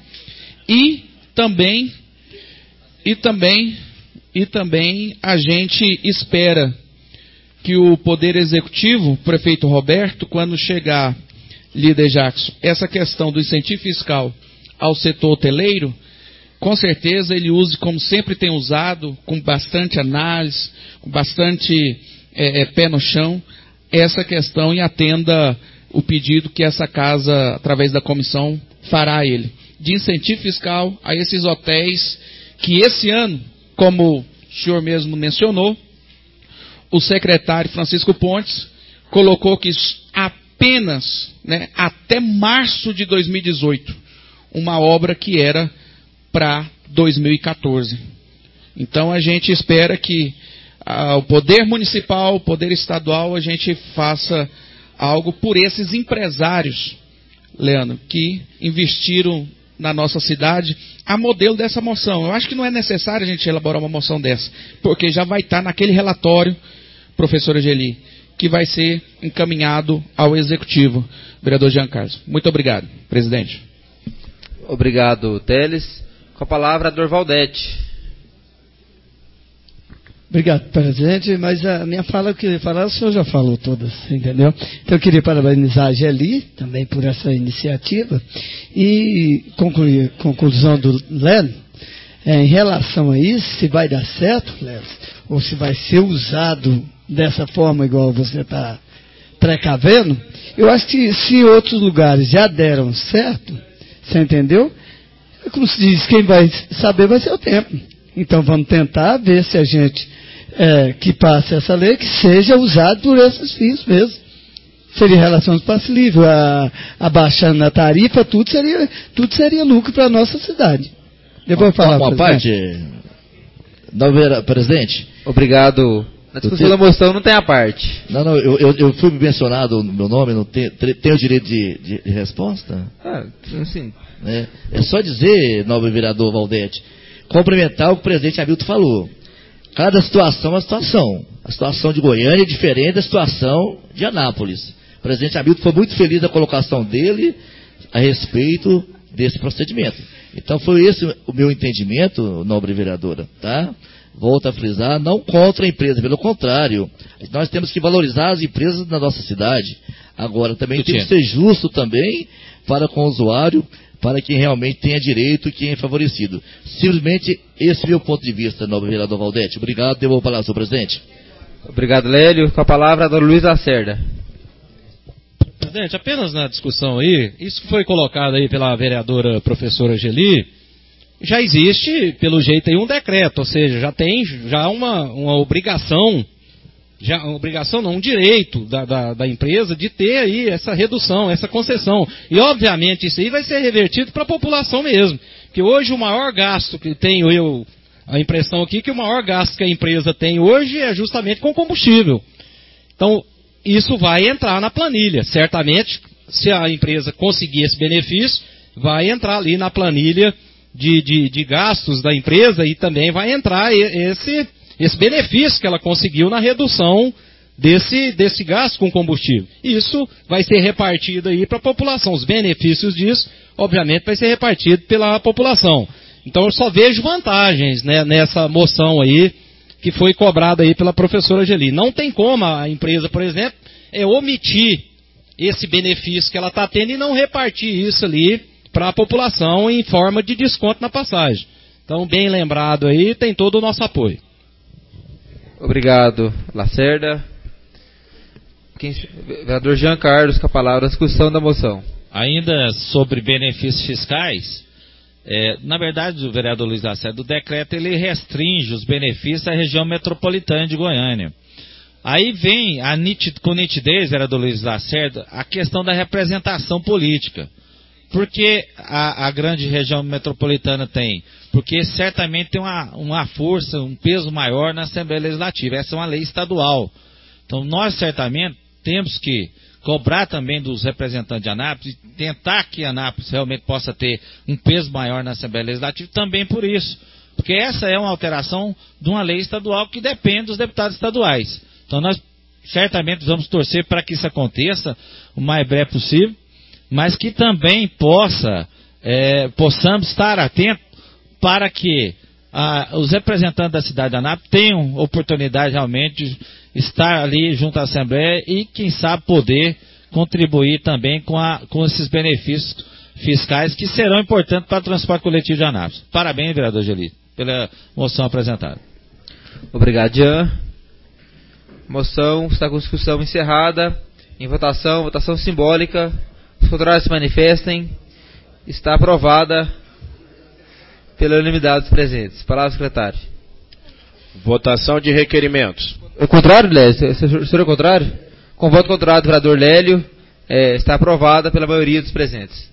e também, e também, e também a gente espera que o Poder Executivo, o prefeito Roberto, quando chegar, líder Jackson, essa questão do incentivo fiscal ao setor hoteleiro, com certeza ele use, como sempre tem usado, com bastante análise, com bastante é, é, pé no chão, essa questão, e atenda o pedido que essa casa, através da comissão, fará a ele, de incentivo fiscal a esses hotéis que esse ano, como o senhor mesmo mencionou, o secretário Francisco Pontes colocou que apenas, né, até março de dois mil e dezoito, uma obra que era para dois mil e quatorze. Então a gente espera que ah, o poder municipal, o poder estadual, a gente faça algo por esses empresários, Leandro, que investiram na nossa cidade a modelo dessa moção. Eu acho que não é necessário a gente elaborar uma moção dessa, porque já vai estar naquele relatório, professora Geli, que vai ser encaminhado ao Executivo. Vereador Jean Carlos. Muito obrigado, presidente. Obrigado, Teles. Com a palavra, Dorval Dete. Obrigado, presidente, mas a minha fala, que eu queria falar, o senhor já falou todas, entendeu? Então eu queria parabenizar a Geli também por essa iniciativa e concluir, conclusão do Léo, é, em relação a isso, se vai dar certo, Léo, ou se vai ser usado dessa forma igual você está precavendo, eu acho que se outros lugares já deram certo, você entendeu? Como se diz, quem vai saber vai ser o tempo. Então vamos tentar ver se a gente é, que passe essa lei que seja usado por esses fins mesmo. Seria relação de passe livre, a, abaixando a tarifa, tudo seria, tudo seria lucro para a nossa cidade. Depois falar, uma parte, não, presidente. Obrigado. Na discussão da moção não tem a parte. Não, não, eu, eu, eu fui mencionado no meu nome, não tem, tem o direito de, de, de resposta? Ah, sim. É, é só dizer, nobre vereador Valdete, complementar o que o presidente Hamilton falou. Cada situação é uma situação. A situação de Goiânia é diferente da situação de Anápolis. O presidente Hamilton foi muito feliz da colocação dele a respeito desse procedimento. Então foi esse o meu entendimento, nobre vereadora, tá? Volto a frisar, não contra a empresa, pelo contrário. Nós temos que valorizar as empresas da nossa cidade. Agora, também temos que ser justo também para com o usuário, para quem realmente tenha direito e quem é favorecido. Simplesmente esse é o meu ponto de vista, nobre vereador Valdete. Obrigado, devolvo a palavra, senhor presidente. Obrigado, Lélio. Com a palavra, a dona Luiz Lacerda. Presidente, apenas na discussão aí, isso que foi colocado aí pela vereadora professora Geli, já existe, pelo jeito aí, um decreto, ou seja, já tem já uma, uma obrigação, já, uma obrigação não, um direito da, da, da empresa de ter aí essa redução, essa concessão. E obviamente isso aí vai ser revertido para a população mesmo. Porque hoje o maior gasto que tenho eu, a impressão aqui, que o maior gasto que a empresa tem hoje é justamente com combustível. Então, isso vai entrar na planilha. Certamente, se a empresa conseguir esse benefício, vai entrar ali na planilha de, de, de gastos da empresa e também vai entrar esse, esse benefício que ela conseguiu na redução desse, desse gasto com combustível. Isso vai ser repartido aí para a população. Os benefícios disso, obviamente, vai ser repartido pela população. Então eu só vejo vantagens, né, nessa moção aí que foi cobrada aí pela professora Geli. Não tem como a empresa, por exemplo, é omitir esse benefício que ela está tendo e não repartir isso ali para a população em forma de desconto na passagem. Então, bem lembrado aí, tem todo o nosso apoio. Obrigado, Lacerda. Quem, vereador Jean Carlos, com a palavra, a discussão da moção. Ainda sobre benefícios fiscais, é, na verdade, o vereador Luiz Lacerda, o decreto ele restringe os benefícios à região metropolitana de Goiânia. Aí vem a nitid, com nitidez, vereador Luiz Lacerda, a questão da representação política. Por que a, a grande região metropolitana tem? Porque certamente tem uma, uma força, um peso maior na Assembleia Legislativa. Essa é uma lei estadual. Então nós certamente temos que cobrar também dos representantes de Anápolis e tentar que Anápolis realmente possa ter um peso maior na Assembleia Legislativa também por isso. Porque essa é uma alteração de uma lei estadual que depende dos deputados estaduais. Então nós certamente vamos torcer para que isso aconteça o mais breve possível, mas que também possa, é, possamos estar atentos para que ah, os representantes da cidade de Anápolis tenham oportunidade realmente de estar ali junto à Assembleia e, quem sabe, poder contribuir também com, a, com esses benefícios fiscais que serão importantes para o transporte coletivo de Anápolis. Parabéns, vereador Geli, pela moção apresentada. Obrigado, Jean. Moção está com discussão encerrada. Em votação, votação simbólica. Os contrários se manifestem. Está aprovada pela unanimidade dos presentes. Palavra, secretário. Votação de requerimentos. É o contrário, Lélio? O senhor é o contrário? Com voto contrário do vereador Lélio, é, está aprovada pela maioria dos presentes.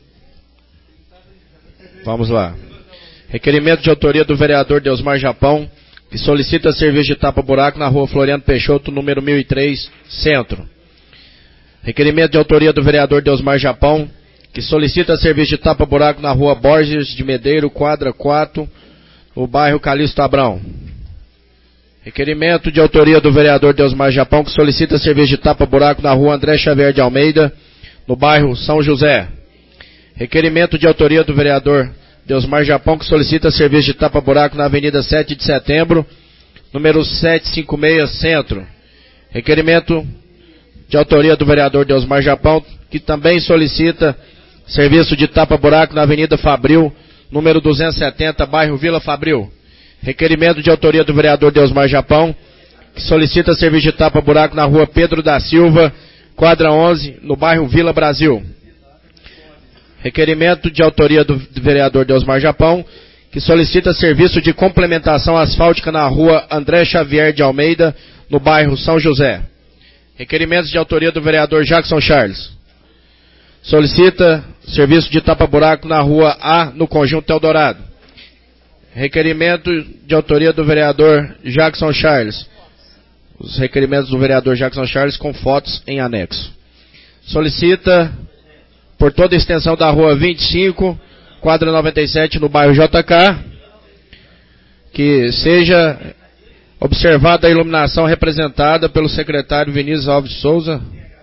Vamos lá. Requerimento de autoria do vereador Deusmar Japão, que solicita serviço de tapa-buraco na rua Floriano Peixoto, número mil e três, Centro. Requerimento de autoria do vereador Deusmar Japão, que solicita serviço de tapa-buraco na rua Borges de Medeiro, quadra quatro, no bairro Calixto Abrão. Requerimento de autoria do vereador Deusmar Japão, que solicita serviço de tapa-buraco na rua André Xavier de Almeida, no bairro São José. Requerimento de autoria do vereador Deusmar Japão, que solicita serviço de tapa-buraco na Avenida sete de Setembro, número setecentos e cinquenta e seis, Centro. Requerimento de autoria do vereador Deusmar Japão, que também solicita serviço de tapa-buraco na Avenida Fabril, número duzentos e setenta, bairro Vila Fabril. Requerimento de autoria do vereador Deusmar Japão, que solicita serviço de tapa-buraco na rua Pedro da Silva, quadra onze, no bairro Vila Brasil. Requerimento de autoria do vereador Deusmar Japão, que solicita serviço de complementação asfáltica na rua André Xavier de Almeida, no bairro São José. Requerimentos de autoria do vereador Jackson Charles. Solicita serviço de tapa-buraco na rua A, no Conjunto Eldorado. Requerimento de autoria do vereador Jackson Charles. Os requerimentos do vereador Jackson Charles com fotos em anexo. Solicita, por toda a extensão da rua vinte e cinco, quadra noventa e sete, no bairro J K, que seja observada a iluminação representada pelo secretário Vinícius Alves de Souza.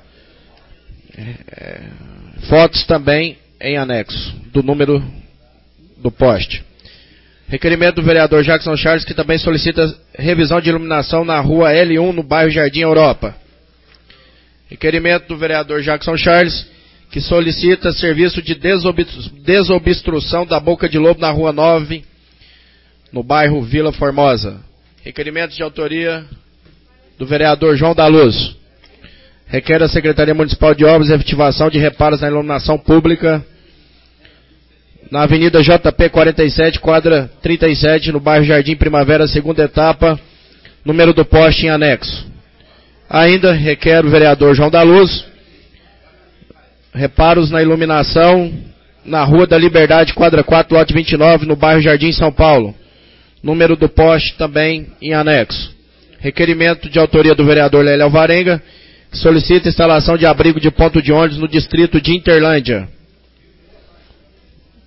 É, fotos também em anexo do número do poste. Requerimento do vereador Jackson Charles, que também solicita revisão de iluminação na rua L um, no bairro Jardim Europa. Requerimento do vereador Jackson Charles, que solicita serviço de desobstrução da boca de lobo na rua nove, no bairro Vila Formosa. Requerimento de autoria do vereador João da Luz. Requer a Secretaria Municipal de Obras e efetivação de reparos na iluminação pública na Avenida J P quarenta e sete, quadra trinta e sete, no bairro Jardim Primavera, segunda etapa, número do poste em anexo. Ainda requer o vereador João da Luz reparos na iluminação na Rua da Liberdade, quadra quatro, lote vinte e nove, no bairro Jardim São Paulo. Número do poste também em anexo. Requerimento de autoria do vereador Lélio Alvarenga, que solicita instalação de abrigo de ponto de ônibus no distrito de Interlândia.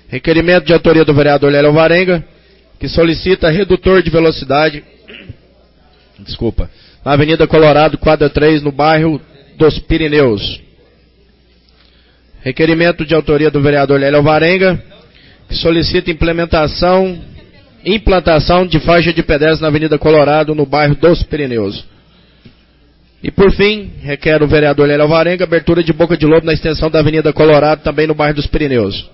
Requerimento de autoria do vereador Lélio Alvarenga, que solicita redutor de velocidade, desculpa, na Avenida Colorado, quadra três, no bairro dos Pirineus. Requerimento de autoria do vereador Lélio Alvarenga, que solicita implementação, implantação de faixa de pedestres na Avenida Colorado, no bairro dos Pirineus. E por fim, requer o vereador Lélio Alvarenga abertura de boca de lobo na extensão da Avenida Colorado, também no bairro dos Pirineus.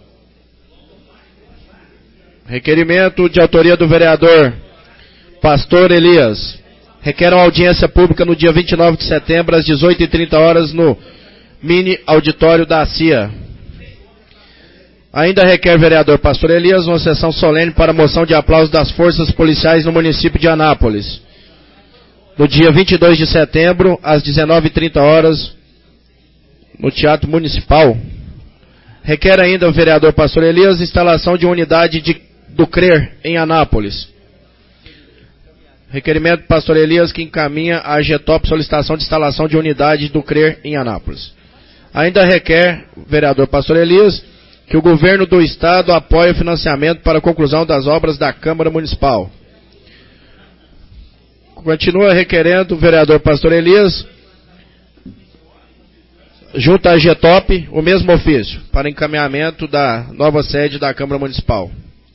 Requerimento de autoria do vereador Pastor Elias. Requer uma audiência pública no dia vinte e nove de setembro, às dezoito e trinta horas, no mini auditório da C I A. Ainda requer vereador Pastor Elias uma sessão solene para moção de aplauso das forças policiais no município de Anápolis. No dia vinte e dois de setembro, às dezenove e trinta horas, no Teatro Municipal. Requer ainda o vereador Pastor Elias instalação de unidade de, do CRER em Anápolis. Requerimento do Pastor Elias que encaminha a AGETOP solicitação de instalação de unidade do CRER em Anápolis. Ainda requer o vereador Pastor Elias que o governo do estado apoie o financiamento para a conclusão das obras da Câmara Municipal. Continua requerendo o vereador Pastor Elias, junto à AGETOP, o mesmo ofício, para encaminhamento da nova sede da Câmara Municipal.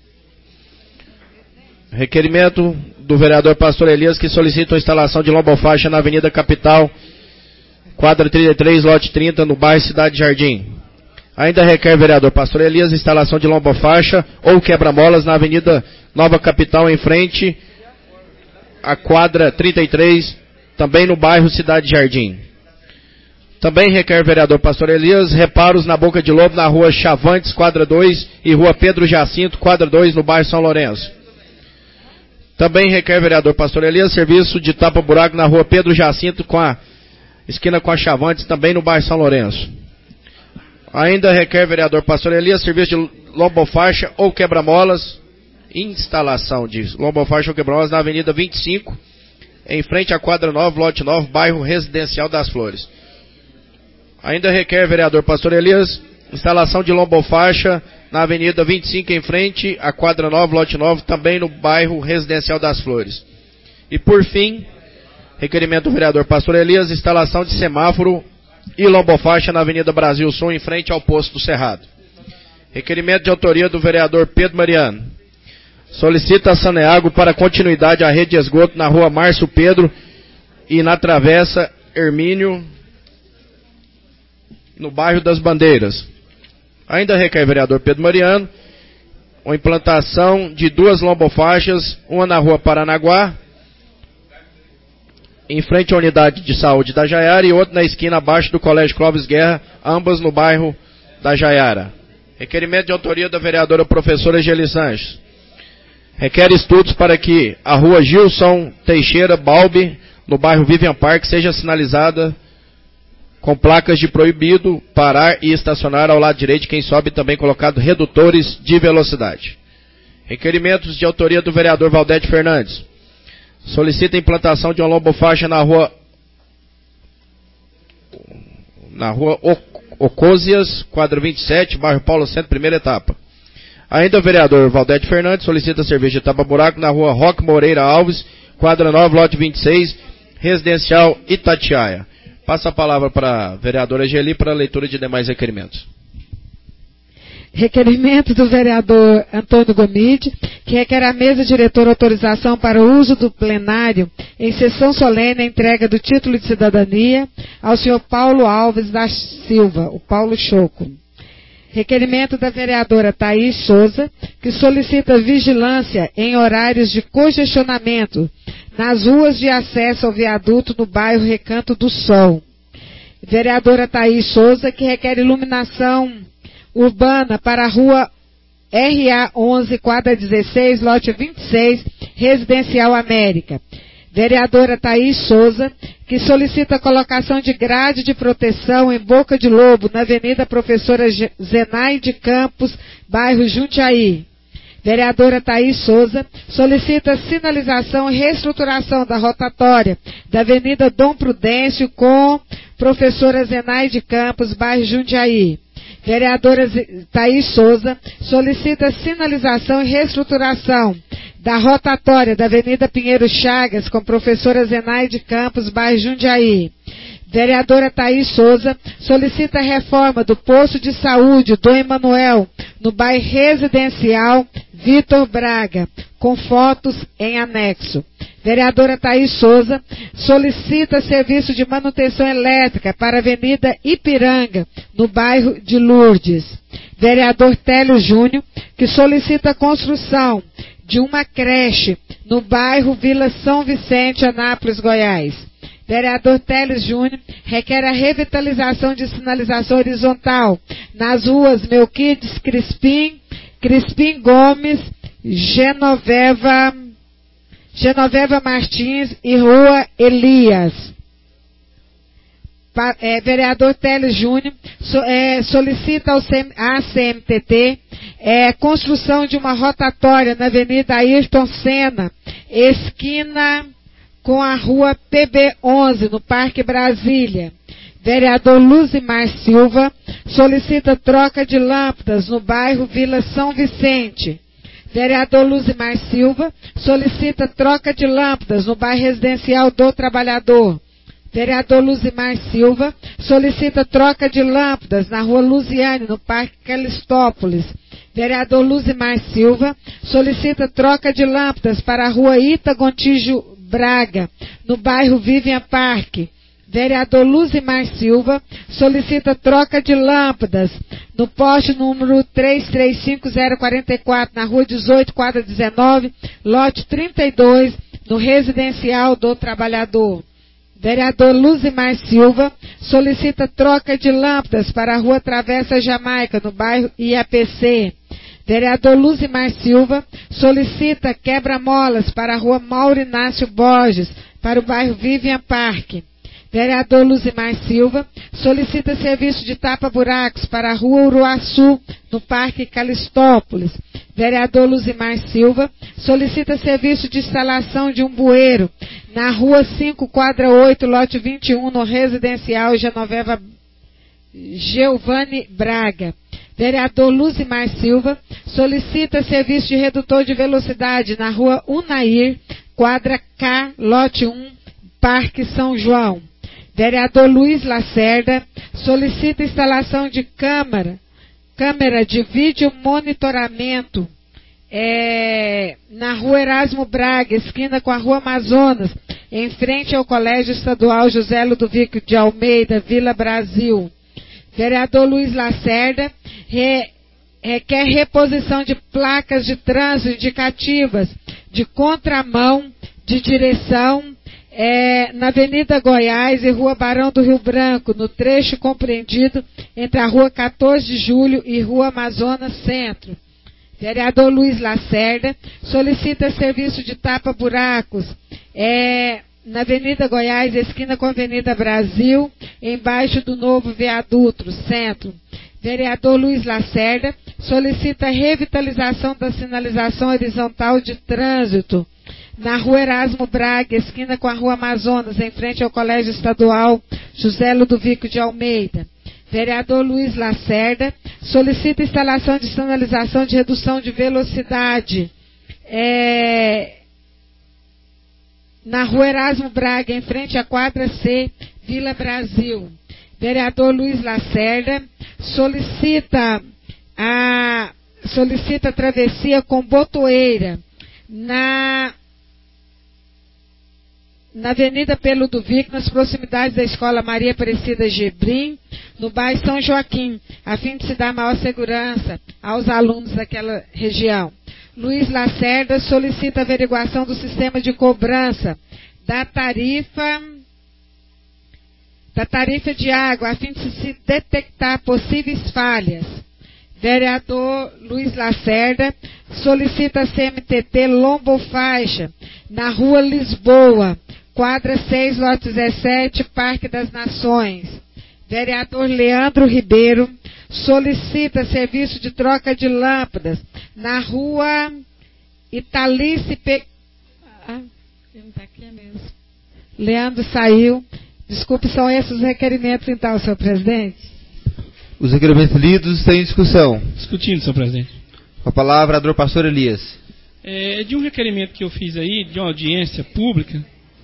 Requerimento do vereador Pastor Elias, que solicita a instalação de lombofaixa na Avenida Capital, quadra trinta e três, lote trinta, no bairro Cidade Jardim. Ainda requer o vereador Pastor Elias instalação de lombofaixa ou quebra-molas na Avenida Nova Capital, em frente à quadra trinta e três, também no bairro Cidade Jardim. Também requer o vereador Pastor Elias reparos na Boca de Lobo, na rua Chavantes, quadra dois, e rua Pedro Jacinto, quadra dois, no bairro São Lourenço. Também requer o vereador Pastor Elias serviço de tapa-buraco na rua Pedro Jacinto, com a esquina com a Chavantes, também no bairro São Lourenço. Ainda requer o vereador Pastor Elias serviço de lombofaixa ou quebra-molas, instalação de lombofaixa ou quebra-molas na Avenida vinte e cinco, em frente à quadra nove, lote nove, bairro Residencial das Flores. Ainda requer o vereador Pastor Elias instalação de lombofaixa na Avenida vinte e cinco, em frente à quadra nove, lote nove, também no bairro Residencial das Flores. E por fim, requerimento do vereador Pastor Elias instalação de semáforo e lombofaixa na Avenida Brasil Sul, em frente ao Posto do Cerrado. Requerimento de autoria do vereador Pedro Mariano. Solicita a Saneago para continuidade à rede de esgoto na rua Márcio Pedro e na Travessa Hermínio, no bairro das Bandeiras. Ainda requer o vereador Pedro Mariano uma implantação de duas lombofaixas, uma na rua Paranaguá, em frente à unidade de saúde da Jaiara, e outra na esquina abaixo do Colégio Clóvis Guerra, ambas no bairro da Jaiara. Requerimento de autoria da vereadora professora Geli Sanches. Requer estudos para que a rua Gilson Teixeira Balbi, no bairro Vivian Park, seja sinalizada com placas de proibido parar e estacionar ao lado direito de quem sobe, também colocado redutores de velocidade. Requerimentos de autoria do vereador Valdete Fernandes. Solicita a implantação de uma lombofaixa na rua na rua Ocósias, quadra vinte e sete, bairro Paulo Centro, primeira etapa. Ainda o vereador Valdete Fernandes solicita serviço de tapa-buraco na rua Roque Moreira Alves, quadra nove, lote vinte e seis, residencial Itatiaia. Passa a palavra para a vereadora Geli para a leitura de demais requerimentos. Requerimento do vereador Antônio Gomide, que requer à mesa diretora autorização para o uso do plenário em sessão solene a entrega do título de cidadania ao senhor Paulo Alves da Silva, o Paulo Choco. Requerimento da vereadora Thaís Souza, que solicita vigilância em horários de congestionamento nas ruas de acesso ao viaduto no bairro Recanto do Sol. Vereadora Thaís Souza, que requer iluminação urbana para a rua R A onze, quadra dezesseis, lote vinte e seis, Residencial América. Vereadora Thaís Souza, que solicita a colocação de grade de proteção em Boca de Lobo, na Avenida Professora Zenaide Campos, bairro Jundiaí. Vereadora Thaís Souza solicita sinalização e reestruturação da rotatória da Avenida Dom Prudêncio com Professora Zenaide Campos, bairro Jundiaí. Vereadora Thaís Souza solicita sinalização e reestruturação da rotatória da Avenida Pinheiro Chagas com Professora Zenaide Campos, bairro Jundiaí. Vereadora Thaís Souza solicita reforma do posto de saúde do Emanuel, no bairro Residencial Vitor Braga, com fotos em anexo. Vereadora Thaís Souza solicita serviço de manutenção elétrica para a Avenida Ipiranga, no bairro de Lourdes. Vereador Télio Júnior, que solicita a construção de uma creche no bairro Vila São Vicente, Anápolis, Goiás. Vereador Teles Júnior requer a revitalização de sinalização horizontal nas ruas Melquides Crispim, Crispim Gomes, Genoveva, Genoveva Martins e Rua Elias. Pa, é, vereador Teles Júnior so, é, solicita ao C M, à C M T T é, construção de uma rotatória na Avenida Ayrton Senna, esquina com a rua P B onze, no Parque Brasília. Vereador Luzimar Silva solicita troca de lâmpadas no bairro Vila São Vicente. Vereador Luzimar Silva solicita troca de lâmpadas no bairro Residencial do Trabalhador. Vereador Luzimar Silva solicita troca de lâmpadas na rua Luziane, no Parque Calistópolis. Vereador Luzimar Silva solicita troca de lâmpadas para a rua Ita Gontijo Braga, no bairro Vivian Parque. Vereador Luzimar Silva solicita troca de lâmpadas no poste número três três cinco zero quatro quatro, na rua dezoito, quadra dezenove, lote trinta e dois, no Residencial do Trabalhador. Vereador Luzimar Silva solicita troca de lâmpadas para a rua Travessa Jamaica, no bairro I A P C. Vereador Luzimar Silva solicita quebra-molas para a rua Mauro Inácio Borges, para o bairro Vivian Parque. Vereador Luzimar Silva solicita serviço de tapa-buracos para a rua Uruaçu, no Parque Calistópolis. Vereador Luzimar Silva solicita serviço de instalação de um bueiro na rua cinco, quadra oito, lote vinte e um, no Residencial Genoveva Geovane Braga. Vereador Luzimar Silva solicita serviço de redutor de velocidade na rua Unair, quadra K, lote um, Parque São João. Vereador Luiz Lacerda solicita instalação de câmera, câmera de vídeo monitoramento é, na rua Erasmo Braga, esquina com a rua Amazonas, em frente ao Colégio Estadual José Ludovico de Almeida, Vila Brasil. Vereador Luiz Lacerda re, requer reposição de placas de trânsito indicativas de contramão, de direção, é, na Avenida Goiás e Rua Barão do Rio Branco, no trecho compreendido entre a Rua quatorze de julho e Rua Amazonas Centro. Vereador Luiz Lacerda solicita serviço de tapa-buracos é, na Avenida Goiás, esquina com a Avenida Brasil, embaixo do novo viaduto, centro. Vereador Luiz Lacerda solicita revitalização da sinalização horizontal de trânsito na Rua Erasmo Braga, esquina com a Rua Amazonas, em frente ao Colégio Estadual José Ludovico de Almeida. Vereador Luiz Lacerda solicita instalação de sinalização de redução de velocidade é, na Rua Erasmo Braga, em frente à quadra C, Vila Brasil. Vereador Luiz Lacerda solicita a, solicita a travessia com botoeira na, na Avenida Pelo do Vic, nas proximidades da Escola Maria Aparecida Gebrim, no bairro São Joaquim, a fim de se dar maior segurança aos alunos daquela região. Luiz Lacerda solicita averiguação do sistema de cobrança da tarifa da tarifa de água, a fim de se detectar possíveis falhas. Vereador Luiz Lacerda solicita a C M T T Lombo Faixa, na Rua Lisboa, quadra seis, lote dezessete, Parque das Nações. Vereador Leandro Ribeiro solicita serviço de troca de lâmpadas na rua Italice Pe... ah, não tá aqui mesmo. Leandro saiu. Desculpe, são esses os requerimentos, então, senhor presidente. Os requerimentos lidos estão em discussão. Discutindo, senhor presidente. Com a palavra, vereador Pastor Elias. É de um requerimento que eu fiz aí, de uma audiência pública,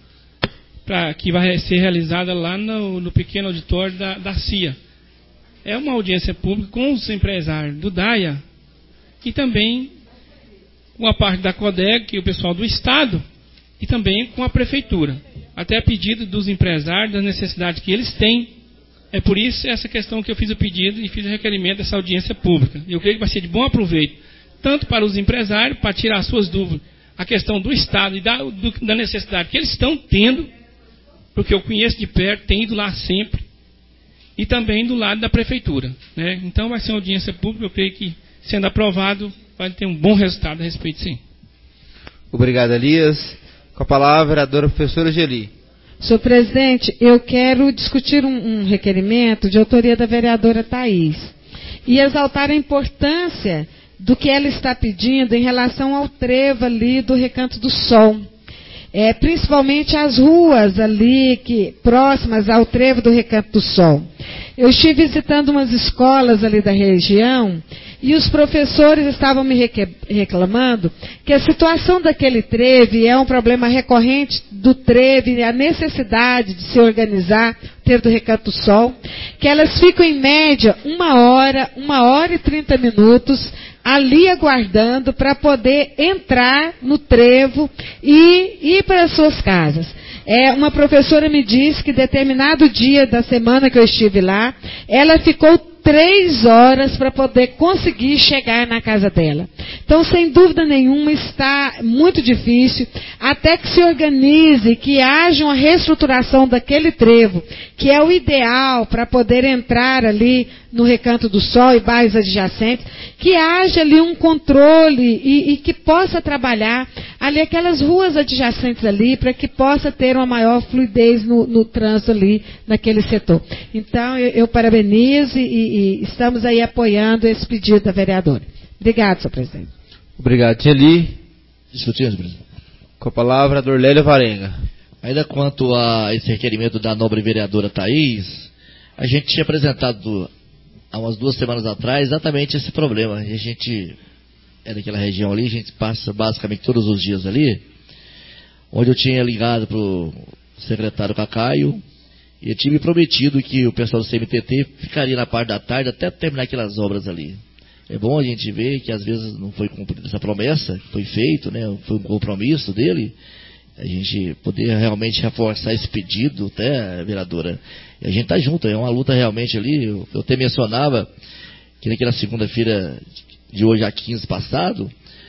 pra, que vai ser realizada lá no, no pequeno auditório da, da C I A. É uma audiência pública com os empresários do DAIA e também com a parte da CODEG, que é o pessoal do Estado, e também com a Prefeitura. Até a pedido dos empresários, das necessidades que eles têm. É por isso essa questão que eu fiz o pedido e fiz o requerimento dessa audiência pública. Eu creio que vai ser de bom aproveito, tanto para os empresários, para tirar as suas dúvidas, a questão do Estado e da, do, da necessidade que eles estão tendo, porque eu conheço de perto, tenho ido lá sempre, e também do lado da Prefeitura. Né? Então vai ser uma audiência pública, eu creio que, sendo aprovado, vai ter um bom resultado a respeito, sim. Obrigado, Elias. Com a palavra, a vereadora professora Geli. Senhor presidente, eu quero discutir um, um requerimento de autoria da vereadora Thaís e exaltar a importância do que ela está pedindo em relação ao trevo ali do Recanto do Sol. É, principalmente as ruas ali que, próximas ao trevo do Recanto do Sol. Eu estive visitando umas escolas ali da região e os professores estavam me reclamando que a situação daquele trevo é um problema recorrente do trevo e a necessidade de se organizar, o trevo do Recanto do Sol, que elas ficam em média uma hora, uma hora e trinta minutos ali aguardando para poder entrar no trevo e ir para as suas casas. É, uma professora me disse que determinado dia da semana que eu estive lá, ela ficou três horas para poder conseguir chegar na casa dela. Então, sem dúvida nenhuma, está muito difícil, até que se organize, que haja uma reestruturação daquele trevo, que é o ideal para poder entrar ali no Recanto do Sol e bairros adjacentes, que haja ali um controle e, e que possa trabalhar ali aquelas ruas adjacentes ali, para que possa ter uma maior fluidez no, no trânsito ali naquele setor. Então, eu, eu parabenizo e, e estamos aí apoiando esse pedido da vereadora. Obrigado, senhor presidente. Obrigado, Geli. Discutindo, presidente. Com a palavra, a Dorlélia Varenga. Ainda quanto a esse requerimento da nobre vereadora Thaís, a gente tinha apresentado há umas duas semanas atrás exatamente esse problema. A gente é daquela região ali, a gente passa basicamente todos os dias ali, onde eu tinha ligado para o secretário Cacaio e eu tinha me prometido que o pessoal do C M T T ficaria na parte da tarde até terminar aquelas obras ali. É bom a gente ver que às vezes não foi cumprida essa promessa, foi feito, né? Foi um compromisso dele, a gente poder realmente reforçar esse pedido, até, vereadora. E a gente tá junto, é uma luta realmente ali. Eu, eu até mencionava que naquela segunda-feira de hoje a quinze passado,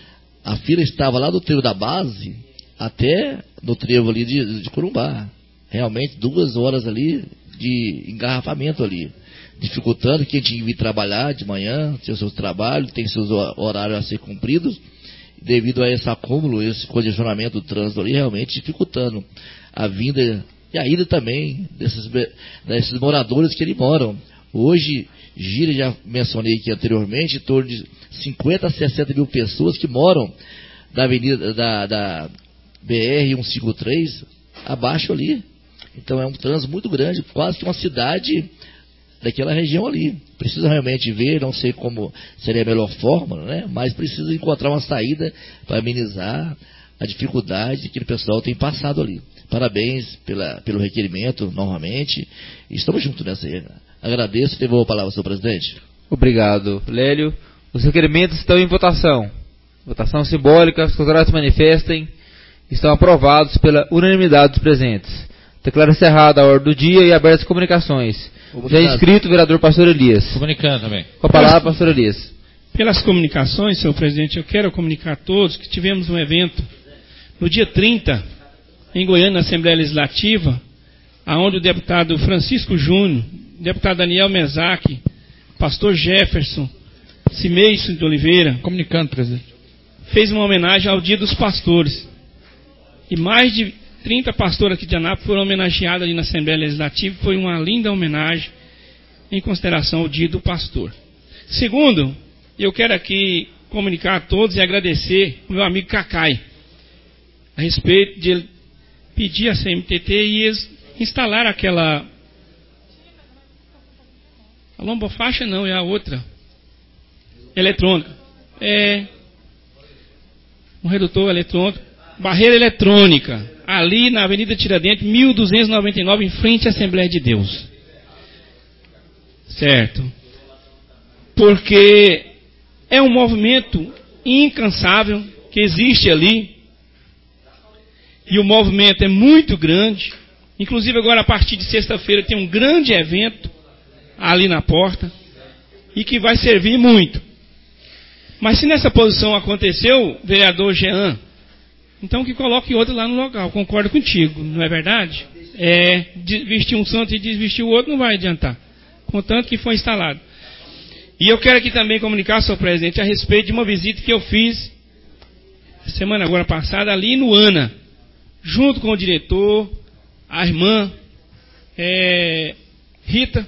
a fila estava lá do trevo da base até no trevo ali de, de Corumbá. Realmente duas horas ali de engarrafamento ali, dificultando quem tinha que vir trabalhar de manhã, ter seus trabalhos, tem seus horários a ser cumpridos, devido a esse acúmulo, esse congestionamento do trânsito ali, realmente dificultando a vinda e a ida também desses, desses moradores que ali moram. Hoje, gira, já mencionei aqui anteriormente, em torno de cinquenta a sessenta mil pessoas que moram da avenida da, da B R cento e cinquenta e três abaixo ali. Então é um trânsito muito grande, quase que uma cidade daquela região ali. Precisa realmente ver, não sei como seria a melhor forma, né? Mas precisa encontrar uma saída para amenizar a dificuldade que o pessoal tem passado ali. Parabéns pela, pelo requerimento, novamente. Estamos juntos nessa aí. Agradeço e devolvo a palavra ao senhor presidente. Obrigado, Lélio. Os requerimentos estão em votação. Votação simbólica, os contrários se manifestem. Estão aprovados pela unanimidade dos presentes. Declaro encerrada a ordem do dia e abertas as comunicações. Já inscrito o vereador Pastor Elias. Comunicando também. Com a palavra, Pastor Elias. Pelas comunicações, senhor presidente, eu quero comunicar a todos que tivemos um evento no dia trinta, em Goiânia, na Assembleia Legislativa, aonde o deputado Francisco Júnior, deputado Daniel Mesac, pastor Jefferson, Cimeison de Oliveira, comunicando, presidente, fez uma homenagem ao Dia dos Pastores. E mais de trinta pastores aqui de Anápolis foram homenageados ali na Assembleia Legislativa. Foi uma linda homenagem em consideração ao Dia do Pastor. Segundo, eu quero aqui comunicar a todos e agradecer o meu amigo Cacai, a respeito de ele pedir a C M T T e eles instalar aquela... A lombofaixa não, é a outra. Eletrônica. É... Um redutor eletrônico. Barreira eletrônica. Ali na Avenida Tiradentes, mil duzentos e noventa e nove, em frente à Assembleia de Deus. Certo. Porque é um movimento incansável que existe ali. E o movimento é muito grande. Inclusive agora a partir de sexta-feira tem um grande evento ali na porta. E que vai servir muito. Mas se nessa posição aconteceu, vereador Jean, então que coloque outro lá no local. Concordo contigo, não é verdade? É, vestir um santo e desvestir o outro não vai adiantar. Contanto que foi instalado. E eu quero aqui também comunicar, senhor presidente, a respeito de uma visita que eu fiz semana agora passada ali no ANA, junto com o diretor, a irmã é, Rita,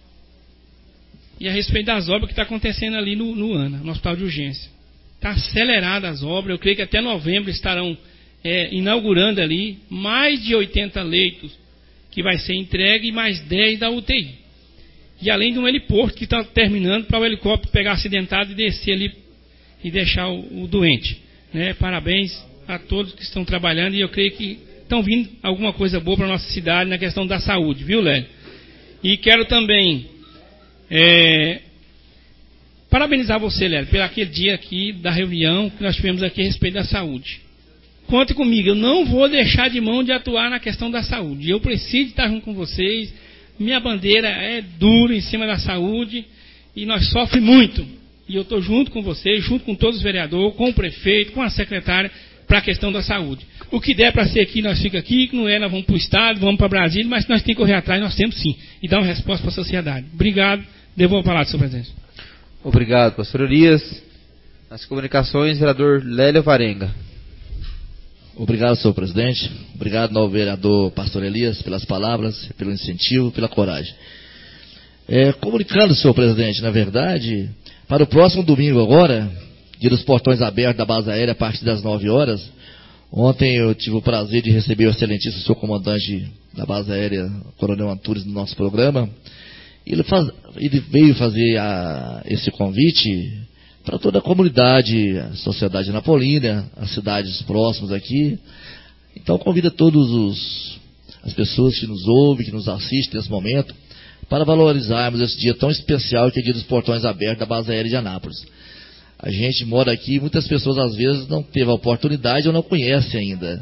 e a respeito das obras que estão acontecendo ali no, no ANA, no Hospital de Urgência. Está acelerada as obras, eu creio que até novembro estarão é, inaugurando ali mais de oitenta leitos que vai ser entregue e mais dez da U T I. E além de um heliporto que está terminando para o helicóptero pegar acidentado e descer ali e deixar o, o doente. Né? Parabéns a todos que estão trabalhando e eu creio que estão vindo alguma coisa boa para a nossa cidade na questão da saúde, viu, Lélio? E quero também é, parabenizar você, Lélio, pelo aquele dia aqui da reunião que nós tivemos aqui a respeito da saúde. Conte comigo, eu não vou deixar de mão de atuar na questão da saúde. Eu preciso estar junto com vocês. Minha bandeira é dura em cima da saúde e nós sofremos muito. E eu estou junto com vocês, junto com todos os vereadores, com o prefeito, com a secretária, para a questão da saúde. O que der para ser aqui, nós ficamos aqui, que não é, nós vamos para o Estado, vamos para Brasília, mas nós temos que correr atrás, nós temos sim, e dar uma resposta para a sociedade. Obrigado, devolvo a palavra, senhor presidente. Obrigado, pastor Elias. Nas comunicações, vereador Lélio Varenga. Obrigado, senhor presidente. Obrigado ao vereador pastor Elias pelas palavras, pelo incentivo, pela coragem. É, comunicando, senhor presidente, na verdade, para o próximo domingo agora, dia dos portões abertos da base aérea a partir das nove horas, ontem eu tive o prazer de receber o excelentíssimo senhor comandante da base aérea, Coronel Antunes, no nosso programa. Ele, faz, ele veio fazer a, esse convite para toda a comunidade, a sociedade napolina, as cidades próximas aqui. Então convida todos os as pessoas que nos ouvem, que nos assistem nesse momento, para valorizarmos esse dia tão especial que é o dia dos portões abertos da base aérea de Anápolis. A gente mora aqui, muitas pessoas às vezes não teve a oportunidade ou não conhecem ainda.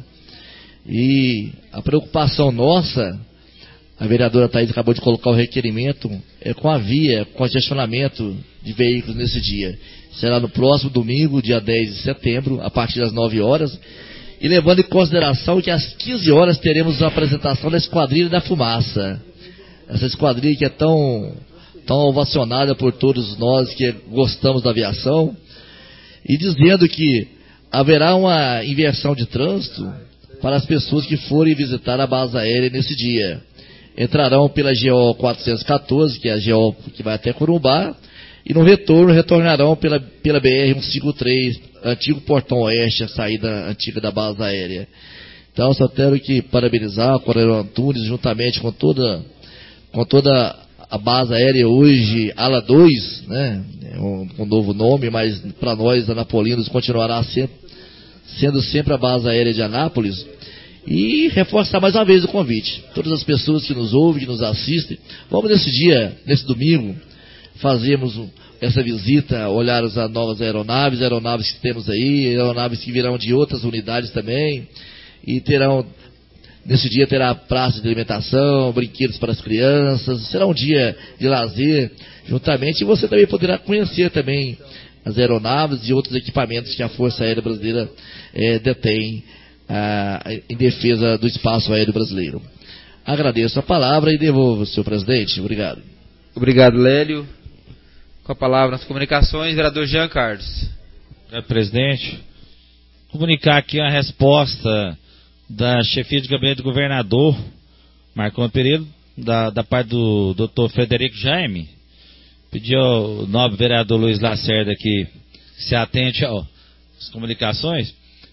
E a preocupação nossa, a vereadora Thaís acabou de colocar o requerimento, é com a via, com o congestionamento de veículos nesse dia. Será no próximo domingo, dia dez de setembro, a partir das nove horas. E levando em consideração que às quinze horas teremos a apresentação da Esquadrilha da Fumaça. Essa esquadrilha que é tão, tão ovacionada por todos nós que gostamos da aviação. E dizendo que haverá uma inversão de trânsito para as pessoas que forem visitar a base aérea nesse dia. Entrarão pela G O quatrocentos e quatorze, que é a G O que vai até Corumbá, e no retorno retornarão pela, pela B R cento e cinquenta e três, antigo Portão Oeste, a saída antiga da base aérea. Então, só quero que parabenizar o Coronel Antunes, juntamente com toda, com toda a base aérea hoje, Ala dois, né, um, um novo nome, mas para nós, anapolinos, continuará sendo, sendo sempre a base aérea de Anápolis. E reforçar mais uma vez o convite. Todas as pessoas que nos ouvem, que nos assistem, vamos nesse dia, nesse domingo, fazermos essa visita, olhar as novas aeronaves, aeronaves que temos aí, aeronaves que virão de outras unidades também, e terão, nesse dia terá praça de alimentação, brinquedos para as crianças, será um dia de lazer, juntamente, e você também poderá conhecer também as aeronaves e outros equipamentos que a Força Aérea Brasileira é, detém ah, em defesa do espaço aéreo brasileiro. Agradeço a palavra e devolvo, senhor presidente. Obrigado. Obrigado, Lélio. Com a palavra nas comunicações, vereador Jean Carlos. Obrigado, presidente. Comunicar aqui a resposta da chefia de gabinete do governador, Marcão Pereira, da, da parte do doutor Frederico Jaime. Pediu ao nobre vereador Luiz Lacerda aqui se atente às comunicações.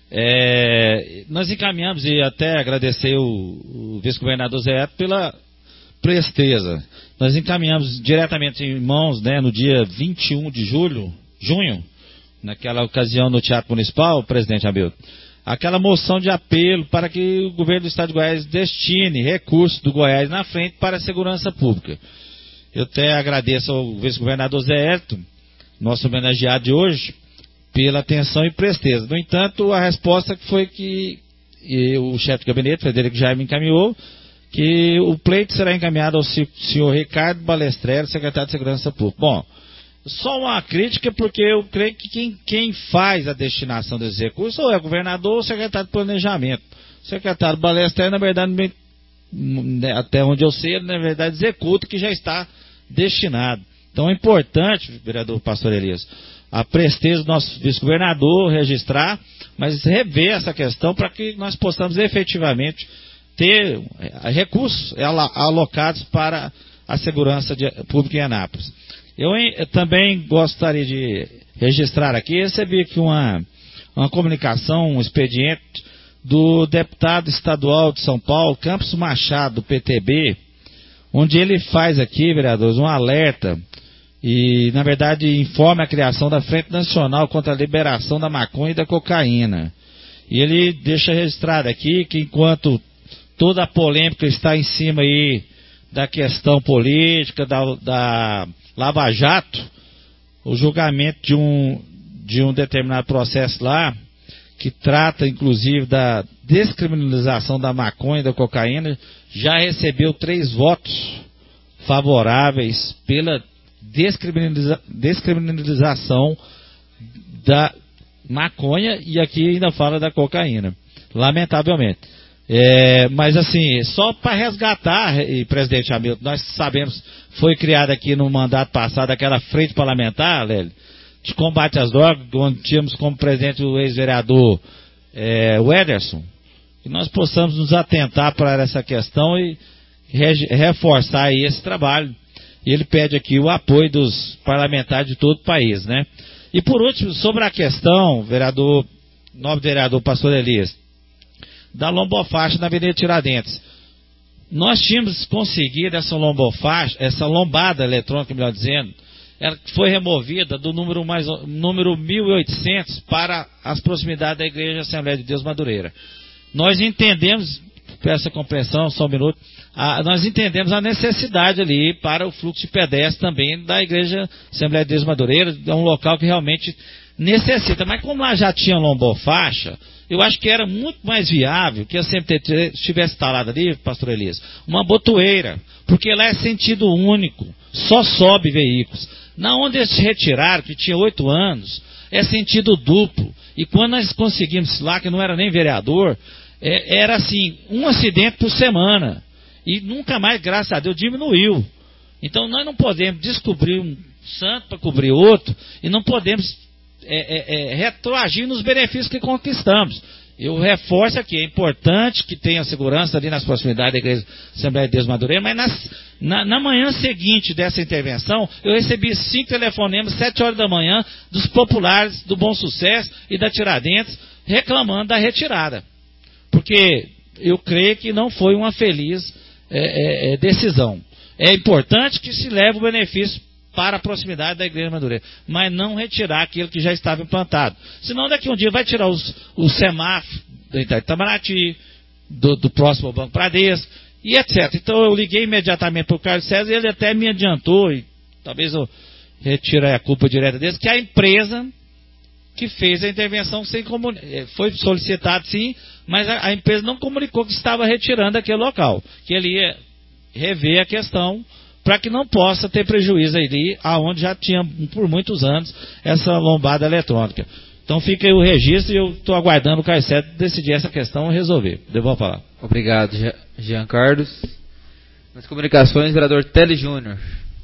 É, nós encaminhamos, e até agradecer o, o vice-governador Zé Eto pela presteza. Nós encaminhamos diretamente em mãos, né, no dia vinte e um de julho, junho, naquela ocasião no Teatro Municipal, presidente Hamilton, aquela moção de apelo para que o governo do Estado de Goiás destine recursos do Goiás na frente para a segurança pública. Eu até agradeço ao vice-governador Zé Eto, nosso homenageado de hoje, pela atenção e presteza. No entanto, a resposta foi que e o chefe de gabinete, Frederico Jaime, encaminhou que o pleito será encaminhado ao senhor Ricardo Balestrelli, secretário de Segurança Pública. Bom, só uma crítica, porque eu creio que quem, quem faz a destinação desses recursos ou é o governador ou o secretário de Planejamento. O secretário Balestrelli, na verdade, até onde eu sei, ele, na verdade, executa o que já está destinado. Então é importante, vereador Pastor Elias, a presteza do nosso vice-governador registrar, mas rever essa questão para que nós possamos efetivamente ter recursos alocados para a segurança de, pública em Anápolis. Eu, eu também gostaria de registrar aqui, recebi aqui uma, uma comunicação, um expediente do deputado estadual de São Paulo, Campos Machado, do P T B, onde ele faz aqui, vereadores, um alerta e, na verdade, informa a criação da Frente Nacional contra a Liberação da Maconha e da Cocaína. E ele deixa registrado aqui que, enquanto toda a polêmica está em cima aí da questão política, da, da Lava Jato, o julgamento de um, de um determinado processo lá, que trata, inclusive, da descriminalização da maconha e da cocaína, já recebeu três votos favoráveis pela descriminaliza, descriminalização da maconha, e aqui ainda fala da cocaína, lamentavelmente. É, mas assim, só para resgatar, e, presidente Hamilton, nós sabemos, foi criada aqui no mandato passado aquela frente parlamentar, Lélio, de combate às drogas, onde tínhamos como presidente o ex-vereador é, o Ederson, que nós possamos nos atentar para essa questão e re, reforçar aí esse trabalho. E ele pede aqui o apoio dos parlamentares de todo o país, né? E por último, sobre a questão, vereador, nobre vereador Pastor Elias, da lombofaixa na Avenida Tiradentes. Nós tínhamos conseguido essa lombofaixa, essa lombada eletrônica, melhor dizendo, ela foi removida do número, mais, número mil e oitocentos para as proximidades da Igreja Assembleia de Deus Madureira. Nós entendemos, peço a compreensão, só um minuto, a, nós entendemos a necessidade ali para o fluxo de pedestres também da Igreja Assembleia de Deus Madureira, é um local que realmente necessita, mas como lá já tinha lombofaixa, eu acho que era muito mais viável que a C M T estivesse instalada ali, pastor Elias, uma botoeira, porque lá é sentido único, só sobe veículos. Na onde eles retiraram, que tinha oito anos, é sentido duplo. E quando nós conseguimos lá, que não era nem vereador, é, era assim, um acidente por semana. E nunca mais, graças a Deus, diminuiu. Então nós não podemos descobrir um santo para cobrir outro, e não podemos é, é, é, retroagir nos benefícios que conquistamos. Eu reforço aqui, é importante que tenha segurança ali nas proximidades da Igreja Assembleia de Deus Madureira, mas nas, na, na manhã seguinte dessa intervenção, eu recebi cinco telefonemas, sete horas da manhã, dos populares do Bom Sucesso e da Tiradentes, reclamando da retirada. Porque eu creio que não foi uma feliz é, é, decisão. É importante que se leve o benefício para a proximidade da Igreja Madureira, mas não retirar aquilo que já estava implantado. Senão daqui a um dia vai tirar os, os semáforos do Itamaraty, do, do próximo Banco Bradesco, e etcétera. Então eu liguei imediatamente para o Carlos César e ele até me adiantou, e talvez eu retire a culpa direta dele, que a empresa que fez a intervenção sem comunicar, foi solicitado sim, mas a, a empresa não comunicou que estava retirando aquele local, que ele ia rever a questão para que não possa ter prejuízo ali, aonde já tinha por muitos anos essa lombada eletrônica. Então fica aí o registro e eu estou aguardando o Carlos César decidir essa questão e resolver. Devo falar. Obrigado, Jean Carlos. Nas comunicações, vereador Tele Júnior.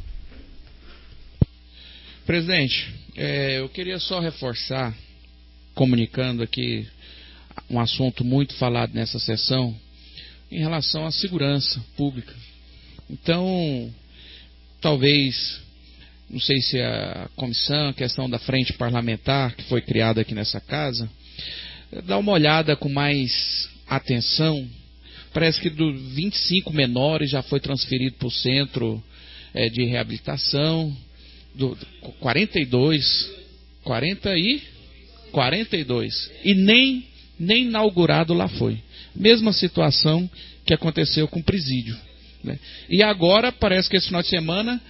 Presidente, é, eu queria só reforçar, comunicando aqui um assunto muito falado nessa sessão, em relação à segurança pública. Então, talvez não sei se a comissão, a questão da frente parlamentar que foi criada aqui nessa casa, dá uma olhada com mais atenção. Parece que dos vinte e cinco menores já foi transferido para o centro é, de reabilitação, do, quarenta e dois, quarenta e, quarenta e dois, e nem, nem inaugurado lá foi. Mesma situação que aconteceu com o presídio, né? E agora parece que esse final de semana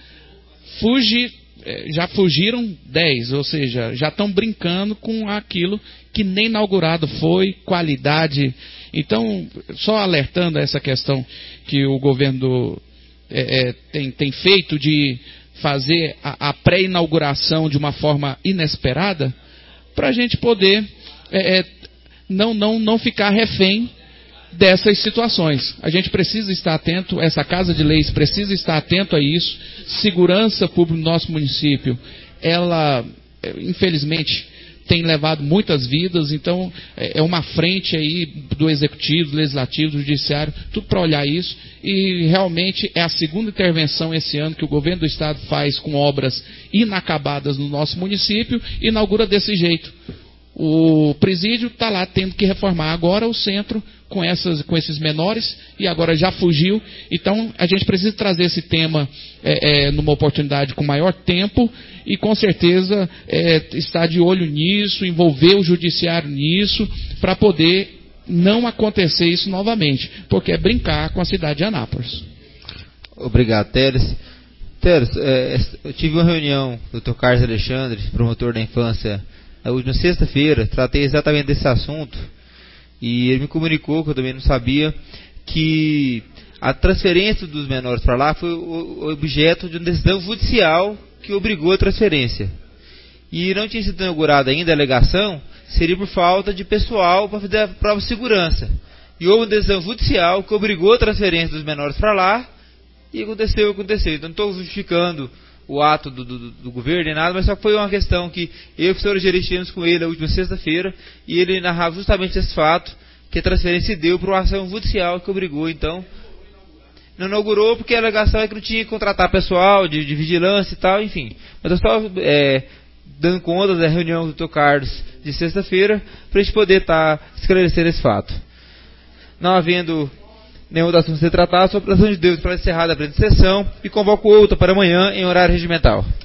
fugi, já fugiram dez, ou seja, já estão brincando com aquilo que nem inaugurado foi, qualidade. Então, só alertando a essa questão que o governo é, é, tem, tem feito de fazer a, a pré-inauguração de uma forma inesperada, para a gente poder é, é, não, não, não ficar refém dessas situações. A gente precisa estar atento, essa Casa de Leis precisa estar atento a isso. Segurança pública no nosso município, ela, infelizmente, tem levado muitas vidas, então é uma frente aí do Executivo, do Legislativo, do Judiciário, tudo para olhar isso, e realmente é a segunda intervenção esse ano que o governo do Estado faz com obras inacabadas no nosso município, e inaugura desse jeito. O presídio está lá tendo que reformar agora o centro com, essas, com esses menores, e agora já fugiu. Então a gente precisa trazer esse tema é, é, numa oportunidade com maior tempo, e com certeza é, estar de olho nisso, envolver o judiciário nisso, para poder não acontecer isso novamente, porque é brincar com a cidade de Anápolis. Obrigado, Teres. Teres, é, eu tive uma reunião com o doutor Carlos Alexandre, promotor da infância, na última sexta-feira. Tratei exatamente desse assunto, e ele me comunicou, que eu também não sabia, que a transferência dos menores para lá foi o objeto de uma decisão judicial que obrigou a transferência. E não tinha sido inaugurada ainda a alegação, seria por falta de pessoal para fazer a prova de segurança. E houve uma decisão judicial que obrigou a transferência dos menores para lá, e aconteceu o que aconteceu. Então não estou justificando o ato do, do, do governo nem nada, mas só que foi uma questão que eu e o professor Gerê tivemos com ele na última sexta-feira, e ele narrava justamente esse fato, que a transferência se deu por uma ação judicial que obrigou. Então não inaugurou porque a alegação é que não tinha que contratar pessoal de, de vigilância e tal, enfim. Mas eu estava é, dando conta da reunião do doutor Carlos de sexta-feira, para a gente poder estar tá esclarecendo esse fato. Não havendo nenhum outro assunto a ser tratado, só a oração de Deus para encerrar a presente sessão, e convoco outra para amanhã em horário regimental.